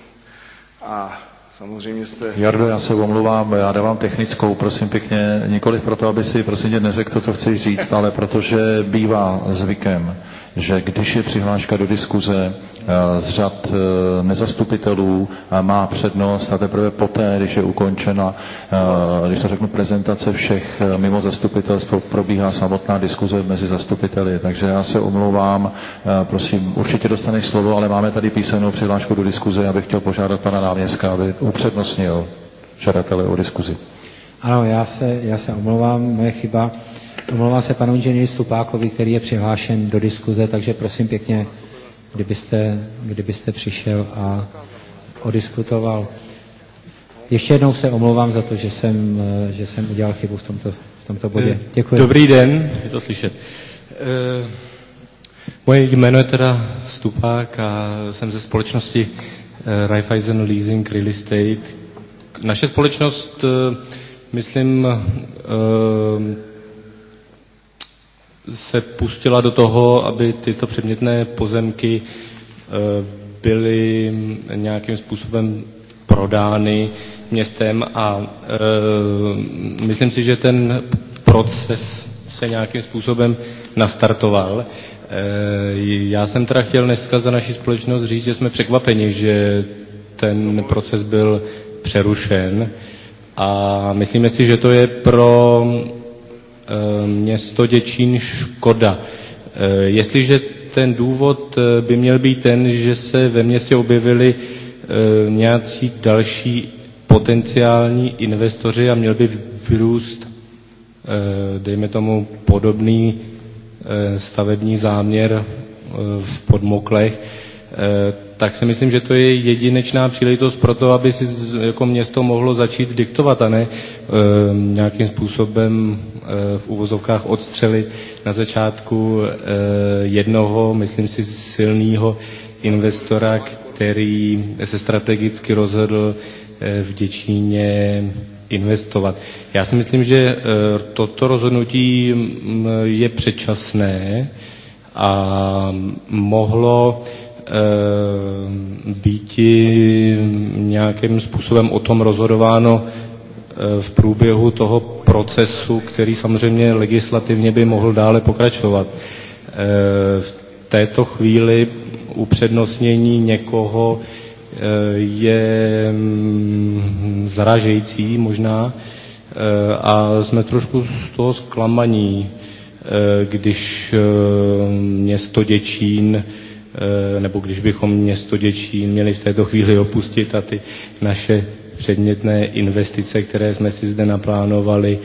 a samozřejmě jste... Jardo, já se omluvám, já dávám technickou, prosím pěkně, nikoliv proto, aby si prosím tě neřekl to, co chceš říct, ale protože bývá zvykem, že když je přihláška do diskuze z řad nezastupitelů, má přednost a teprve poté, když je ukončena, když to řeknu, prezentace všech mimo zastupitelstvo, probíhá samotná diskuze mezi zastupiteli. Takže já se omlouvám, prosím, určitě dostaneš slovo, ale máme tady písemnou přihlášku do diskuze, abych chtěl požádat pana náměstka, aby upřednostnil žadatele o diskuzi. Ano, já se, já se omlouvám, moje chyba. Omlouvám se panu inženýru Stupákovi, který je přihlášen do diskuze, takže prosím pěkně, kdybyste, kdybyste přišel a odiskutoval. Ještě jednou se omlouvám za to, že jsem, že jsem udělal chybu v tomto, v tomto bodě. Děkuji. Dobrý den, je to slyšet. E, moje jméno je teda Stupák a jsem ze společnosti Raiffeisen Leasing Real Estate. Naše společnost, myslím, e, se pustila do toho, aby tyto předmětné pozemky byly nějakým způsobem prodány městem, a myslím si, že ten proces se nějakým způsobem nastartoval. Já jsem teda chtěl dneska za naši společnost říct, že jsme překvapeni, že ten proces byl přerušen, a myslíme si, že to je pro město Děčín škoda. Jestliže ten důvod by měl být ten, že se ve městě objevili nějací další potenciální investoři a měl by vyrůst, dejme tomu, podobný stavební záměr v Podmoklech, tak si myslím, že to je jedinečná příležitost pro to, aby si jako město mohlo začít diktovat, a ne e, nějakým způsobem e, v uvozovkách odstřelit na začátku e, jednoho, myslím si, silného investora, který se strategicky rozhodl e, v Děčíně investovat. Já si myslím, že e, toto rozhodnutí m, je předčasné a mohlo být nějakým způsobem o tom rozhodováno v průběhu toho procesu, který samozřejmě legislativně by mohl dále pokračovat. V této chvíli upřednostnění někoho je zarážející možná a jsme trošku z toho zklamaní, když město Děčín, nebo když bychom město Děčín měli v této chvíli opustit a ty naše předmětné investice, které jsme si zde naplánovali,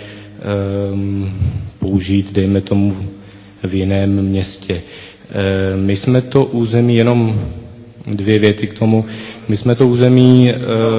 použít, dejme tomu, v jiném městě. My jsme to území, jenom dvě věty k tomu, my jsme to území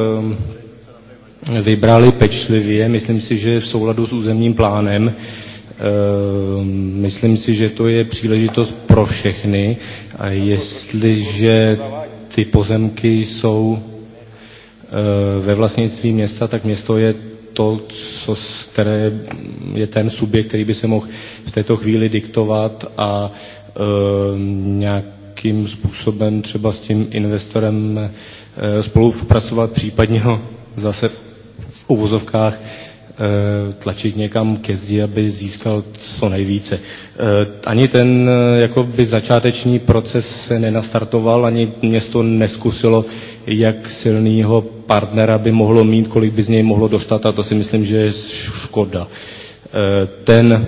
vybrali pečlivě, myslím si, že v souladu s územním plánem. Myslím si, že to je příležitost pro všechny a jestliže ty pozemky jsou ve vlastnictví města, tak město je to, co, které je ten subjekt, který by se mohl v této chvíli diktovat a nějakým způsobem třeba s tím investorem spolupracovat, případně ho zase v uvozovkách tlačit někam ke zdi, aby získal co nejvíce. Ani ten jakoby začáteční proces se nenastartoval, ani město neskusilo, jak silného partnera by mohlo mít, kolik by z něj mohlo dostat, a to si myslím, že je škoda. Ten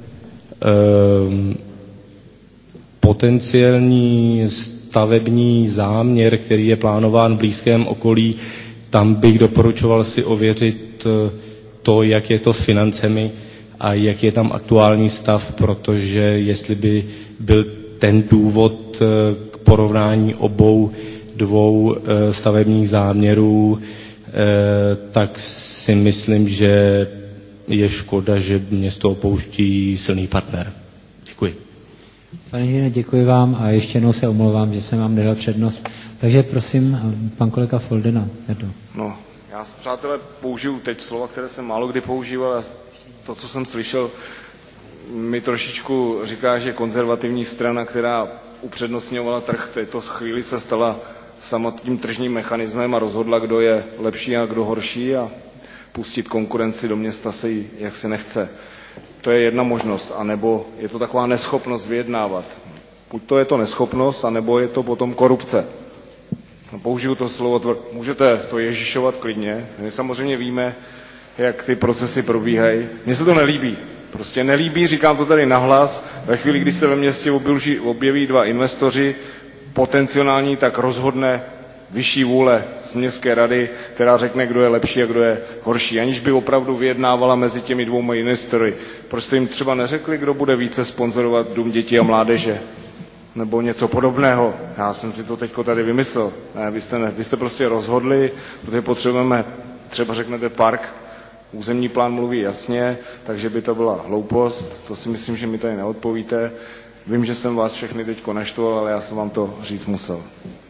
potenciální stavební záměr, který je plánován v blízkém okolí, tam bych doporučoval si ověřit to, jak je to s financemi a jak je tam aktuální stav, protože jestli by byl ten důvod k porovnání obou dvou stavebních záměrů, tak si myslím, že je škoda, že město opouští silný partner. Děkuji. Pane inženýre, děkuji vám a ještě jednou se omlouvám, že jsem vám nedal přednost. Takže prosím, pan kolega Foldyna. No, já, přátelé, použiju teď slova, které jsem málo kdy používal a to, co jsem slyšel, mi trošičku říká, že konzervativní strana, která upřednostňovala trh, v této chvíli se stala samotným tržním mechanismem a rozhodla, kdo je lepší a kdo horší a pustit konkurenci do města se jí jak se nechce. To je jedna možnost, anebo je to taková neschopnost vyjednávat. Buď to je to neschopnost, anebo je to potom korupce. No, použiju to slovo, můžete to ježišovat klidně. My samozřejmě víme, jak ty procesy probíhají. Mně se to nelíbí. Prostě nelíbí, říkám to tady nahlas, ve chvíli, kdy se ve městě objeví, objeví dva investoři, potenciální, tak rozhodne vyšší vůle z městské rady, která řekne, kdo je lepší a kdo je horší, aniž by opravdu vyjednávala mezi těmi dvouma investory. Prostě jim třeba neřekli, kdo bude více sponzorovat Dům dětí a mládeže, nebo něco podobného. Já jsem si to teďko tady vymyslel. Ne, vy jste, ne, vy jste prostě rozhodli, protože potřebujeme, třeba řeknete park, územní plán mluví jasně, takže by to byla hloupost, to si myslím, že mi tady neodpovíte. Vím, že jsem vás všechny teďko naštval, ale já jsem vám to říct musel.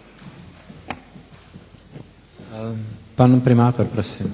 Pan primátor, prosím.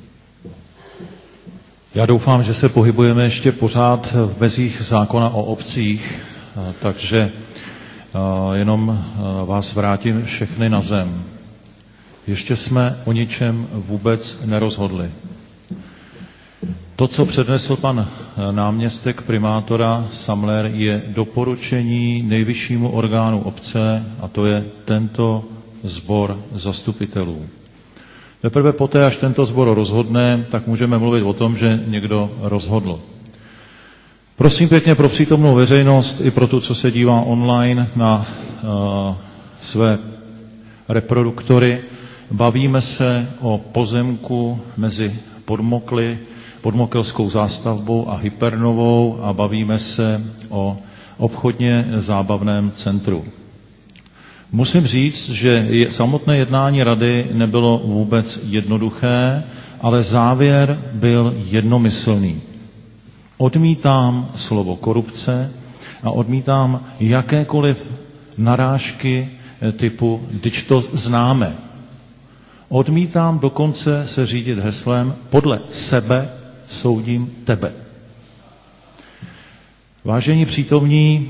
Já doufám, že se pohybujeme ještě pořád v mezích zákona o obcích, takže jenom vás vrátím všechny na zem. Ještě jsme o ničem vůbec nerozhodli. To, co přednesl pan náměstek primátora Samler, je doporučení nejvyššímu orgánu obce, a to je tento sbor zastupitelů. Teprve poté, až tento sbor rozhodne, tak můžeme mluvit o tom, že někdo rozhodl. Prosím pěkně pro přítomnou veřejnost i pro tu, co se dívá online na uh, své reproduktory, bavíme se o pozemku mezi Podmokly, Podmokelskou zástavbou a Hypernovou a bavíme se o obchodně zábavném centru. Musím říct, že samotné jednání rady nebylo vůbec jednoduché, ale závěr byl jednomyslný. Odmítám slovo korupce a odmítám jakékoliv narážky typu, když to známe. Odmítám dokonce se řídit heslem podle sebe soudím tebe. Vážení přítomní,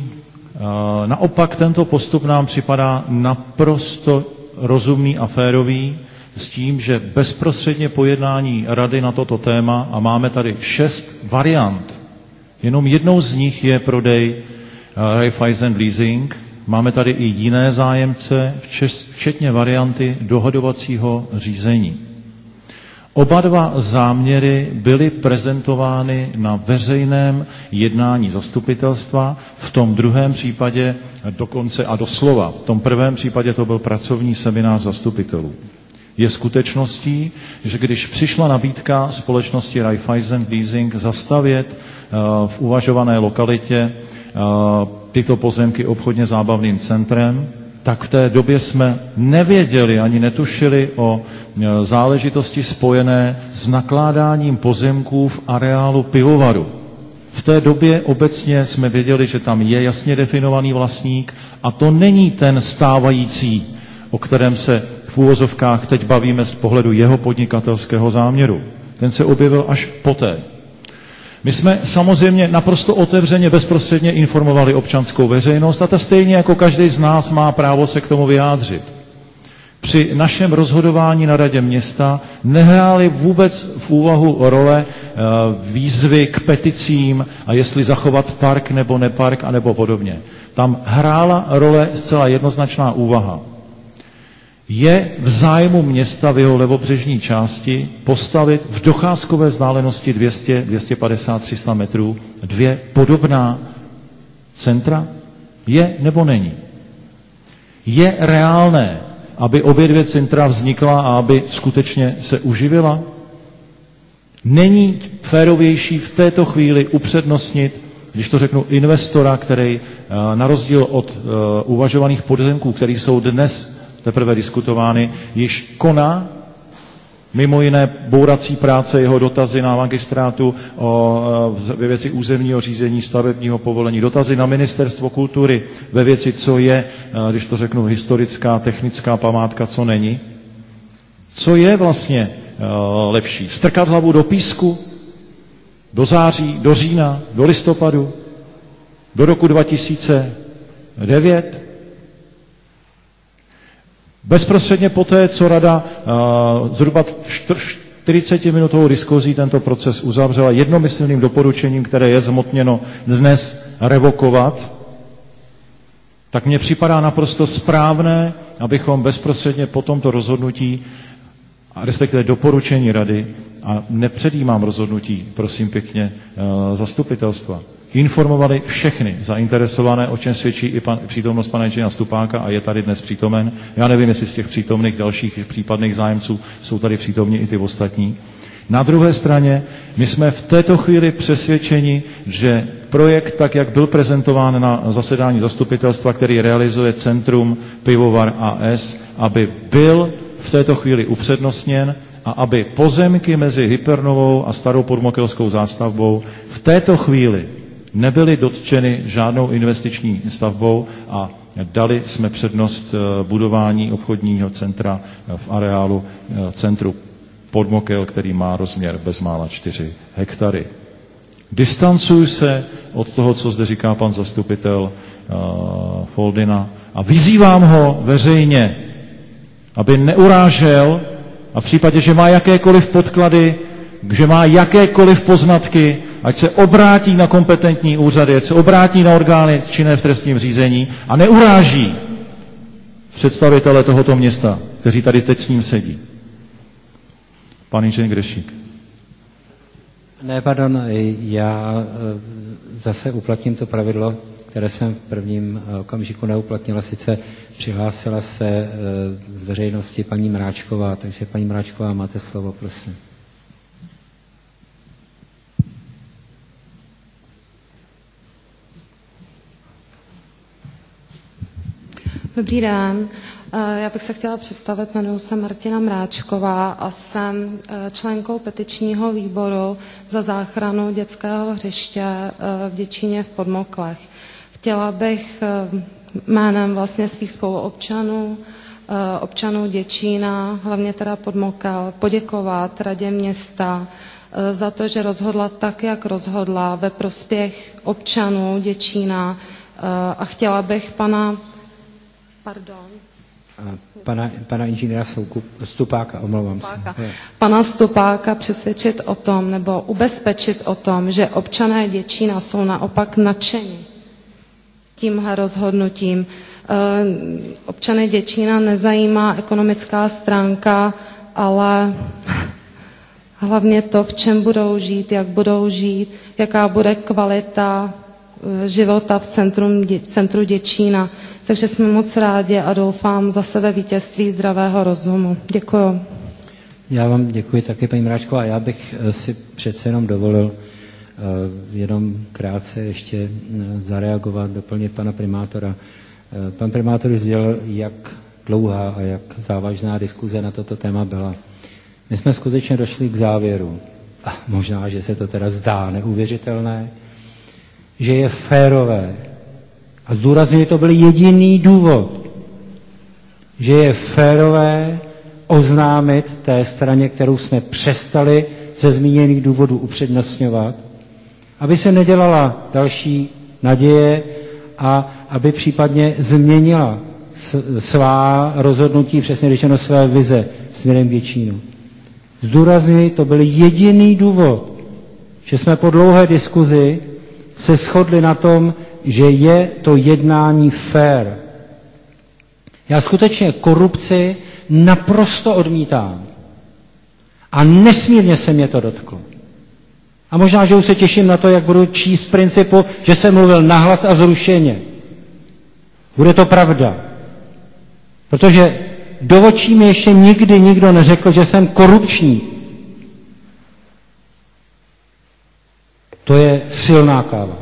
naopak tento postup nám připadá naprosto rozumný a férový. s tím, že bezprostředně po jednání rady na toto téma, a máme tady šest variant, jenom jednou z nich je prodej Raiffeisen Leasing, máme tady i jiné zájemce, včetně varianty dohodovacího řízení. Oba dva záměry byly prezentovány na veřejném jednání zastupitelstva, v tom druhém případě dokonce a doslova. V tom prvém případě to byl pracovní seminář zastupitelů. Je skutečností, že když přišla nabídka společnosti Raiffeisen Leasing zastavět v uvažované lokalitě tyto pozemky obchodně zábavným centrem, tak v té době jsme nevěděli ani netušili o záležitosti spojené s nakládáním pozemků v areálu pivovaru. V té době obecně jsme věděli, že tam je jasně definovaný vlastník a to není ten stávající, o kterém se v úvozovkách teď bavíme z pohledu jeho podnikatelského záměru. Ten se objevil až poté. My jsme samozřejmě naprosto otevřeně, bezprostředně informovali občanskou veřejnost a ta stejně jako každý z nás má právo se k tomu vyjádřit. Při našem rozhodování na radě města nehrály vůbec v úvahu role výzvy k peticím a jestli zachovat park nebo nepark a nebo podobně. Tam hrála role zcela jednoznačná úvaha. Je v zájmu města v jeho levobřežní části postavit v docházkové vzdálenosti dvě stě, dvě stě padesát, tři sta metrů dvě podobná centra? Je nebo není? Je reálné, aby obě dvě centra vznikla a aby skutečně se uživila? Není férovější v této chvíli upřednostnit, když to řeknu, investora, který na rozdíl od uvažovaných pozemků, které jsou dnes teprve diskutovány, již koná mimo jiné bourací práce, jeho dotazy na magistrátu o, ve věci územního řízení, stavebního povolení, dotazy na ministerstvo kultury ve věci, co je, když to řeknu, historická, technická památka, co není. Co je vlastně lepší? Strkat hlavu do písku? Do září, do října, do listopadu? Do roku dva tisíce devět? Bezprostředně poté, co rada uh, zhruba čtyřicetiminutovou diskuzí tento proces uzavřela jednomyslným doporučením, které je zmotněno dnes revokovat, tak mně připadá naprosto správné, abychom bezprostředně po tomto rozhodnutí, a respektive doporučení rady, a nepředjímám rozhodnutí, prosím pěkně, uh, zastupitelstva, informovali všechny zainteresované, o čem svědčí i pan, přítomnost pana inženýra Stupáka a je tady dnes přítomen. Já nevím, jestli z těch přítomných dalších případných zájemců jsou tady přítomní i ty ostatní. Na druhé straně, my jsme v této chvíli přesvědčeni, že projekt, tak jak byl prezentován na zasedání zastupitelstva, který realizuje Centrum Pivovar A S, aby byl v této chvíli upřednostněn a aby pozemky mezi Hypernovou a Starou podmokelskou zástavbou v této chvíli nebyly dotčeny žádnou investiční stavbou a dali jsme přednost budování obchodního centra v areálu centru Podmokel, který má rozměr bezmála čtyři hektary. Distancuji se od toho, co zde říká pan zastupitel uh, Foldina a vyzývám ho veřejně, aby neurážel a v případě, že má jakékoliv podklady, že má jakékoliv poznatky, ať se obrátí na kompetentní úřady, ať se obrátí na orgány činné v trestním řízení a neuráží představitele tohoto města, kteří tady teď s ním sedí. Pan inženýr Grešík. Ne, pardon, já zase uplatním to pravidlo, které jsem v prvním okamžiku neuplatnila. Sice přihlásila se z veřejnosti paní Mráčková, takže paní Mráčková, máte slovo, prosím. Dobrý den, já bych se chtěla představit, jmenuji se Martina Mráčková a jsem členkou petičního výboru za záchranu dětského hřiště v Děčíně v Podmoklech. Chtěla bych jménem vlastně svých spoluobčanů, občanů Děčína, hlavně teda Podmokel, poděkovat radě města za to, že rozhodla tak, jak rozhodla ve prospěch občanů Děčína a chtěla bych pana Pardon. Pana, pana inženýra Soukup, Stupáka, omlouvám se. Pana Stupáka přesvědčit o tom, nebo ubezpečit o tom, že občané Děčína jsou naopak nadšeni tímhle rozhodnutím. Občany Děčína nezajímá ekonomická stránka, ale hlavně to, v čem budou žít, jak budou žít, jaká bude kvalita života v centru, v centru Děčína. Takže jsme moc rádi a doufám zase ve vítězství zdravého rozumu. Děkuju. Já vám děkuji taky, paní Mráčková. Já bych si přece jenom dovolil jenom krátce ještě zareagovat, doplnit pana primátora. Pan primátor sdělil, jak dlouhá a jak závažná diskuze na toto téma byla. My jsme skutečně došli k závěru, a možná, že se to teda zdá neuvěřitelné, že je férové, a zdůrazňuji, to byl jediný důvod, že je férové oznámit té straně, kterou jsme přestali ze zmíněných důvodů upřednostňovat, aby se nedělala další naděje a aby případně změnila svá rozhodnutí, přesně řečeno své vize směrem k Děčínu. Zdůrazňuji, to byl jediný důvod, že jsme po dlouhé diskuzi se shodli na tom, že je to jednání fair. Já skutečně korupci naprosto odmítám. A nesmírně se mě to dotklo. A možná, že už se těším na to, jak budu číst z principu, že jsem mluvil nahlas a zrušeně. Bude to pravda. Protože do očí mi ještě nikdy nikdo neřekl, že jsem korupční. To je silná káva.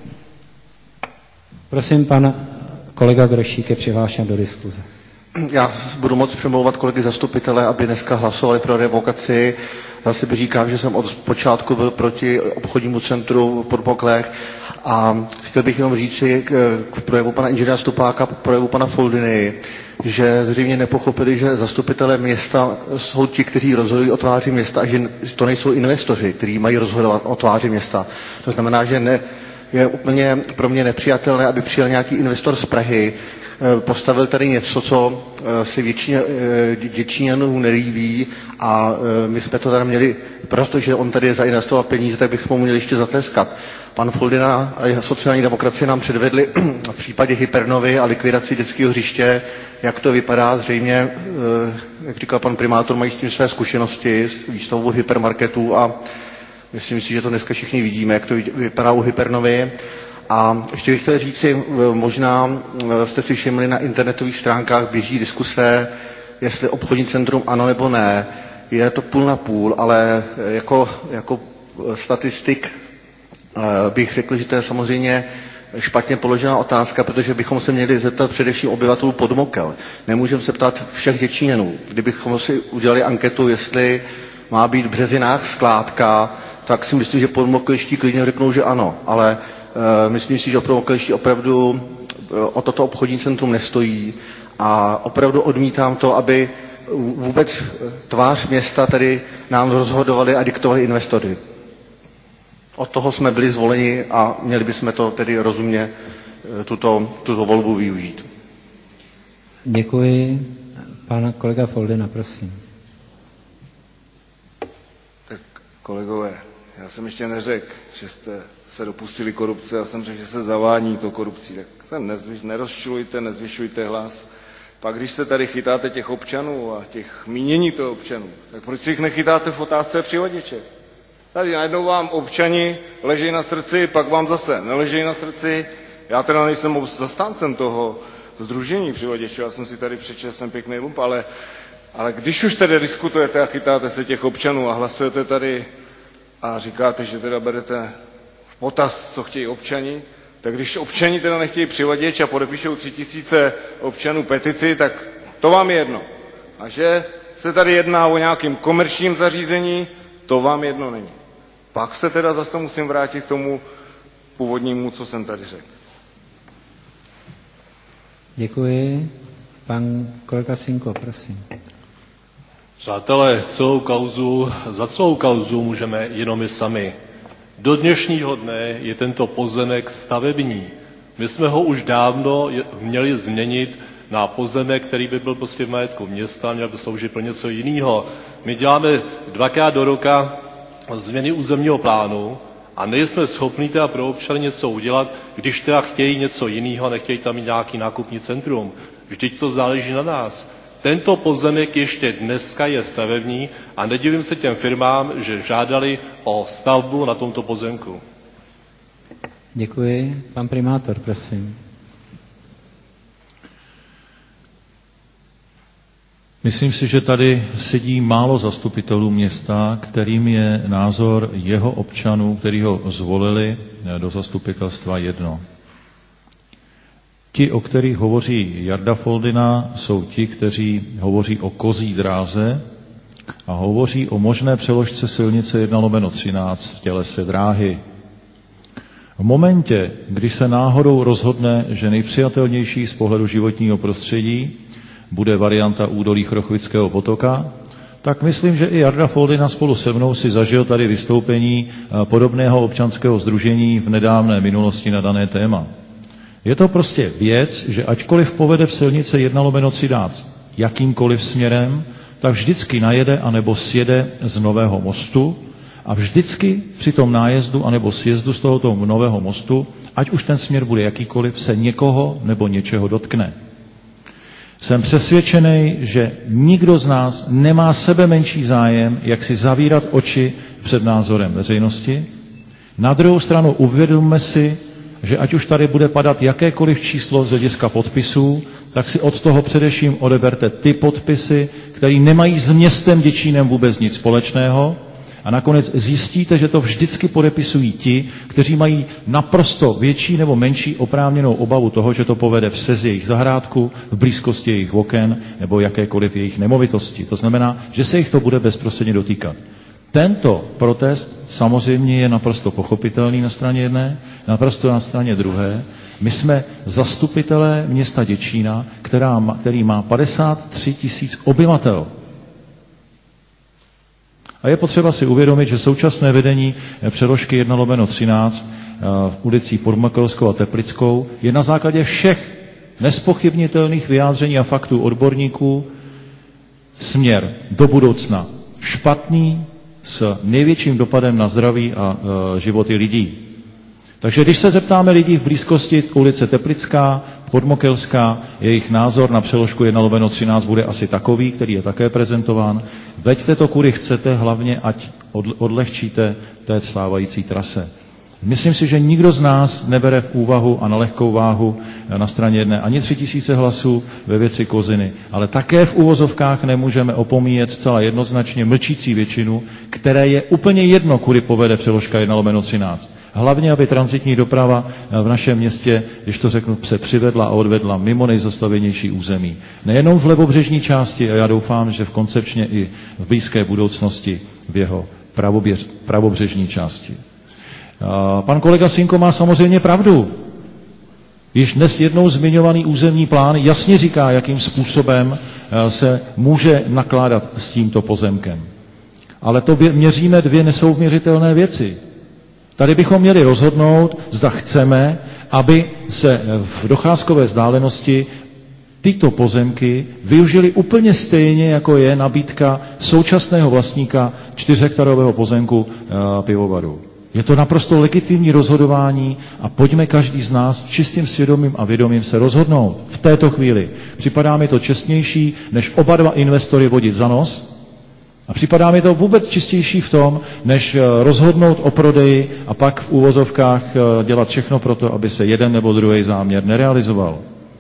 Prosím, pan kolega Grošík je přihlášen do diskuze. Já budu moc přemlouvat kolegy zastupitele, aby dneska hlasovali pro revokaci. Já si říkám, že jsem od počátku byl proti obchodnímu centru v Podmoklech a chtěl bych jenom říci k projevu pana inženýra Stupáka, k projevu pana Foldiny, že zřejmě nepochopili, že zastupitelé města jsou ti, kteří rozhodují o tváři města a že to nejsou investoři, kteří mají rozhodovat o tváři města. To znamená, že ne, je úplně pro mě nepřijatelné, aby přijel nějaký investor z Prahy, postavil tady něco, co si většině Děčíňanů nelíbí a my jsme to tady měli, protože on tady zainvestoval peníze, tak bychom mu měli ještě zatleskat. Pan Foldina a sociální demokracie nám předvedli v případě Hypernovy a likvidaci dětského hřiště, jak to vypadá. Zřejmě, jak říkal pan primátor, mají s tím své zkušenosti s výstavbou hypermarketů a myslím si, že to dneska všichni vidíme, jak to vypadá u Hypernovy. A ještě bych chtěl říci, možná jste si všimli, na internetových stránkách běží diskuse, jestli obchodní centrum ano nebo ne. Je to půl na půl, ale jako, jako statistik bych řekl, že to je samozřejmě špatně položená otázka, protože bychom se měli zeptat především obyvatelů Podmokel. Nemůžeme se ptát všech Děčíňanů. Kdybychom si udělali anketu, jestli má být v Březinách skládka, tak si myslím, že podmoklští klidně řeknou, že ano, ale uh, myslím si, že podmoklští opravdu uh, o toto obchodní centrum nestojí a opravdu odmítám to, aby vůbec tvář města tady nám rozhodovali a diktovali investory. Od toho jsme byli zvoleni a měli bychom to tedy rozumně tuto, tuto volbu využít. Děkuji. Pan kolega Foldina, prosím. Tak kolegové, já jsem ještě neřekl, že jste se dopustili korupce, já jsem řekl, že se zavání to korupcí. Tak se nezvyš, nerozčilujte, nezvyšujte hlas. Pak když se tady chytáte těch občanů a těch mínění toho občanů, tak proč si jich nechytáte v otázce přivaděče? Tady najednou vám občani ležejí na srdci, pak vám zase neležejí na srdci. Já teda nejsem zastáncem toho sdružení přivaděčů, já jsem si tady přečetl, jsem pěkný lump, ale, ale když už tedy diskutujete a chytáte se těch občanů a hlasujete tady a říkáte, že teda berete v potaz, co chtějí občani, tak když občani teda nechtějí přivaděč a podepíšou tři tisíce občanů petici, tak to vám je jedno. A že se tady jedná o nějakým komerčním zařízení, to vám jedno není. Pak se teda zase musím vrátit k tomu původnímu, co jsem tady řekl. Děkuji. Pan kolega Sinko, prosím. Přátelé, celou kauzu, za celou kauzu můžeme jenom my sami. Do dnešního dne je tento pozemek stavební. My jsme ho už dávno měli změnit na pozemek, který by byl prostě v majetku města, měl by sloužit pro něco jiného. My děláme dvakrát do roka změny územního plánu a nejsme schopni teda pro občany něco udělat, když teda chtějí něco jiného, nechtějí tam mít nějaký nákupní centrum. Vždyť to záleží na nás. Tento pozemek ještě dneska je stavební a nedivím se těm firmám, že žádali o stavbu na tomto pozemku. Děkuji. Pan primátor, prosím. Myslím si, že tady sedí málo zastupitelů města, kterým je názor jeho občanů, který ho zvolili do zastupitelstva, jedno. Ti, o kterých hovoří Jarda Foldyna, jsou ti, kteří hovoří o kozí dráze a hovoří o možné přeložce silnice jedna lomeno třináct v tělese dráhy. V momentě, kdy se náhodou rozhodne, že nejpřijatelnější z pohledu životního prostředí bude varianta údolí Chrochvického potoka, tak myslím, že i Jarda Foldyna spolu se mnou si zažil tady vystoupení podobného občanského sdružení v nedávné minulosti na dané téma. Je to prostě věc, že ačkoliv povede v silnice jedna lomeno třináct jakýmkoliv směrem, tak vždycky najede anebo sjede z Nového mostu a vždycky při tom nájezdu anebo sjezdu z tohoto Nového mostu, ať už ten směr bude jakýkoliv, se někoho nebo něčeho dotkne. Jsem přesvědčený, že nikdo z nás nemá sebe menší zájem, jak si zavírat oči před názorem veřejnosti. Na druhou stranu uvědomme si, že ať už tady bude padat jakékoliv číslo z hlediska podpisů, tak si od toho především odeberte ty podpisy, které nemají s městem Děčínem vůbec nic společného a nakonec zjistíte, že to vždycky podepisují ti, kteří mají naprosto větší nebo menší oprávněnou obavu toho, že to povede přes jejich zahrádku, v blízkosti jejich oken nebo jakékoliv jejich nemovitosti. To znamená, že se jich to bude bezprostředně dotýkat. Tento protest samozřejmě je naprosto pochopitelný na straně jedné, naprosto na straně druhé. My jsme zastupitelé města Děčína, která má, který má padesát tři tisíc obyvatel. A je potřeba si uvědomit, že současné vedení přeložky jedna lomeno třináct v ulicích Podmakelskou a Teplickou je na základě všech nespochybnitelných vyjádření a faktů odborníků směr do budoucna špatný, s největším dopadem na zdraví a e, životy lidí. Takže když se zeptáme lidí v blízkosti ulice Teplická, Podmokelská, jejich názor na přeložku jedna lomeno třináct bude asi takový, který je také prezentován. Veďte to, kudy chcete, hlavně ať odlehčíte té stávající trase. Myslím si, že nikdo z nás nebere v úvahu a na lehkou váhu na straně jedné ani tři tisíce hlasů ve věci Koziny, ale také v uvozovkách nemůžeme opomíjet zcela jednoznačně mlčící většinu, které je úplně jedno, kudy povede přeložka jedna lomeno třináct. Hlavně, aby tranzitní doprava v našem městě, když to řeknu, se přivedla a odvedla mimo nejzastavěnější území. Nejenom v levobřežní části, a já doufám, že v koncepčně i v blízké budoucnosti v jeho pravoběř, pravobřežní části. Pan kolega Sinko má samozřejmě pravdu. Již dnes jednou zmiňovaný územní plán jasně říká, jakým způsobem se může nakládat s tímto pozemkem. Ale to měříme dvě nesouměřitelné věci. Tady bychom měli rozhodnout, zda chceme, aby se v docházkové vzdálenosti tyto pozemky využili úplně stejně, jako je nabídka současného vlastníka čtyřhektarového pozemku pivovaru. Je to naprosto legitimní rozhodování a pojďme každý z nás čistým svědomím a vědomím se rozhodnout v této chvíli. Připadá mi to čestnější, než oba dva investory vodit za nos a připadá mi to vůbec čistější v tom, než rozhodnout o prodeji a pak v úvozovkách dělat všechno pro to, aby se jeden nebo druhý záměr nerealizoval.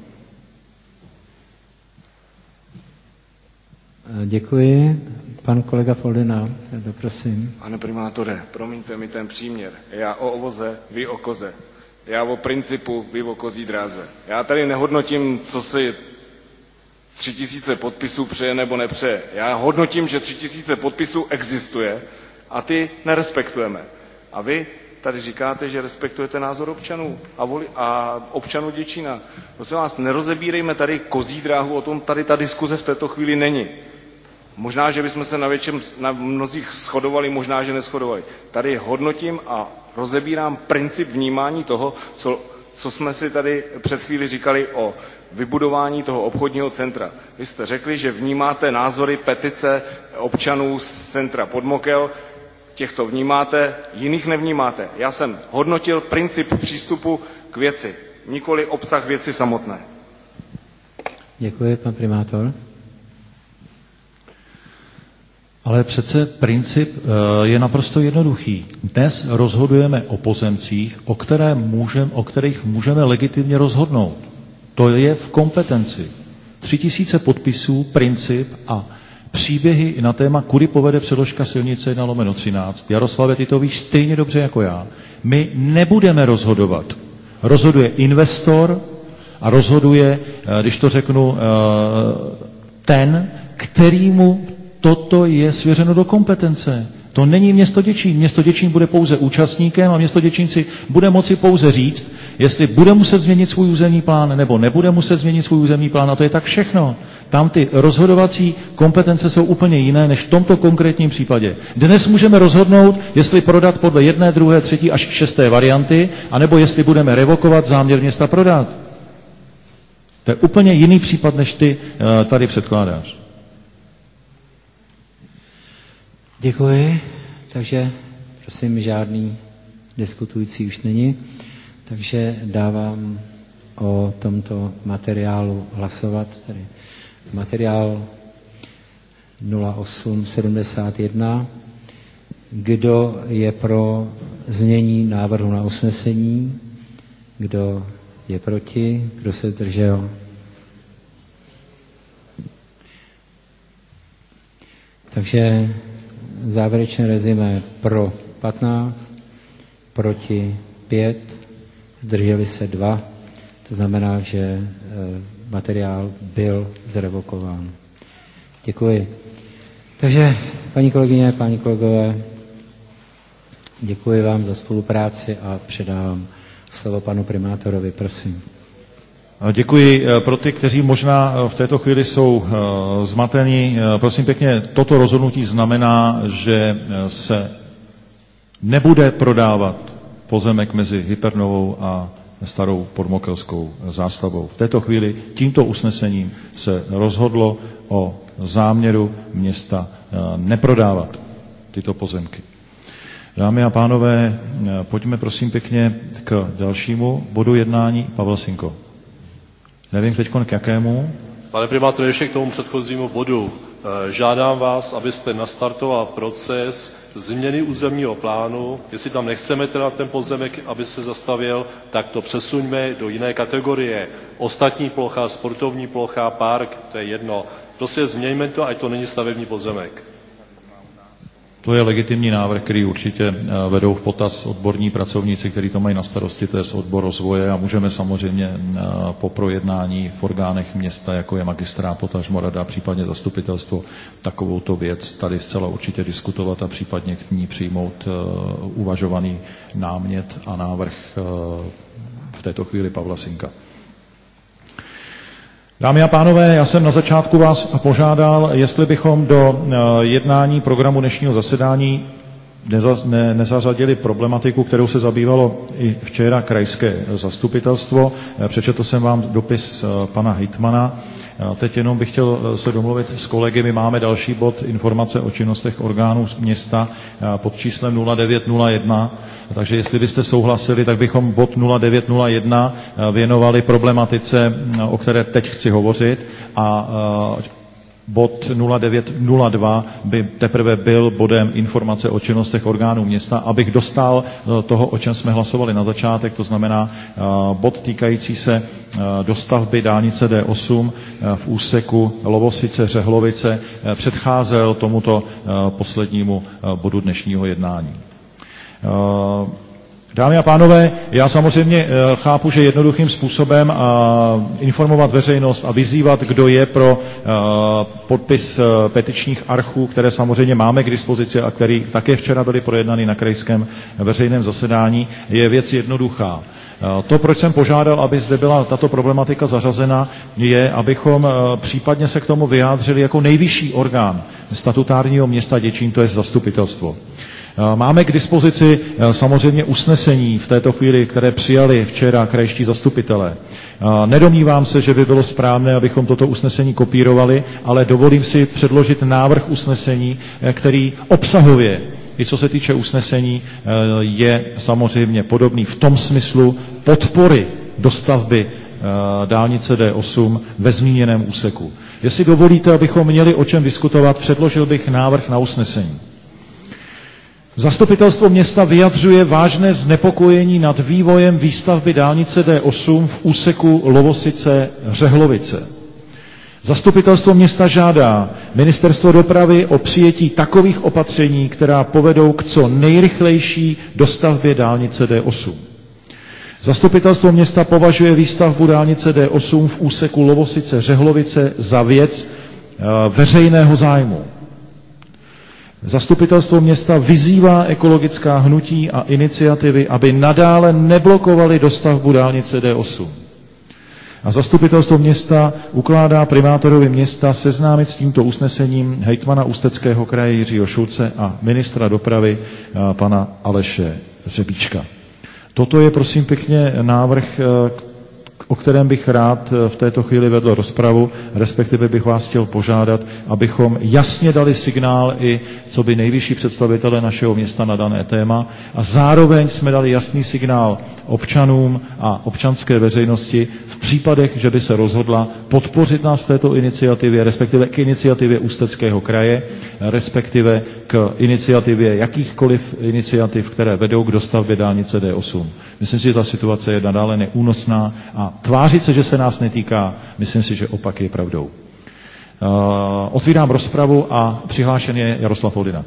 Děkuji. Pan kolega Foldyna, prosím. Pane primátore, promiňte mi ten příměr. Já o ovoze, vy o koze. Já o principu, vy o kozí dráze. Já tady nehodnotím, co si tři tisíce podpisů přeje nebo nepřeje. Já hodnotím, že tři tisíce podpisů existuje a ty nerespektujeme. A vy tady říkáte, že respektujete názor občanů a, voli, a občanů Děčína. Prosím vás, nerozebírejme tady kozí dráhu, o tom tady ta diskuze v této chvíli není. Možná, že bychom se na větším, na mnozích shodovali, možná, že neshodovali. Tady hodnotím a rozebírám princip vnímání toho, co co jsme si tady před chvíli říkali o vybudování toho obchodního centra. Vy jste řekli, že vnímáte názory petice občanů z centra Podmokel, těchto vnímáte, jiných nevnímáte. Já jsem hodnotil princip přístupu k věci, nikoli obsah věci samotné. Děkuji, pan primátor. Ale přece princip je naprosto jednoduchý. Dnes rozhodujeme o pozemcích, o, které můžem, o kterých můžeme legitimně rozhodnout. To je v kompetenci. Tři tisíce podpisů, princip a příběhy na téma, kudy povede předložka silnice jedna lomeno třináct. Jaroslave, ty to víš stejně dobře jako já. My nebudeme rozhodovat. Rozhoduje investor a rozhoduje, když to řeknu, ten, kterýmu toto je svěřeno do kompetence. To není město Děčín. Město Děčín bude pouze účastníkem a město Děčín si bude moci pouze říct, jestli bude muset změnit svůj územní plán nebo nebude muset změnit svůj územní plán. A to je tak všechno. Tam ty rozhodovací kompetence jsou úplně jiné než v tomto konkrétním případě. Dnes můžeme rozhodnout, jestli prodat podle jedné, druhé, třetí až šesté varianty, anebo jestli budeme revokovat záměr města prodat. To je úplně jiný případ, než ty tady předkládáš. Děkuji. Takže prosím, žádný diskutující už není. Takže dávám o tomto materiálu hlasovat. Tedy materiál nula osm sedmdesát jedna. Kdo je pro znění návrhu na usnesení? Kdo je proti? Kdo se zdržel? Takže závěrečné rezime pro patnáct, proti pět, zdrželi se dva. To znamená, že materiál byl zrevokován. Děkuji. Takže, paní kolegyně, páni kolegové, děkuji vám za spolupráci a předávám slovo panu primátorovi, prosím. Děkuji. Pro ty, kteří možná v této chvíli jsou zmatení, prosím pěkně, toto rozhodnutí znamená, že se nebude prodávat pozemek mezi Hypernovou a starou podmokelskou zástavbou. V této chvíli tímto usnesením se rozhodlo o záměru města neprodávat tyto pozemky. Dámy a pánové, pojďme prosím pěkně k dalšímu bodu jednání. Pavel Sinko. Nevím teď k jakému. Pane primátore, ještě k tomu předchozímu bodu. Žádám vás, abyste nastartoval proces změny územního plánu. Jestli tam nechceme teda ten pozemek, aby se zastavil, tak to přesuňme do jiné kategorie. Ostatní plocha, sportovní plocha, park, to je jedno. Prostě změňme to, ať to není stavební pozemek. To je legitimní návrh, který určitě vedou v potaz odborní pracovníci, kteří to mají na starosti, to je odbor rozvoje a můžeme samozřejmě po projednání v orgánech města, jako je magistrát, potažmo rada, případně zastupitelstvo, takovouto věc tady zcela určitě diskutovat a případně k ní přijmout uvažovaný námět a návrh v této chvíli Pavla Sinka. Dámy a pánové, já jsem na začátku vás požádal, jestli bychom do jednání programu dnešního zasedání nezařadili problematiku, kterou se zabývalo i včera krajské zastupitelstvo. Přečetl jsem vám dopis pana hejtmana. Teď jenom bych chtěl se domluvit s kolegy. My máme další bod informace o činnostech orgánů města pod číslem nula devět nula jedna. Takže jestli byste souhlasili, tak bychom bod nula devět nula jedna věnovali problematice, o které teď chci hovořit, a bod nula devět nula dva by teprve byl bodem informace o činnostech orgánů města, abych dostal toho, o čem jsme hlasovali na začátek, to znamená bod týkající se dostavby dálnice D osm v úseku Lovosice-Řehlovice předcházel tomuto poslednímu bodu dnešního jednání. Dámy a pánové, já samozřejmě chápu, že jednoduchým způsobem informovat veřejnost a vyzývat, kdo je pro podpis petičních archů, které samozřejmě máme k dispozici a které také včera byly projednány na krajském veřejném zasedání, je věc jednoduchá. To, proč jsem požádal, aby zde byla tato problematika zařazena, je, abychom případně se k tomu vyjádřili jako nejvyšší orgán statutárního města Děčín, to je zastupitelstvo. Máme k dispozici samozřejmě usnesení v této chvíli, které přijali včera krajští zastupitelé. Nedomnívám se, že by bylo správné, abychom toto usnesení kopírovali, ale dovolím si předložit návrh usnesení, který obsahově, i co se týče usnesení, je samozřejmě podobný v tom smyslu podpory dostavby dálnice D osm ve zmíněném úseku. Jestli dovolíte, abychom měli o čem diskutovat, předložil bych návrh na usnesení. Zastupitelstvo města vyjadřuje vážné znepokojení nad vývojem výstavby dálnice D osm v úseku Lovosice-Řehlovice. Zastupitelstvo města žádá Ministerstvo dopravy o přijetí takových opatření, která povedou k co nejrychlejší dostavbě dálnice D osm. Zastupitelstvo města považuje výstavbu dálnice D osm v úseku Lovosice-Řehlovice za věc veřejného zájmu. Zastupitelstvo města vyzývá ekologická hnutí a iniciativy, aby nadále neblokovaly dostavbu dálnice D osm. A zastupitelstvo města ukládá primátorovi města seznámit s tímto usnesením hejtmana Ústeckého kraje Jiřího Šulce a ministra dopravy pana Aleše Řebíčka. Toto je, prosím pěkně, návrh, o kterém bych rád v této chvíli vedl rozpravu, respektive bych vás chtěl požádat, abychom jasně dali signál i co by nejvyšší představitelé našeho města na dané téma a zároveň jsme dali jasný signál občanům a občanské veřejnosti v případech, že by se rozhodla podpořit nás v této iniciativě, respektive k iniciativě Ústeckého kraje, respektive k iniciativě jakýchkoliv iniciativ, které vedou k dostavbě dálnice D osm. Myslím si, že ta situace je nadále neúnosná a tvářit se, že se nás netýká, myslím si, že opak je pravdou. Uh, otvírám rozpravu a přihlášen je Jaroslav Foldyna.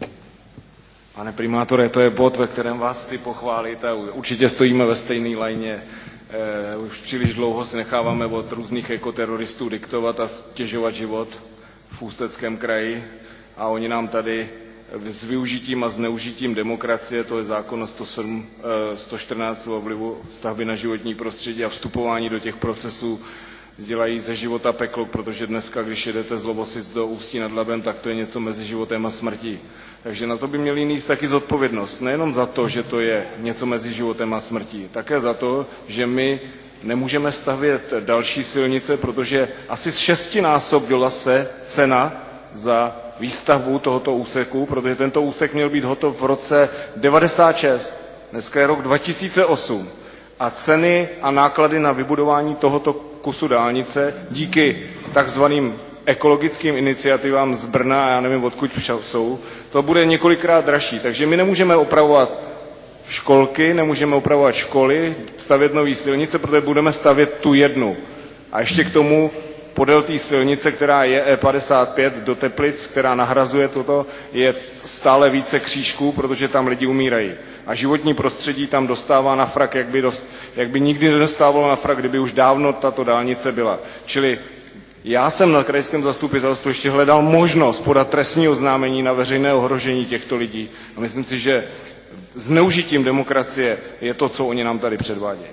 Pane primátore, to je bod, ve kterém vás chci pochválit a určitě stojíme ve stejné lajně. Eh, už příliš dlouho si necháváme od různých ekoteroristů diktovat a stěžovat život v Ústeckém kraji a oni nám tady s využitím a zneužitím demokracie, to je zákon sto sedm, sto čtrnáct o vlivu stavby na životní prostředí a vstupování do těch procesů, dělají ze života peklo, protože dneska, když jedete z Lovosic do Ústí nad Labem, tak to je něco mezi životem a smrtí. Takže na to by měli nést taky zodpovědnost. Nejenom za to, že to je něco mezi životem a smrtí, také za to, že my nemůžeme stavět další silnice, protože asi z šestinásobila se cena za výstavbu tohoto úseku, protože tento úsek měl být hotov v roce devadesát šest, dneska je rok dva tisíce osm a ceny a náklady na vybudování tohoto kusu dálnice díky takzvaným ekologickým iniciativám z Brna, a já nevím, odkud jsou, to bude několikrát dražší. Takže my nemůžeme opravovat školky, nemůžeme opravovat školy, stavět nové silnice, protože budeme stavět tu jednu. A ještě k tomu podél té silnice, která je E padesát pět do Teplic, která nahrazuje toto, je stále více křížků, protože tam lidi umírají. A životní prostředí tam dostává na frak, jak by, dost, jak by nikdy nedostávalo na frak, kdyby už dávno tato dálnice byla. Čili já jsem na krajském zastupitelstvu ještě hledal možnost podat trestní oznámení na veřejné ohrožení těchto lidí. A myslím si, že zneužitím demokracie je to, co oni nám tady předvádějí.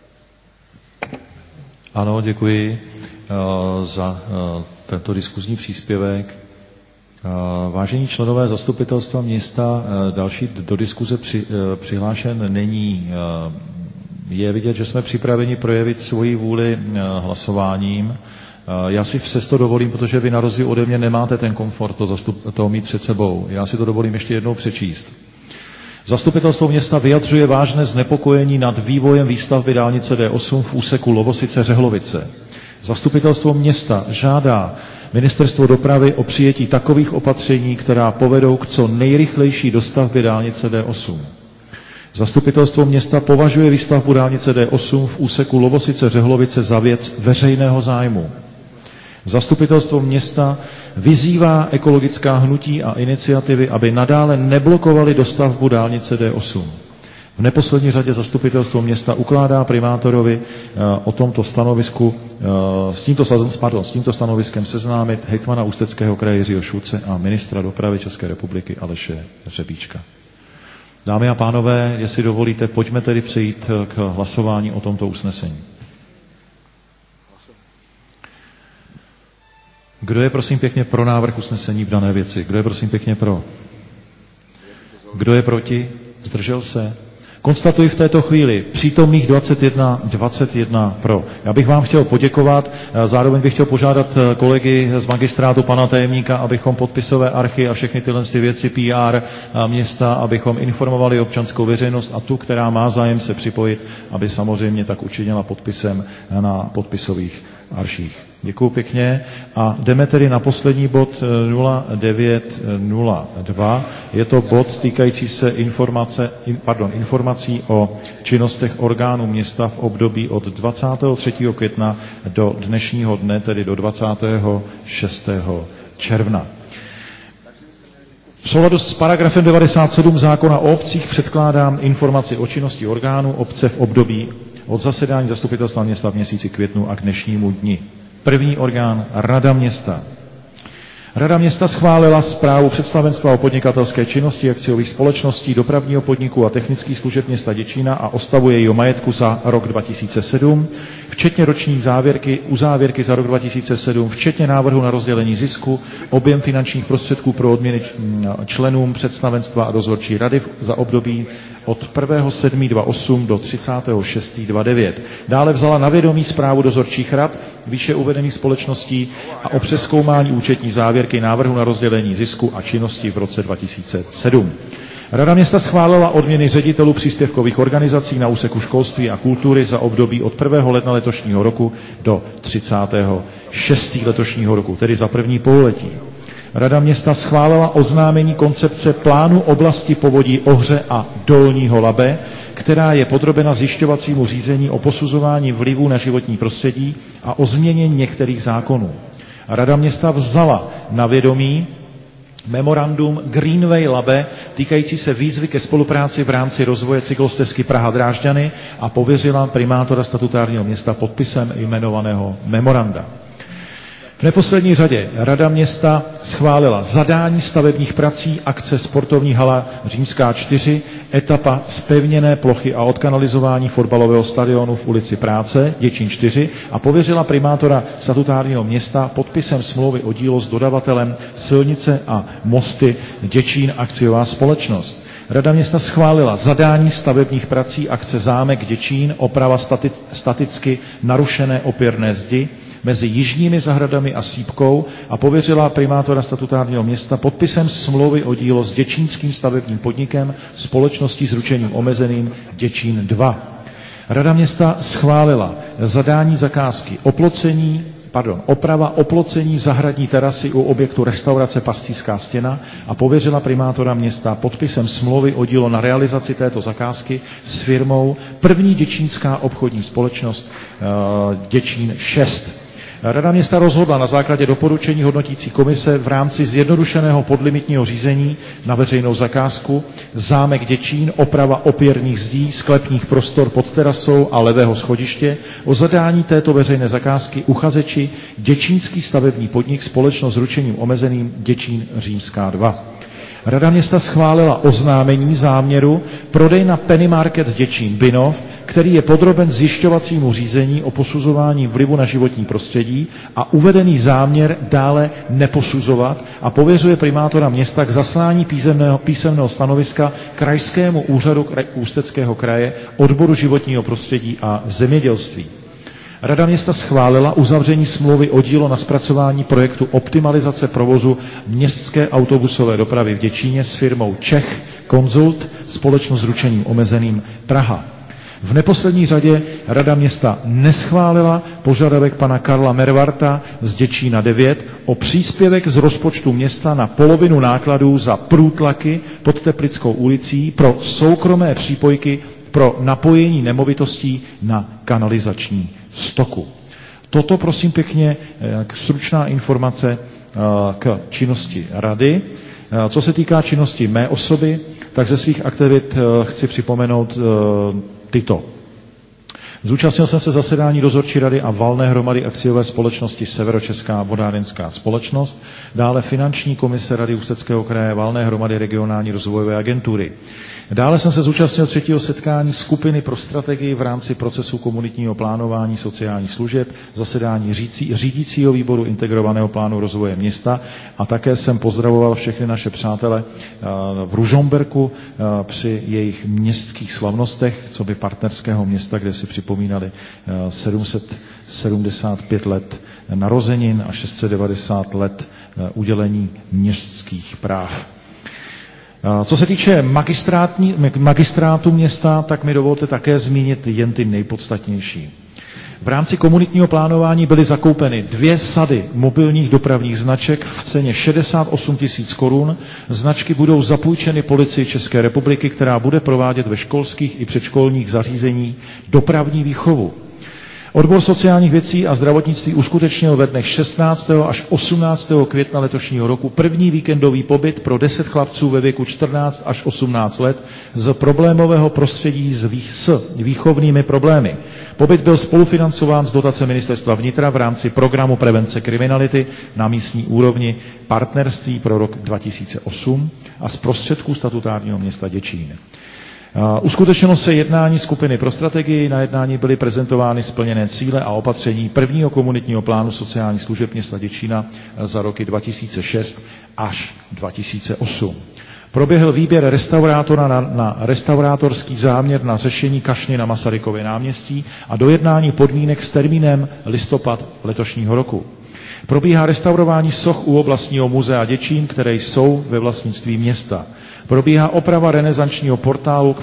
Ano, děkuji uh, za uh, tento diskuzní příspěvek. Uh, vážení členové zastupitelstva města, uh, další do diskuze při, uh, přihlášen není. Uh, je vidět, že jsme připraveni projevit svoji vůli uh, hlasováním. Uh, já si přesto dovolím, protože vy na rozdíl ode mě nemáte ten komfort to, zastup, to mít před sebou. Já si to dovolím ještě jednou přečíst. Zastupitelstvo města vyjadřuje vážné znepokojení nad vývojem výstavby dálnice D osm v úseku Lovosice-Řehlovice. Zastupitelstvo města žádá Ministerstvo dopravy o přijetí takových opatření, která povedou k co nejrychlejší dostavbě dálnice D osm. Zastupitelstvo města považuje výstavbu dálnice D osm v úseku Lovosice-Řehlovice za věc veřejného zájmu. Zastupitelstvo města vyzývá ekologická hnutí a iniciativy, aby nadále neblokovaly dostavbu dálnice D osm. V neposlední řadě zastupitelstvo města ukládá primátorovi o tomto stanovisku, s tímto, pardon, s tímto stanoviskem seznámit hejtmana Ústeckého kraje Jiřího Šulce a ministra dopravy České republiky Aleše Řebíčka. Dámy a pánové, jestli dovolíte, pojďme tedy přejít k hlasování o tomto usnesení. Kdo je prosím pěkně pro návrh usnesení v dané věci? Kdo je prosím pěkně pro? Kdo je proti? Zdržel se? Konstatuji v této chvíli přítomných dvacet jedna, dvacet jedna pro. Já bych vám chtěl poděkovat, zároveň bych chtěl požádat kolegy z magistrátu, pana tajemníka, abychom podpisové archy a všechny tyhle ty věci P R města, abychom informovali občanskou veřejnost a tu, která má zájem se připojit, aby samozřejmě tak učinila podpisem na podpisových arších. Děkuju pěkně a jdeme tedy na poslední bod nula devět nula dva. Je to bod týkající se informace, pardon, informací o činnostech orgánů města v období od dvacátého třetího května do dnešního dne, tedy do dvacátého šestého června. V souladu s paragrafem devadesát sedm zákona o obcích předkládám informaci o činnosti orgánů obce v období od zasedání zastupitelstva města v měsíci květnu a k dnešnímu dni. První orgán Rada města. Rada města schválila zprávu představenstva o podnikatelské činnosti akciových společností, dopravního podniku a technických služeb města Děčína a o stavu jejího majetku za rok dva tisíce sedm, včetně roční závěrky, uzávěrky za rok dva tisíce sedm, včetně návrhu na rozdělení zisku, objem finančních prostředků pro odměny členům představenstva a dozorčí rady za období od prvního sedmého dvacet osm do třicátého šestého dvacet devět. Dále vzala na vědomí zprávu dozorčích rad výše uvedených společností a o přezkoumání účetní závěrky návrhu na rozdělení zisku a činnosti v roce dva tisíce sedm. Rada města schválila odměny ředitelů příspěvkových organizací na úseku školství a kultury za období od prvního ledna letošního roku do třicátého šestého letošního roku, tedy za první pololetí. Rada města schválila oznámení koncepce plánu oblasti povodí Ohře a Dolního Labe, která je podrobena zjišťovacímu řízení o posuzování vlivu na životní prostředí a o změně některých zákonů. Rada města vzala na vědomí memorandum Greenway Labe týkající se výzvy ke spolupráci v rámci rozvoje cyklostezky Praha-Drážďany a pověřila primátora statutárního města podpisem jmenovaného memoranda. V neposlední řadě Rada města schválila zadání stavebních prací akce Sportovní hala Římská čtyři, etapa zpevněné plochy a odkanalizování fotbalového stadionu v ulici Práce, Děčín čtyři, a pověřila primátora statutárního města podpisem smlouvy o dílo s dodavatelem silnice a mosty Děčín akciová společnost. Rada města schválila zadání stavebních prací akce Zámek Děčín, oprava stati- staticky narušené opěrné zdi mezi Jižními zahradami a Sýpkou a pověřila primátora statutárního města podpisem smlouvy o dílo s děčínským stavebním podnikem společností s ručením omezeným Děčín dva. Rada města schválila zadání zakázky oplocení, pardon, oprava oplocení zahradní terasy u objektu restaurace Pastýřská stěna a pověřila primátora města podpisem smlouvy o dílo na realizaci této zakázky s firmou První děčínská obchodní společnost uh, Děčín šest. Rada města rozhodla na základě doporučení hodnotící komise v rámci zjednodušeného podlimitního řízení na veřejnou zakázku Zámek Děčín, oprava opěrných zdí, sklepních prostor pod terasou a levého schodiště o zadání této veřejné zakázky uchazeči Děčínský stavební podnik společnost s ručením omezeným Děčín Římská dva. Rada města schválila oznámení záměru prodej na Penny Market Děčín Binov, který je podroben zjišťovacímu řízení o posuzování vlivu na životní prostředí a uvedený záměr dále neposuzovat a pověřuje primátora města k zaslání písemného, písemného stanoviska Krajskému úřadu Ústeckého kraje, odboru životního prostředí a zemědělství. Rada města schválila uzavření smlouvy o dílo na zpracování projektu optimalizace provozu městské autobusové dopravy v Děčíně s firmou Czech Consult, společnost s ručením omezeným Praha. V neposlední řadě Rada města neschválila požadavek pana Karla Mervarta z Děčína devět o příspěvek z rozpočtu města na polovinu nákladů za průtlaky pod Teplickou ulicí pro soukromé přípojky pro napojení nemovitostí na kanalizační stoku. Toto, prosím pěkně, stručná informace k činnosti Rady. Co se týká činnosti mé osoby, tak ze svých aktivit chci připomenout tyto. Zúčastnil jsem se zasedání dozorčí rady a valné hromady akciové společnosti Severočeská vodárenská společnost, dále finanční komise Rady Ústeckého kraje, valné hromady regionální rozvojové agentury. Dále jsem se zúčastnil třetího setkání skupiny pro strategii v rámci procesu komunitního plánování sociálních služeb, zasedání řící, řídícího výboru integrovaného plánu rozvoje města a také jsem pozdravoval všechny naše přátele v Ružomberku při jejich městských slavnostech, co by partnerského města, kde si připomínali sedm set sedmdesát pět let narozenin a šest set devadesát let udělení městských práv. Co se týče magistrátu města, tak mi dovolte také zmínit jen ty nejpodstatnější. V rámci komunitního plánování byly zakoupeny dvě sady mobilních dopravních značek v ceně šedesát osm tisíc korun. Značky budou zapůjčeny Policii České republiky, která bude provádět ve školských i předškolních zařízeních dopravní výchovu. Odbor sociálních věcí a zdravotnictví uskutečnil ve dnech šestnáctého až osmnáctého května letošního roku první víkendový pobyt pro deset chlapců ve věku čtrnáct až osmnáct let z problémového prostředí s, vých, s výchovnými problémy. Pobyt byl spolufinancován z dotace Ministerstva vnitra v rámci programu prevence kriminality na místní úrovni Partnerství pro rok dva tisíce osm a z prostředků statutárního města Děčín. Uskutečnilo se jednání skupiny pro strategii, na jednání byly prezentovány splněné cíle a opatření prvního komunitního plánu sociálních služeb města Děčína za roky dva tisíce šest až dva tisíce osm. Proběhl výběr restaurátora na, na restaurátorský záměr na řešení kašny na Masarykově náměstí a dojednání podmínek s termínem listopad letošního roku. Probíhá restaurování soch u oblastního muzea Děčín, které jsou ve vlastnictví města. Probíhá oprava renesančního portálu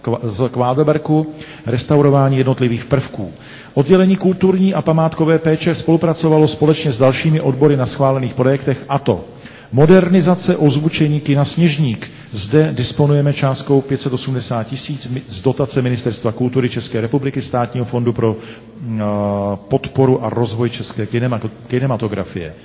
z Kvádeberku, restaurování jednotlivých prvků. Oddělení kulturní a památkové péče spolupracovalo společně s dalšími odbory na schválených projektech, a to modernizace ozvučení kina Sněžník. Zde disponujeme částkou pět set osmdesát tisíc z dotace Ministerstva kultury České republiky, Státního fondu pro podporu a rozvoj české kinematografie.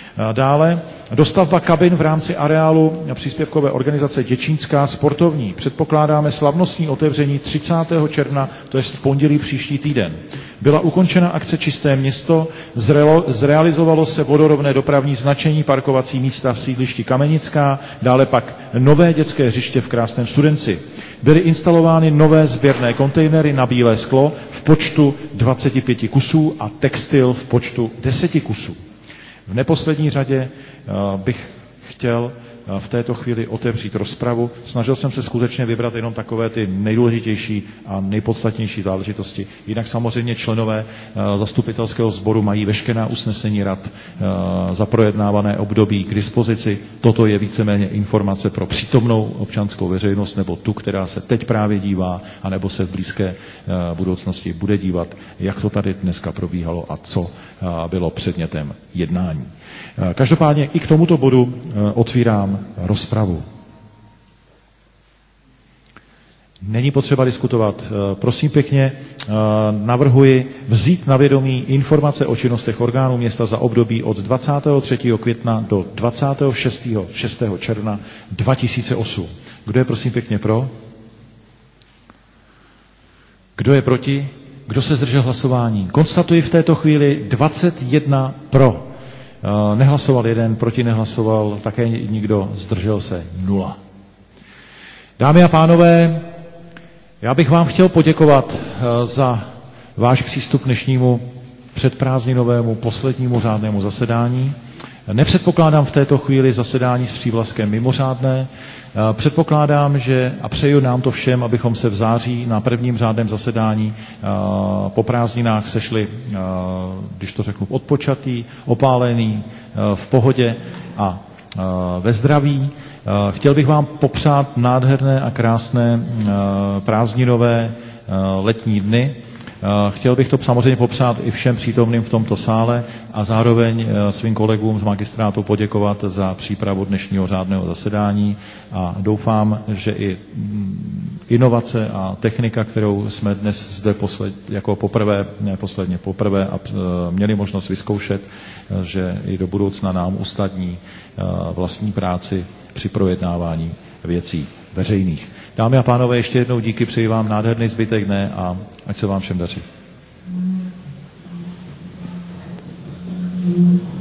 Dále dostavba kabin v rámci areálu příspěvkové organizace Děčínská sportovní. Předpokládáme slavnostní otevření třicátého června, to je v pondělí příští týden. Byla ukončena akce Čisté město, zrelo, zrealizovalo se vodorovné dopravní značení parkovací místa v sídlišti Kamenická, dále pak nové dětské hřiště v krásném Studenci. Byly instalovány nové sběrné kontejnery na bílé sklo v počtu dvacet pět kusů a textil v počtu deset kusů. V neposlední řadě bych chtěl v této chvíli otevřít rozpravu. Snažil jsem se skutečně vybrat jenom takové ty nejdůležitější a nejpodstatnější záležitosti. Jinak samozřejmě členové zastupitelského sboru mají veškerá usnesení rad za projednávané období k dispozici. Toto je víceméně informace pro přítomnou občanskou veřejnost nebo tu, která se teď právě dívá, anebo se v blízké budoucnosti bude dívat, jak to tady dneska probíhalo a co bylo předmětem jednání. Každopádně i k tomuto bodu otvírám rozpravu. Není potřeba diskutovat. Prosím pěkně, navrhuji vzít na vědomí informace o činnostech orgánů města za období od dvacátého třetího května do dvacátého šestého června dva tisíce osm. Kdo je prosím pěkně pro? Kdo je proti? Kdo se zdržel hlasování? Konstatuji v této chvíli dvacet jedna pro. Nehlasoval jeden, proti nehlasoval, také nikdo, zdržel se nula. Dámy a pánové, já bych vám chtěl poděkovat za váš přístup k dnešnímu předprázdninovému poslednímu řádnému zasedání. Nepředpokládám v této chvíli zasedání s přívlastkem mimořádné. Předpokládám, že a přeju nám to všem, abychom se v září na prvním řádném zasedání po prázdninách sešli, když to řeknu, odpočatý, opálený, v pohodě a ve zdraví. Chtěl bych vám popřát nádherné a krásné prázdninové letní dny. Chtěl bych to samozřejmě popřát i všem přítomným v tomto sále a zároveň svým kolegům z magistrátu poděkovat za přípravu dnešního řádného zasedání a doufám, že i inovace a technika, kterou jsme dnes zde posled, jako poprvé, ne posledně poprvé a měli možnost vyzkoušet, že i do budoucna nám usnadní vlastní práci při projednávání věcí veřejných. Dámy a pánové, ještě jednou díky, přeji vám nádherný zbytek dne a ať se vám všem daří. Amen.